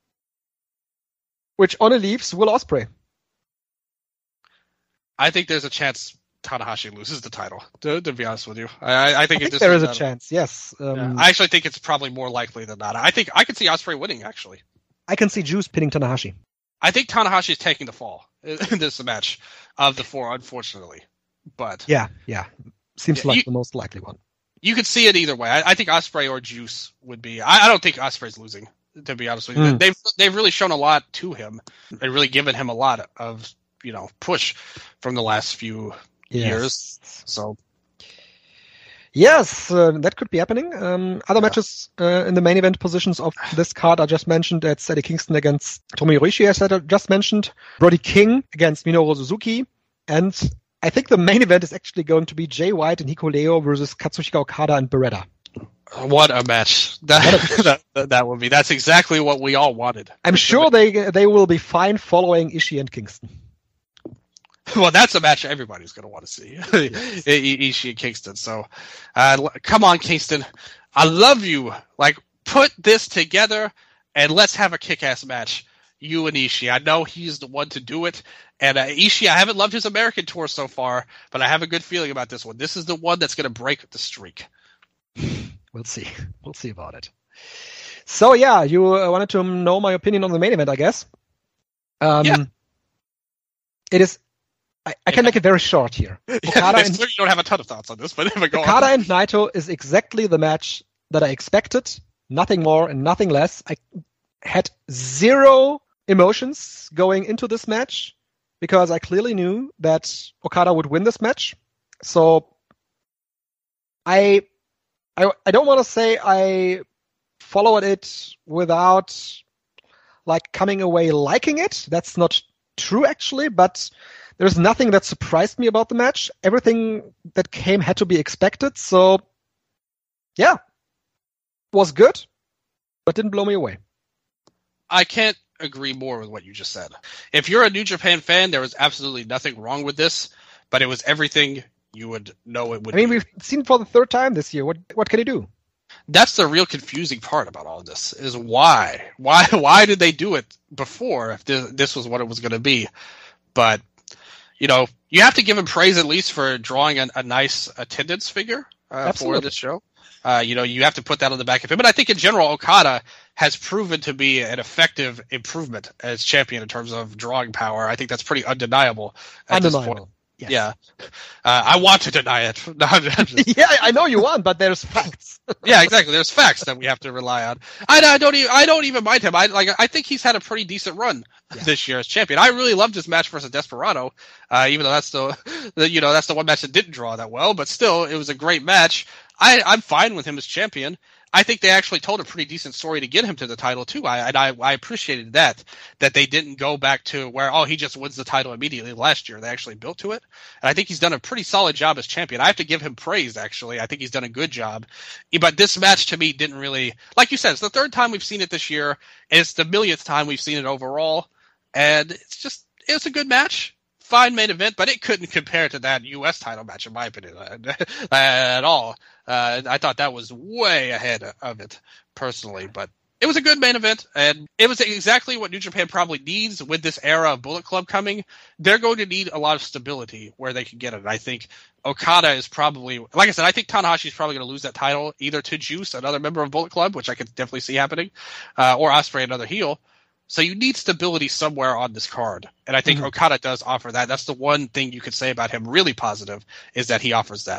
Which only leaves Will Ospreay. I think there's a chance Tanahashi loses the title, to be honest with you. I think there is a chance, yes. I actually think it's probably more likely than not. I think I could see Ospreay winning, actually. I can see Juice pinning Tanahashi. I think Tanahashi is taking the fall in this match of the four, unfortunately. But Yeah. Seems like the most likely one. You could see it either way. I think Ospreay or Juice would be... I don't think Ospreay's losing, to be honest with you. They've really shown a lot to him and really given him a lot of... push from the last few years. So, yes, that could be happening. Other matches in the main event positions of this card I just mentioned. It's Eddie Kingston against Tomohiro Ishii, as I just mentioned. Brody King against Minoru Suzuki. And I think the main event is actually going to be Jay White and Hikuleo versus Katsuhiko Okada and Beretta. What a match. That would be. That's exactly what we all wanted. I'm sure they will be fine following Ishii and Kingston. Well, that's a match everybody's going to want to see. Ishii and Kingston. So, come on, Kingston. I love you. Like, put this together and let's have a kick-ass match. You and Ishii. I know he's the one to do it. And Ishii, I haven't loved his American tour so far, but I have a good feeling about this one. This is the one that's going to break the streak. We'll see. We'll see about it. So, yeah, you wanted to know my opinion on the main event, I guess. It is... I can make it very short here. Okada you don't have a ton of thoughts on this, but go Okada and Naito is exactly the match that I expected. Nothing more and nothing less. I had zero emotions going into this match because I clearly knew that Okada would win this match. So I I don't want to say I followed it without like coming away liking it. That's not true actually, but there's nothing that surprised me about the match. Everything that came had to be expected. So yeah, was good, but didn't blow me away. I can't agree more with what you just said. If you're a New Japan fan, there was absolutely nothing wrong with this, but it was everything you would know it would be. We've seen it for the third time this year. What can he do? That's the real confusing part about all of this, is why did they do it before if this was what it was going to be? But, you have to give him praise at least for drawing a nice attendance figure for this show. You have to put that on the back of him. But I think in general, Okada has proven to be an effective improvement as champion in terms of drawing power. I think that's pretty undeniable at this point. Yes. Yeah. I want to deny it. Yeah, I know you want, but there's facts. Yeah, exactly. There's facts that we have to rely on. I don't even mind him. I think he's had a pretty decent run this year as champion. I really loved his match versus Desperado, even though that's the one match that didn't draw that well, but still, it was a great match. I'm fine with him as champion. I think they actually told a pretty decent story to get him to the title too. I appreciated that they didn't go back to where, he just wins the title immediately last year. They actually built to it. And I think he's done a pretty solid job as champion. I have to give him praise, actually. I think he's done a good job. But this match to me didn't really, like you said, it's the third time we've seen it this year. And it's the millionth time we've seen it overall. And it's a good match. Fine main event, but it couldn't compare to that U.S. title match, in my opinion, at all. I thought that was way ahead of it, personally. But it was a good main event, and it was exactly what New Japan probably needs with this era of Bullet Club coming. They're going to need a lot of stability where they can get it. I think Okada is probably, like I said, I think Tanahashi is probably going to lose that title either to Juice, another member of Bullet Club, which I could definitely see happening, or Ospreay, another heel. So you need stability somewhere on this card. And I think Okada does offer that. That's the one thing you could say about him really positive, is that he offers that.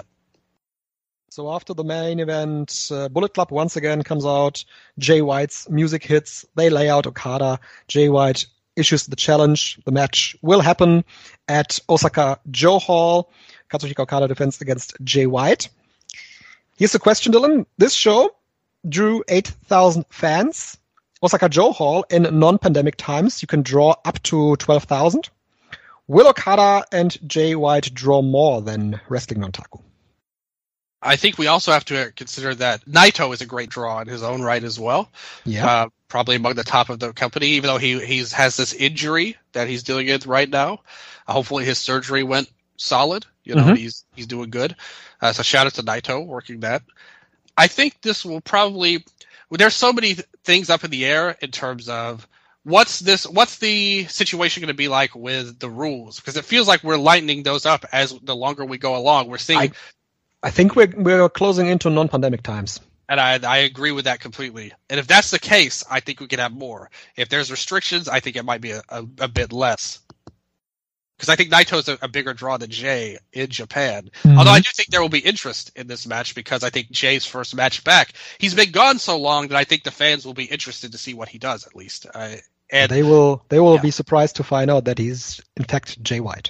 So after the main event, Bullet Club once again comes out. Jay White's music hits. They lay out Okada. Jay White issues the challenge. The match will happen at Osaka Joe Hall. Katsuhiko Okada defends against Jay White. Here's the question, Dylan. This show drew 8,000 fans. Osaka Joe Hall, in non-pandemic times, you can draw up to 12,000. Will Okada and Jay White draw more than Wrestling Nontaku? I think we also have to consider that Naito is a great draw in his own right as well. Yeah. Probably among the top of the company, even though he has this injury that he's dealing with right now. Hopefully his surgery went solid. He's doing good. So shout out to Naito working that. I think this will probably... There's so many things up in the air in terms of what's the situation going to be like with the rules, because it feels like we're lightening those up as the longer we go along. We're seeing. I think we're closing into non-pandemic times, and I agree with that completely. And if that's the case, I think we could have more. If there's restrictions, I think it might be a bit less. Because I think Naito's a bigger draw than Jay in Japan. Mm-hmm. Although I do think there will be interest in this match because I think Jay's first match back, he's been gone so long that I think the fans will be interested to see what he does, at least. And they will be surprised to find out that he's in fact Jay White.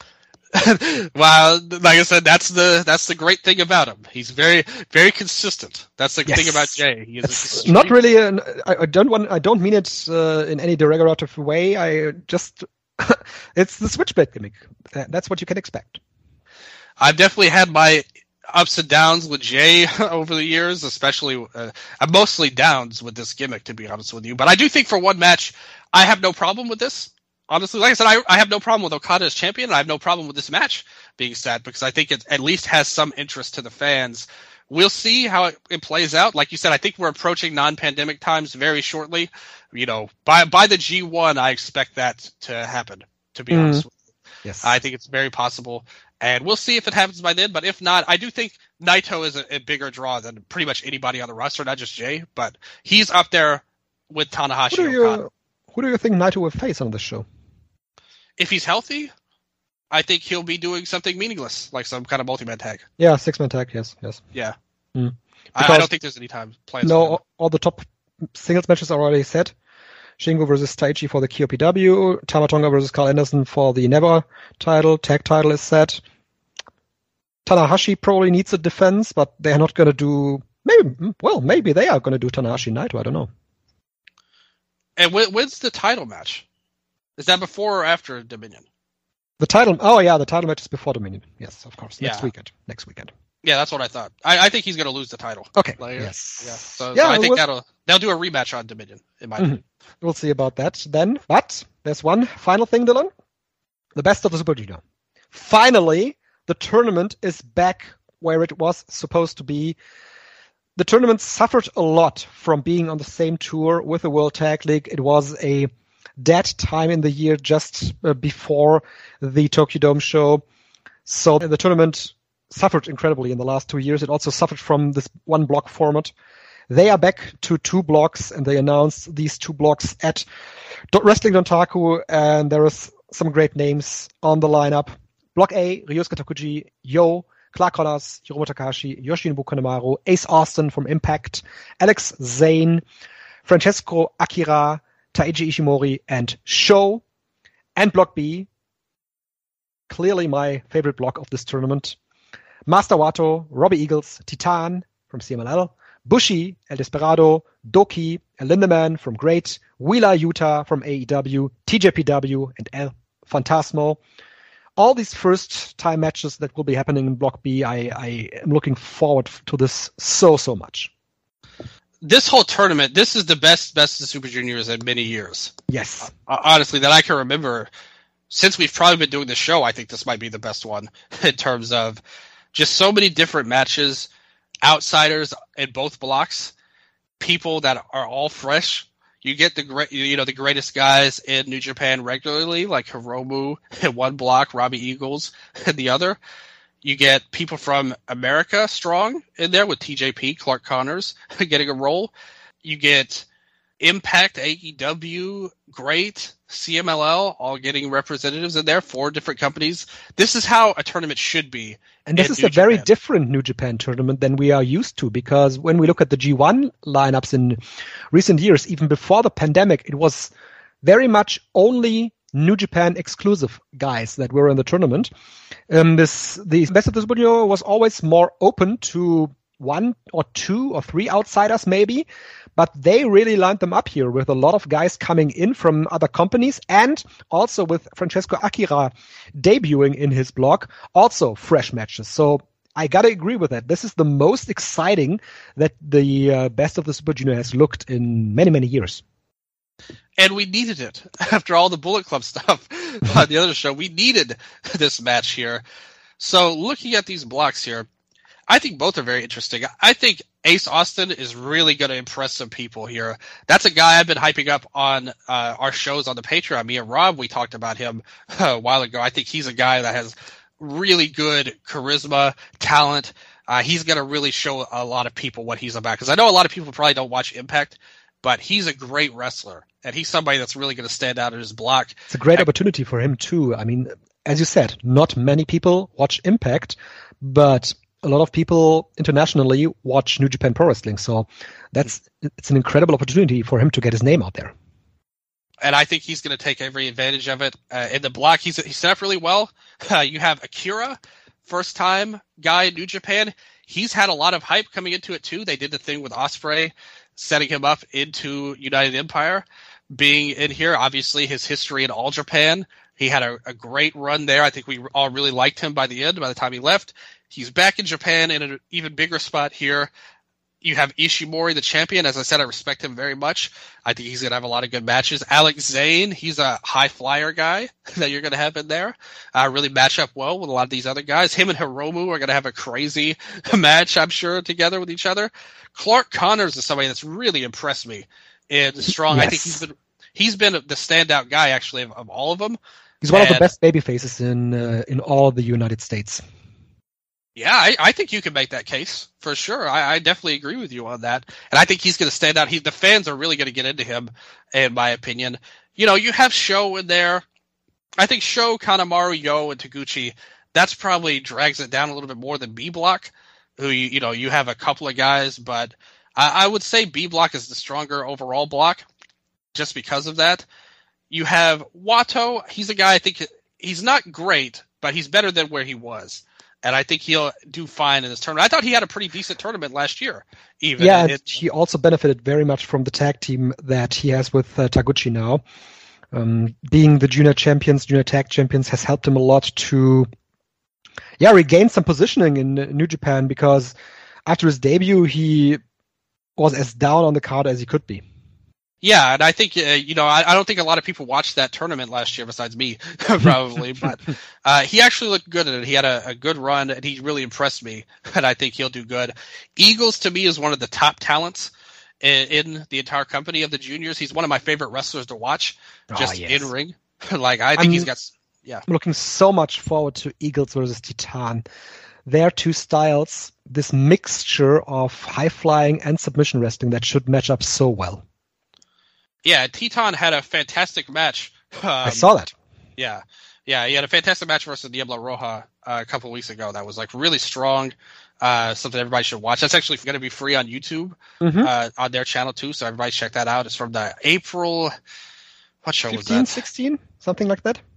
Well, like I said, that's the great thing about him. He's very, very consistent. That's the thing about Jay. He is not really. I don't mean it in any derogative way. I just. It's the switchblade gimmick. That's what you can expect. I've definitely had my ups and downs with Jay over the years, especially I'm mostly downs with this gimmick, to be honest with you. But I do think for one match, I have no problem with this. Honestly, like I said, I have no problem with Okada as champion. I have no problem with this match being set because I think it at least has some interest to the fans. We'll see how it plays out. Like you said, I think we're approaching non-pandemic times very shortly. By the G1, I expect that to happen, to be honest with you. Yes. I think it's very possible. And we'll see if it happens by then. But if not, I do think Naito is a bigger draw than pretty much anybody on the roster, not just Jay. But he's up there with Tanahashi and Okada. Who do you think Naito will face on this show? If he's healthy, I think he'll be doing something meaningless, like some kind of multi-man tag. Yeah, 6-man tag, yes. Yeah. Mm. I don't think there's any time plans. No, all the top singles matches are already set. Shingo versus Taichi for the KOPW. Tama Tonga versus Carl Anderson for the Never title. Tag title is set. Tanahashi probably needs a defense, but they're not going to do. Maybe they are going to do Tanahashi Naito. I don't know. And when's the title match? Is that before or after Dominion? The title match is before Dominion. Yes, of course. Next weekend. Yeah, that's what I thought. I think he's going to lose the title. Okay. Later. Yes. Yeah. So I think they'll do a rematch on Dominion, in my opinion. We'll see about that then. But there's one final thing, Dylan. The best of the Super Junior. Finally, the tournament is back where it was supposed to be. The tournament suffered a lot from being on the same tour with the World Tag League. It was a dead time in the year just before the Tokyo Dome show. So the tournament suffered incredibly in the last 2 years. It also suffered from this one block format. They are back to 2 blocks, and they announced these 2 blocks at Wrestling Dontaku, and there is some great names on the lineup. Block A, Ryosuke Takuji, Yo, Clark Connors, Hiromu Takahashi, Yoshinobu Kanemaru, Ace Austin from Impact, Alex Zane, Francesco Akira, Taiji Ishimori, and Sho. And Block B, clearly my favorite block of this tournament. Master Wato, Robbie Eagles, Titan from CMLL, Bushi, El Desperado, Doki, El Lindemann from Great, Wheeler Yuta from AEW, TJPW, and El Fantasmo. All these first-time matches that will be happening in Block B, I am looking forward to this so much. This whole tournament, this is the best of Super Juniors in many years. Yes. Honestly, that I can remember. Since we've probably been doing this show, I think this might be the best one in terms of just so many different matches, outsiders in both blocks, people that are all fresh. You get the greatest guys in New Japan regularly, like Hiromu in one block, Robbie Eagles in the other. You get people from America strong in there with TJP, Clark Connors, getting a role. You get Impact, AEW, Great, CMLL, all getting representatives in there, 4 different companies. This is how a tournament should be. And this is a very different New Japan tournament than we are used to, because when we look at the G1 lineups in recent years, even before the pandemic, it was very much only New Japan exclusive guys that were in the tournament. The Best of the Super Junior was always more open to 1 or 2 or 3 outsiders maybe, but they really lined them up here with a lot of guys coming in from other companies, and also with Francesco Akira debuting in his block, also fresh matches. So I gotta agree with that. This is the most exciting that the Best of the Super Junior has looked in many years. And we needed it after all the Bullet Club stuff on the other show. We needed this match here. So looking at these blocks here, I think both are very interesting. I think Ace Austin is really going to impress some people here. That's a guy I've been hyping up on our shows on the Patreon. Me and Rob, we talked about him a while ago. I think he's a guy that has really good charisma, talent. He's going to really show a lot of people what he's about. Because I know a lot of people probably don't watch Impact, but he's a great wrestler. And he's somebody that's really going to stand out in his block. It's a great opportunity for him, too. I mean, as you said, not many people watch Impact, but a lot of people internationally watch New Japan Pro Wrestling, so it's an incredible opportunity for him to get his name out there. And I think he's going to take every advantage of it. In the block, he's set up really well. You have Akira, first-time guy in New Japan. He's had a lot of hype coming into it, too. They did the thing with Ospreay, setting him up into United Empire. Being in here, obviously, his history in All Japan. He had a great run there. I think we all really liked him by the end, by the time he left. He's back in Japan in an even bigger spot here. You have Ishimori, the champion. As I said, I respect him very much. I think he's going to have a lot of good matches. Alex Zane, he's a high flyer guy that you're going to have in there. Really match up well with a lot of these other guys. Him and Hiromu are going to have a crazy match, I'm sure, together with each other. Clark Connors is somebody that's really impressed me in strong. Yes. I think he's been the standout guy, actually, of all of them. He's one of the best baby faces in all of the United States. Yeah, I think you can make that case for sure. I definitely agree with you on that. And I think he's going to stand out. The fans are really going to get into him, in my opinion. You have Sho in there. I think Sho, Kanemaru, Yo, and Taguchi, that's probably drags it down a little bit more than B Block, who you have a couple of guys, but I would say B Block is the stronger overall block just because of that. You have Wato. He's a guy, I think he's not great, but he's better than where he was. and I think he'll do fine in this tournament. I thought he had a pretty decent tournament last year. Even Yeah, and he also benefited very much from the tag team that he has with Taguchi now. Being the junior tag champions has helped him a lot to regain some positioning in New Japan, because after his debut, he was as down on the card as he could be. Yeah, and I think, I don't think a lot of people watched that tournament last year besides me, probably, but he actually looked good in it. He had a good run, and he really impressed me, and I think he'll do good. Eagles, to me, is one of the top talents in the entire company of the juniors. He's one of my favorite wrestlers to watch, just in ring. I think he's got... Yeah. I'm looking so much forward to Eagles versus Titan. Their two styles, this mixture of high-flying and submission wrestling that should match up so well. Yeah, Titan had a fantastic match. I saw that. Yeah, he had a fantastic match versus Diablo Roja a couple of weeks ago. That was really strong. Something everybody should watch. That's actually going to be free on YouTube on their channel too. So everybody check that out. It's from the April. What show 15, was that? 16, something like that.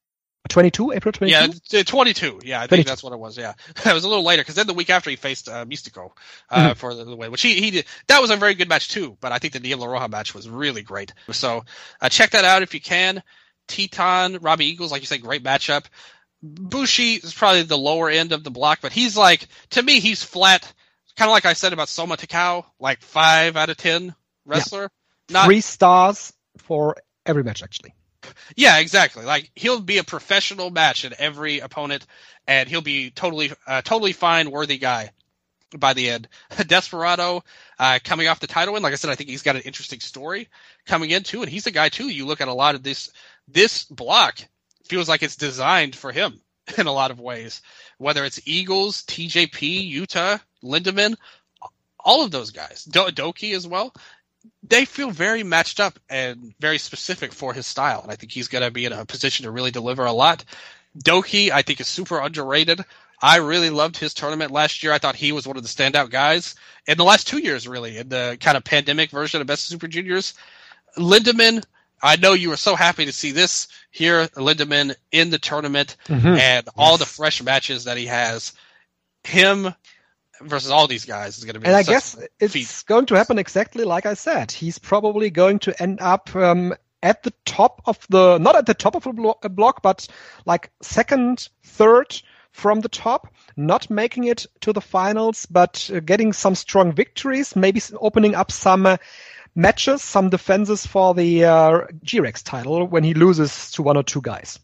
22, April 22? Yeah, 22. Yeah, I think that's what it was. Yeah, it was a little later because then the week after he faced Mystico for the win, which he did. That was a very good match too. But I think the Diablo Roja match was really great. So check that out if you can. Titan, Robbie Eagles, like you said, great matchup. Bushi is probably the lower end of the block, but he's to me, he's flat. Kind of like I said about Soma Takao, 5 out of 10 wrestler. Yeah. 3 stars for every match, actually. Yeah, exactly. He'll be a professional match in every opponent, and he'll be totally fine, worthy guy by the end. Desperado, coming off the title win, like I said, I think he's got an interesting story coming in too, and he's a guy too. You look at a lot of this block feels like it's designed for him in a lot of ways. Whether it's Eagles, TJP, Yuta, Lindemann, all of those guys, Doki as well. They feel very matched up and very specific for his style, and I think he's going to be in a position to really deliver a lot. Doki, I think, is super underrated. I really loved his tournament last year. I thought he was one of the standout guys in the last 2 years, really, in the kind of pandemic version of Best of Super Juniors. Lindemann, I know you were so happy to see this here, Lindemann in the tournament, and all the fresh matches that he has. Him versus all these guys is going to be. And I guess it's going to happen exactly like I said. He's probably going to end up at the top of not at the top of the block, but second, third from the top, not making it to the finals, but getting some strong victories, maybe opening up some matches, some defenses for the G-Rex title when he loses to 1 or 2 guys.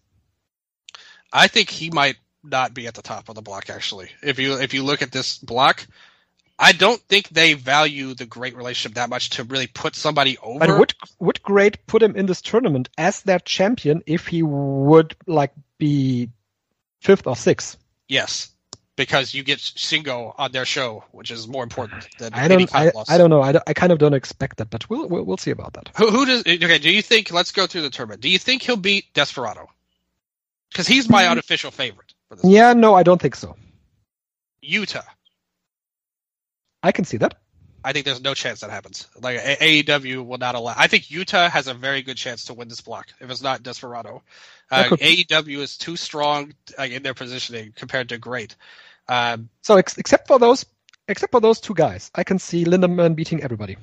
I think he might not be at the top of the block, actually. If you look at this block, I don't think they value the Great relationship that much to really put somebody over. But would Great put him in this tournament as their champion if he would be 5th or 6th? Yes, because you get Shingo on their show, which is more important than I don't know. I kind of don't expect that, but we'll see about that. Who does? Okay, do you think? Let's go through the tournament. Do you think he'll beat Desperado? Because he's my unofficial favorite. Yeah, no, I don't think so. Yuta. I can see that. I think there's no chance that happens. AEW will not allow. I think Yuta has a very good chance to win this block if it's not Desperado. AEW is too strong in their positioning compared to Great. So except for those 2 guys, I can see Lindemann beating everybody.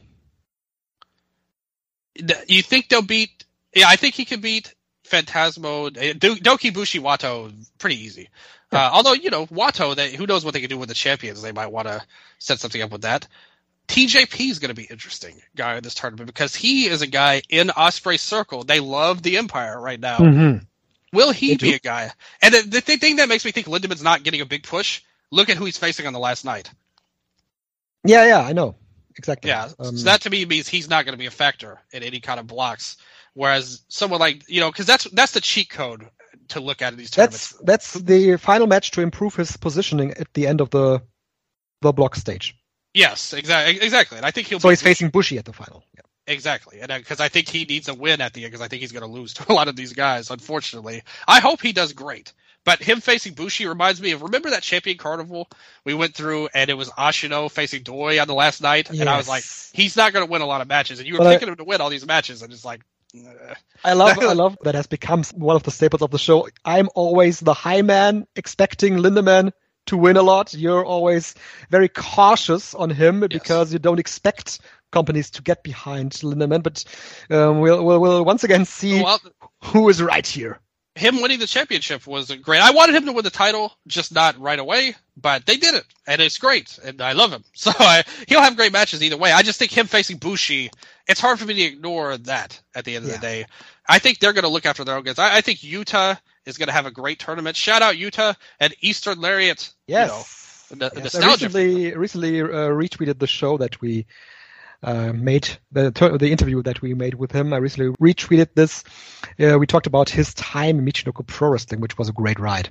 You think they'll beat? Yeah, I think he can beat Phantasmo, Doki, Bushi, Wato, pretty easy. Yeah. Although, Wato, who knows what they can do with the champions. They might want to set something up with that. TJP is going to be interesting guy in this tournament because he is a guy in Ospreay's circle. They love the Empire right now. Mm-hmm. Will he be a guy? And the thing that makes me think Lindemann's not getting a big push, look at who he's facing on the last night. Yeah, I know. Exactly. Yeah, so that to me means he's not going to be a factor in any kind of blocks. Whereas someone because that's the cheat code to look at in these tournaments. That's the final match to improve his positioning at the end of the block stage. Yes, exactly. And I think he's facing Bushi at the final. Yeah. Exactly, and because I think he needs a win at the end because I think he's going to lose to a lot of these guys, unfortunately. I hope he does great. But him facing Bushi reminds me of, remember that Champion Carnival we went through, and it was Ashino facing Doi on the last night? Yes. And I was like, he's not going to win a lot of matches. And you were picking him to win all these matches, and it's like... I love that has become one of the staples of the show. I'm always the high man expecting Lindemann to win a lot. You're always very cautious on him because you don't expect companies to get behind Lindemann. But we'll once again see who is right here. Him winning the championship was great. I wanted him to win the title, just not right away, but they did it, and it's great, and I love him. So he'll have great matches either way. I just think him facing Bushi, it's hard for me to ignore that at the end of the day. I think they're going to look after their own guys. I think Yuta is going to have a great tournament. Shout out Yuta and Eastern Lariat. Yes. You know, yes. I recently retweeted the show that we made, the interview that we made with him. I recently retweeted this. We talked about his time in Michinoku Pro Wrestling, which was a great ride.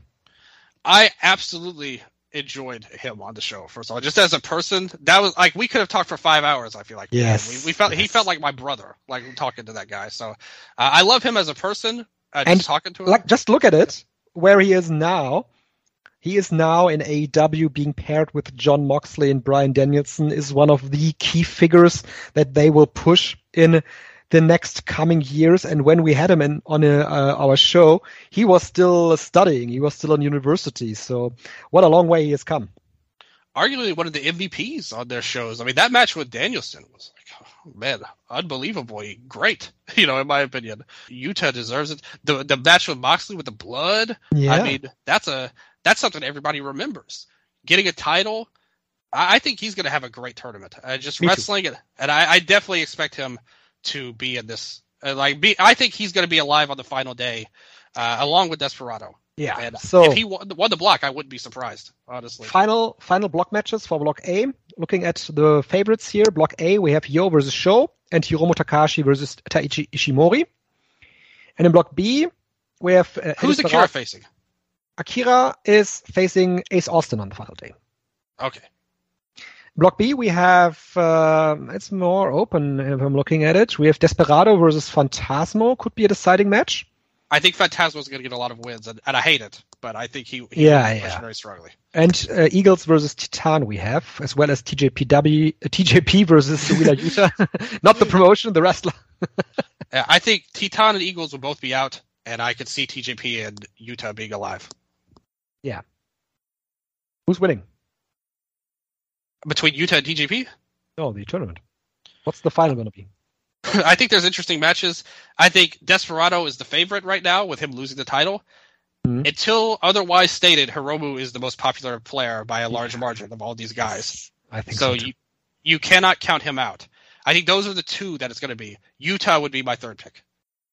I absolutely enjoyed him on the show. First of all, just as a person, that was like we could have talked for 5 hours. I feel like he felt like my brother, like talking to that guy. So I love him as a person. Just talking to him. Like, just look at it where he is now. He is now in AEW being paired with Jon Moxley, and Bryan Danielson is one of the key figures that they will push in the next coming years. And when we had him on our show, he was still studying. He was still in university. So what a long way he has come. Arguably one of the MVPs on their shows. I mean, that match with Danielson was like, oh, man, unbelievably great. You know, in my opinion, Yuta deserves it. The match with Moxley with the blood. Yeah. I mean, that's something everybody remembers. Getting a title, I think he's going to have a great tournament. Just wrestling it, and I definitely expect him to be in this. I think he's going to be alive on the final day, along with Desperado. Yeah. And so if he won the block, I wouldn't be surprised, honestly. Final block matches for Block A. Looking at the favorites here, Block A, we have Yo versus Sho and Hiromu Takahashi versus Taichi Ishimori. And in Block B, we have who's Akira facing? Akira is facing Ace Austin on the final day. Okay. Block B, we have, it's more open if I'm looking at it. We have Desperado versus Phantasmo. Could be a deciding match. I think Phantasmo is going to get a lot of wins, and I hate it, but I think he very strongly. And Eagles versus Titan we have, as well as TJP versus Wheeler Yuta. Not the promotion, the wrestler. Yeah, I think Titan and Eagles will both be out, and I could see TJP and Yuta being alive. Yeah. Who's winning? Between Yuta and TJP? No, the tournament. What's the final going to be? I think there's interesting matches. I think Desperado is the favorite right now with him losing the title. Mm-hmm. Until otherwise stated, Hiromu is the most popular player by a large margin of all these guys. I think so. You cannot count him out. I think those are the two that it's going to be. Yuta would be my third pick.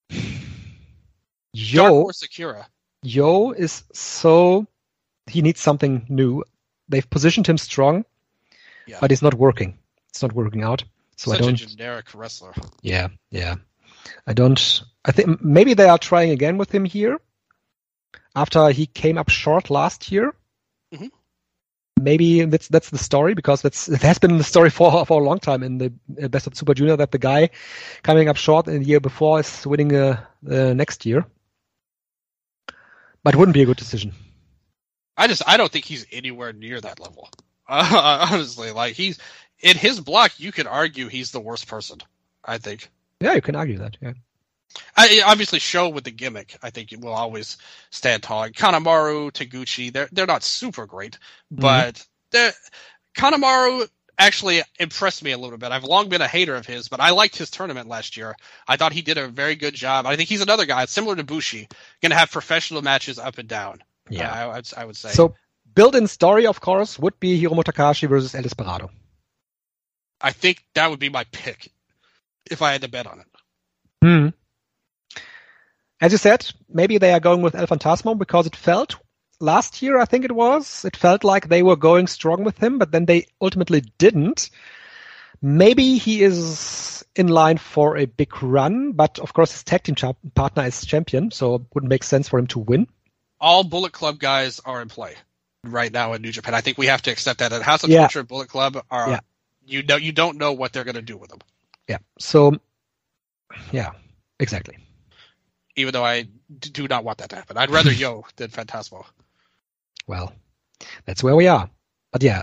Dark Horse Akira. Yo is so... He needs something new. They've positioned him strong, but it's not working. It's not working out. So Such a generic wrestler. Yeah. I think maybe they are trying again with him here. After he came up short last year. Mm-hmm. Maybe that's the story, because it has been the story for a long time in the Best of Super Junior that the guy coming up short in the year before is winning next year. But it wouldn't be a good decision. I don't think he's anywhere near that level. Honestly, like he's in his block, you could argue he's the worst person. I think. Yeah, you can argue that. Yeah. I obviously Sho with the gimmick, I think it will always stand tall. Kanemaru, Taguchi, they're not super great, but Kanemaru actually impressed me a little bit. I've long been a hater of his, but I liked his tournament last year. I thought he did a very good job. I think he's another guy similar to Bushi, going to have professional matches up and down. Yeah, I would say. So, built-in story, of course, would be Hiromu Takahashi versus El Desperado. I think that would be my pick if I had to bet on it. Hmm. As you said, maybe they are going with El Phantasmo because it felt last year, I think it felt like they were going strong with him, but then they ultimately didn't. Maybe he is in line for a big run, but of course his tag team partner is champion, so it wouldn't make sense for him to win. All Bullet Club guys are in play right now in New Japan. I think we have to accept that. And House of Torture and Bullet Club are, you don't know what they're going to do with them. Yeah. So, yeah, exactly. Even though I do not want that to happen. I'd rather Yo than Phantasmo. Well, that's where we are. But yeah,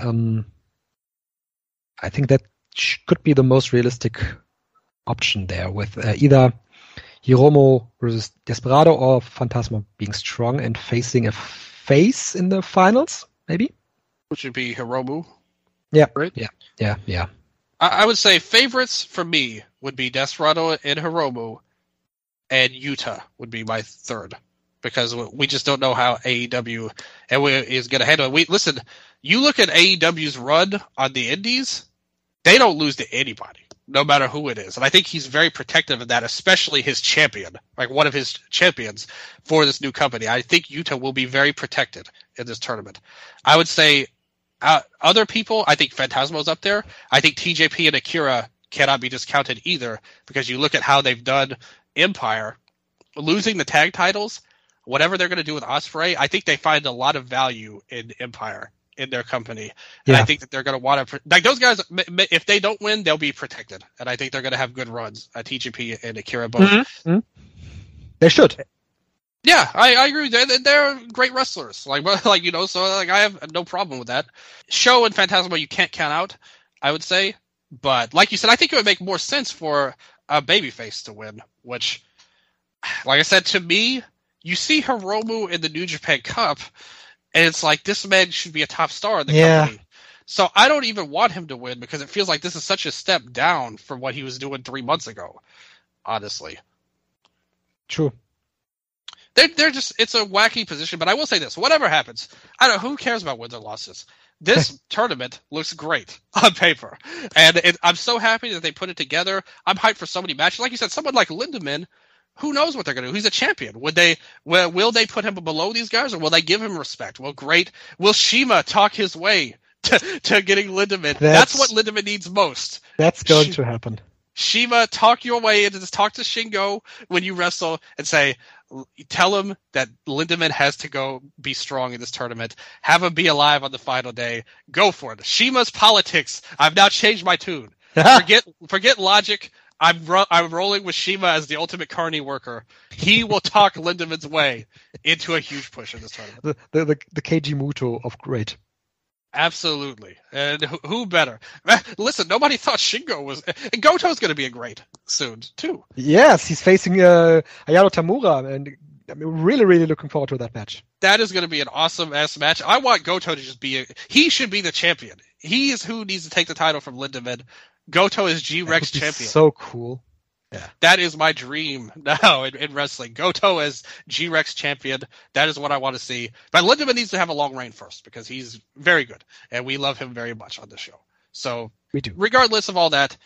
I think that could be the most realistic option there, with either Hiromu versus Desperado or Phantasmo being strong and facing a face in the finals, maybe? which would be Hiromu. Yeah, Right? yeah. I would say favorites for me would be Desperado and Hiromu, and Yuta would be my third, because we just don't know how AEW is going to handle it. Listen, you look at AEW's run on the indies, they don't lose to anybody, no matter who it is. And I think he's very protective of that, especially his champion, like one of his champions for this new company. I think Yuta will be very protected in this tournament. I would say other people, I think Phantasmo's up there. I think TJP and Akira cannot be discounted either, because you look at how they've done Empire, losing the tag titles, whatever they're going to do with Ospreay, I think they find a lot of value in Empire in their company. And I think that they're going to want to, like those guys, if they don't win, they'll be protected. And I think they're going to have good runs, TJP and Akira both. Mm-hmm. They should. Yeah, I agree. They're great wrestlers. Like you know, so like I have no problem with that. Show and Phantasmo you can't count out, I would say. But like you said, I think it would make more sense for a babyface to win, which, like I said, to me, you see Hiromu in the New Japan Cup, and it's like, this man should be a top star in the company. So I don't even want him to win, because it feels like this is such a step down from what he was doing 3 months ago, honestly. True. They're just, it's a wacky position, but I will say this, whatever happens, I don't know, who cares about wins or losses? This tournament looks great on paper, and I'm so happy that they put it together. I'm hyped for so many matches. Like you said, someone like Lindemann, who knows what they're going to do? He's a champion. Will they put him below these guys, or will they give him respect? Well, great. Will Shima talk his way to getting Lindemann? That's what Lindemann needs most. That's going to happen. Shima, talk your way into this. Talk to Shingo when you wrestle and say, tell him that Lindemann has to go be strong in this tournament. Have him be alive on the final day. Go for it. Shima's politics. I've now changed my tune. Forget logic. I'm rolling with Shima as the ultimate carny worker. He will talk Lindemann's way into a huge push in this tournament. The Keiji Muto of great. Absolutely. And who better? Listen, nobody thought Shingo was... And Goto's going to be a great soon, too. Yes, he's facing Ayano Tamura, and I'm really, really looking forward to that match. That is going to be an awesome-ass match. I want Goto to just be... He should be the champion. He is who needs to take the title from Lindemann. Goto is G-Rex champion. So cool. Yeah. That is my dream now in wrestling. Goto as G-Rex champion. That is what I want to see. But Lindemann needs to have a long reign first, because he's very good, and we love him very much on the show. So, we do. Regardless of all that,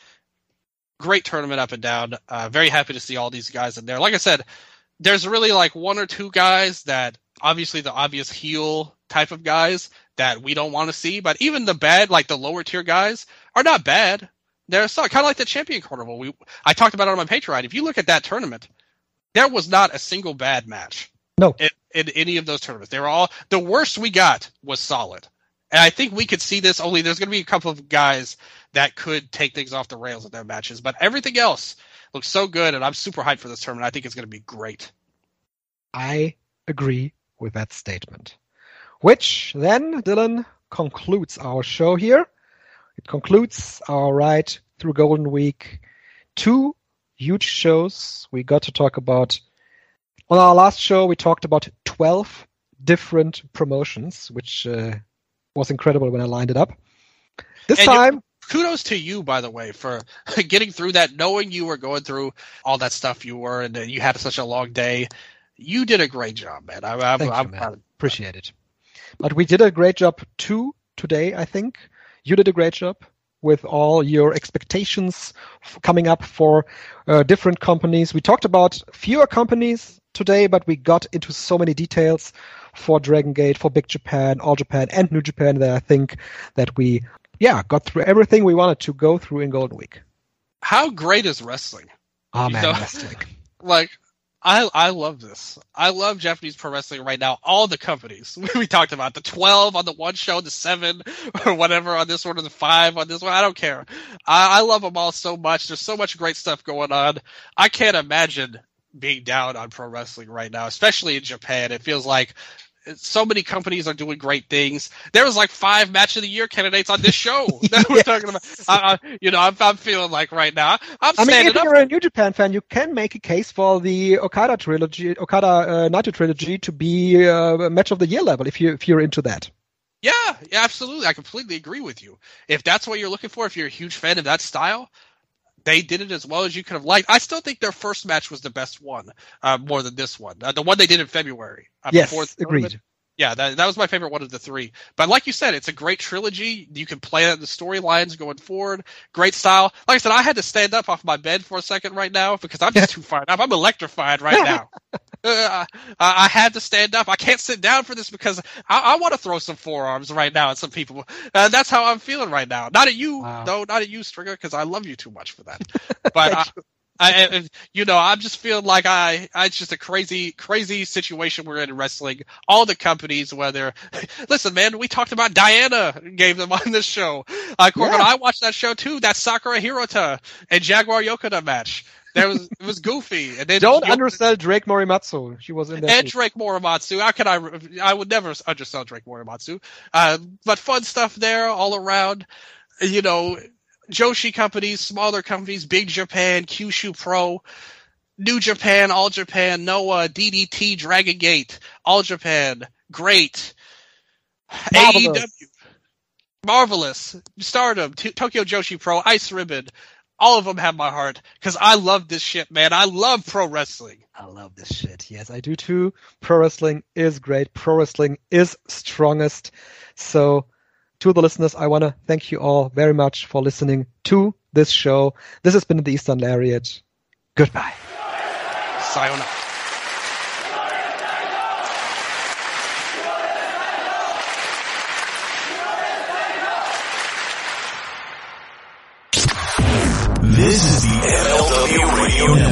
great tournament up and down. Very happy to see all these guys in there. Like I said, there's really like one or two guys that, obviously the obvious heel type of guys that we don't want to see, but even the bad, like the lower tier guys, are not bad. They're kind of like the Champion Carnival. I talked about it on my Patreon. If you look at that tournament, there was not a single bad match. No. In any of those tournaments. They were all, the worst we got was solid. And I think we could see this, only there's going to be a couple of guys that could take things off the rails in their matches. But everything else looks so good, and I'm super hyped for this tournament. I think it's going to be great. I agree with that statement. Which then, Dylan, concludes our show here. It concludes our ride through Golden Week. 2 huge shows we got to talk about. On our last show, we talked about 12 different promotions, which was incredible when I lined it up. This time... Kudos to you, by the way, for getting through that, knowing you were going through all that stuff you were, and you had such a long day. You did a great job, man. I'm man. Appreciate it. But we did a great job, too, today, I think. You did a great job with all your expectations coming up for different companies. We talked about fewer companies today, but we got into so many details for Dragon Gate, for Big Japan, All Japan, and New Japan that I think that we, got through everything we wanted to go through in Golden Week. How great is wrestling? Oh, man, wrestling. Like, I love this. I love Japanese pro wrestling right now. All the companies we talked about, the 12 on the one show, the 7 or whatever on this one, or the 5 on this one. I don't care. I love them all so much. There's so much great stuff going on. I can't imagine being down on pro wrestling right now, especially in Japan. It feels like so many companies are doing great things. There was like 5 match of the year candidates on this show that we're talking about. I'm feeling like right now. If you're a New Japan fan, you can make a case for the Okada Naito trilogy to be a match of the year level if you're into that. Yeah, absolutely. I completely agree with you. If that's what you're looking for, if you're a huge fan of that style, they did it as well as you could have liked. I still think their first match was the best one, more than this one. The one they did in February. Yes, agreed. Yeah, that was my favorite one of the three. But like you said, it's a great trilogy. You can play the storylines going forward. Great style. Like I said, I had to stand up off my bed for a second right now because I'm just too fired up. I'm electrified right now. I had to stand up. I can't sit down for this because I want to throw some forearms right now at some people. That's how I'm feeling right now. Not at you, no, not at you, Stringer, because I love you too much for that. But I'm just feeling like it's just a crazy, crazy situation we're in wrestling. All the companies, listen, man, we talked about Diana, gave them on this show. Corbin, I watched that show too. That Sakura Hirota and Jaguar Yokota match. It was goofy. And then don't undersell Drake Morimatsu. She was in there. And Drake Morimatsu. How can I would never undersell Drake Morimatsu. But fun stuff there all around. Joshi companies, smaller companies, Big Japan, Kyushu Pro, New Japan, All Japan, Noah, DDT, Dragon Gate, All Japan, great. Marvelous. AEW, Marvelous, Stardom, Tokyo Joshi Pro, Ice Ribbon, all of them have my heart because I love this shit, man. I love pro wrestling. I love this shit. Yes, I do too. Pro wrestling is great. Pro wrestling is strongest. So, to the listeners, I want to thank you all very much for listening to this show. This has been the Eastern Lariat. Goodbye. Sayonara. This is the MLW Radio Network.